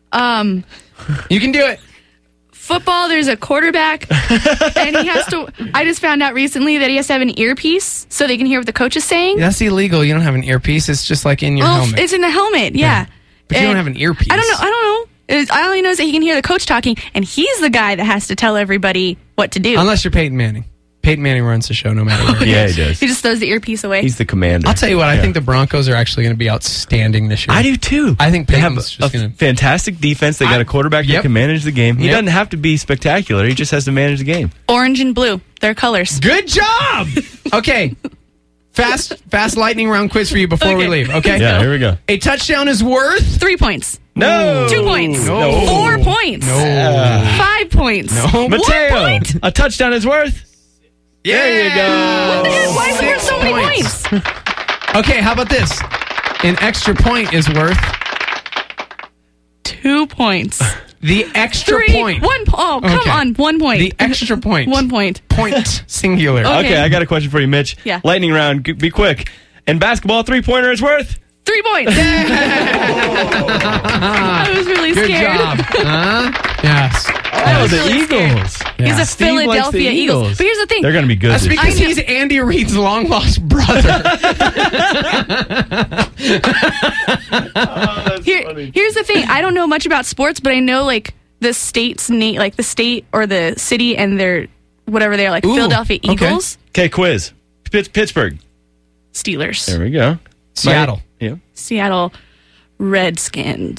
You can do it. Football, there's a quarterback, and he has to. I just found out recently that he has to have an earpiece so they can hear what the coach is saying. That's illegal. You don't have an earpiece. It's just like in your helmet. It's in the helmet, yeah. But you don't have an earpiece. I don't know. I only know that he can hear the coach talking, and he's the guy that has to tell everybody what to do. Unless you're Peyton Manning. Peyton Manning runs the show no matter where. Yeah, he does. He just throws the earpiece away. He's the commander. I'll tell you what, I think the Broncos are actually going to be outstanding this year. I do too. I think they have Peyton's just going to... fantastic defense. They got a quarterback that can manage the game. He doesn't have to be spectacular. He just has to manage the game. Orange and blue, their colors. Good job! Okay. Fast lightning round quiz for you before we leave, okay? Yeah, here we go. A touchdown is worth... 3 points. No. 2 points. No. 4 points. No. 5 points. No. Mateo, 1 point. a touchdown is worth... Yeah. There you go. What the heck? Why is there so many points? Okay, how about this? An extra point is worth... 2 points. The extra 3. point. 1 point. Oh, come on. 1 point. The extra point. 1 point. Point singular. Okay, I got a question for you, Mitch. Yeah. Lightning round. Be quick. In basketball, 3-pointer is worth... 3 points. I was really Good scared. job. Yes. Oh, the Eagles. He's a Steve likes the Philadelphia Eagles. But here's the thing. They're going to be good. That's because he's Andy Reid's long-lost brother. Here's the thing. I don't know much about sports, but I know like the state's name, like the state or the city and their whatever they are, like Philadelphia Eagles. Okay, quiz. Pittsburgh. Steelers. There we go. Seattle. Yeah. Seattle Redskins.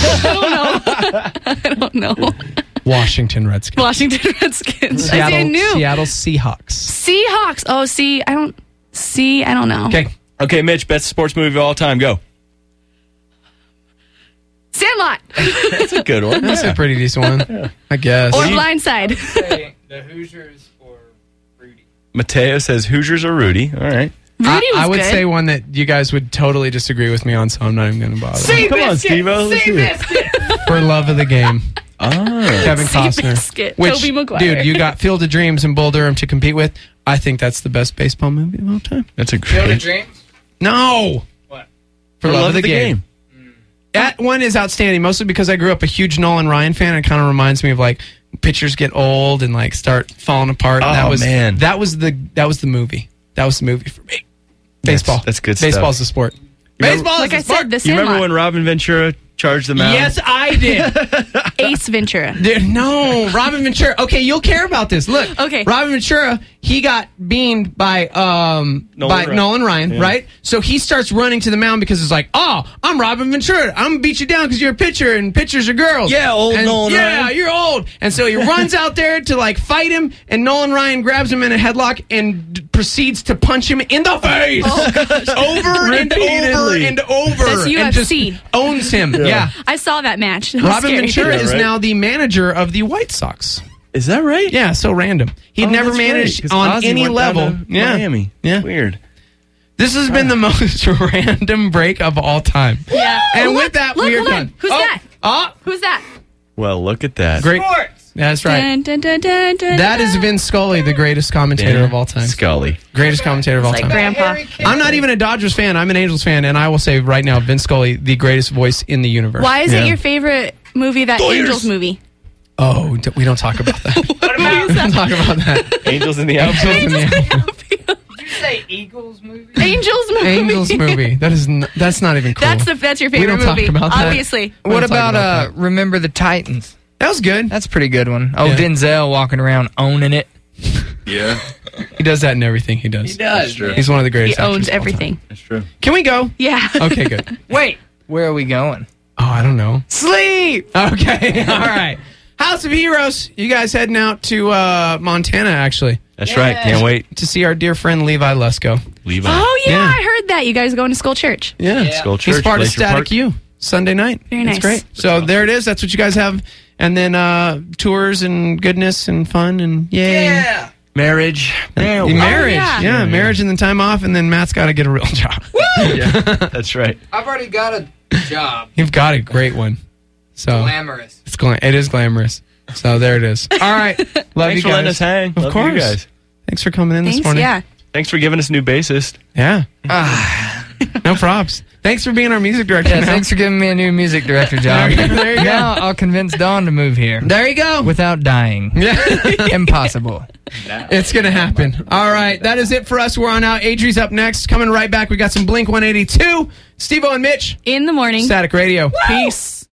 I don't know. Washington Redskins. Washington Redskins. I knew. Seattle Seahawks. Seahawks. Oh, I don't know. Okay, Mitch, best sports movie of all time. Go. Sandlot. That's a good one. That's a pretty decent one, I guess. Or Blindside. The Hoosiers or Rudy. Mateo says Hoosiers or Rudy. All right. Rudy was I would good. say one that you guys would totally disagree with me on, so I'm not even going to bother. Come on, Steve-O. For love of the game. Kevin Costner. Seabiscuit, Which, Tobey Maguire. dude, you got Field of Dreams and Bull Durham to compete with. I think that's the best baseball movie of all time. That's a Field of great. Dreams? No. What? For Love of the Game. That one is outstanding, mostly because I grew up a huge Nolan Ryan fan. It kind of reminds me of like pitchers get old and like start falling apart. Oh, that was man. That was the movie. That was the movie for me. Baseball. That's good stuff. Baseball's the sport. Baseball Like is I the sport. said, The You Sandlot. remember when Robin Ventura charged the mound? Yes, I did. Ace Ventura. Dude, no, Robin Ventura. Okay, you'll care about this. Look, Okay. Robin Ventura, he got beamed by Nolan Ryan, right? So he starts running to the mound because it's like, oh, I'm Robin Ventura. I'm gonna beat you down because you're a pitcher and pitchers are girls. Yeah, old Nolan Yeah, Ryan. you're old. And so he runs out there to like fight him, and Nolan Ryan grabs him in a headlock and proceeds to punch him in the face over and over and over. That's and just UFC. owns him. Yeah. I saw that match. It was Robin scary. Ventura Yeah, is right. now the manager of the White Sox. Is that right? Yeah, so random. He'd Oh, never that's managed right, 'cause on Ozzy any went down level. to Yeah. Miami. Yeah. Weird. This has been the most random break of all time. Yeah. And Look, with that, look, we are hold on. done. Who's that? Oh, Who's that? Well, look at that. great. That's right. Dun, dun, dun, dun, dun, That is dun. Vince Scully, the greatest commentator of all time. Scully. Greatest commentator of all Like time. Grandpa. I'm not even a Dodgers fan. I'm an Angels fan, and I will say right now, Vince Scully, the greatest voice in the universe. Why is Yeah. it your favorite movie, that Angels movie? Oh, we don't talk about that. We don't talk about that. Angels in the Angels outfield. in the outfield. Did you say Eagles movie? Angels movie. Angels movie. That's not even cool. That's your We favorite don't talk movie. about that. Obviously. We What don't talk about, that. Remember the Titans? That was good. That's a pretty good one. Oh, Yeah. Denzel walking around owning it. Yeah, He does that in everything he does. does. true. He's one of the He greatest actors owns of all time. everything. that's true. Can we go? Yeah. Okay, good. Wait, where are we going? Oh, I don't know. Sleep! Okay, all right. House of Heroes. You guys heading out to Montana, actually, That's right. Can't wait. to see our dear friend Levi Lesko. Levi. Oh, yeah, Yeah. I heard that. You guys going to school church. Yeah. Skull Church. He's part of Glacier Static Park. U, Sunday night. Very That's nice. great. So there it is. That's what you guys have. And then tours and goodness and fun and yay. Marriage. Marriage. yeah. Yeah, marriage and then time off. And then Matt's got to get a real job. Yeah, that's right. I've already got a job. You've got a great one. So Glamorous. it is glamorous. So there it is. All right. Love Thanks you for guys. letting us hang. Of Love course. you guys. Thanks for coming in this Thanks. morning. Yeah. Thanks for giving us a new bassist. Yeah. No props. Thanks for being our music director. Yeah, now. thanks for giving me a new music director job. There you go. Now I'll convince Dawn to move here. There you go. Without dying. Impossible. It's going to happen. All right. That is it for us. We're on out. Adri's up next. Coming right back. We got some Blink 182. Steve-O and Mitch. In the morning. Static Radio. Peace.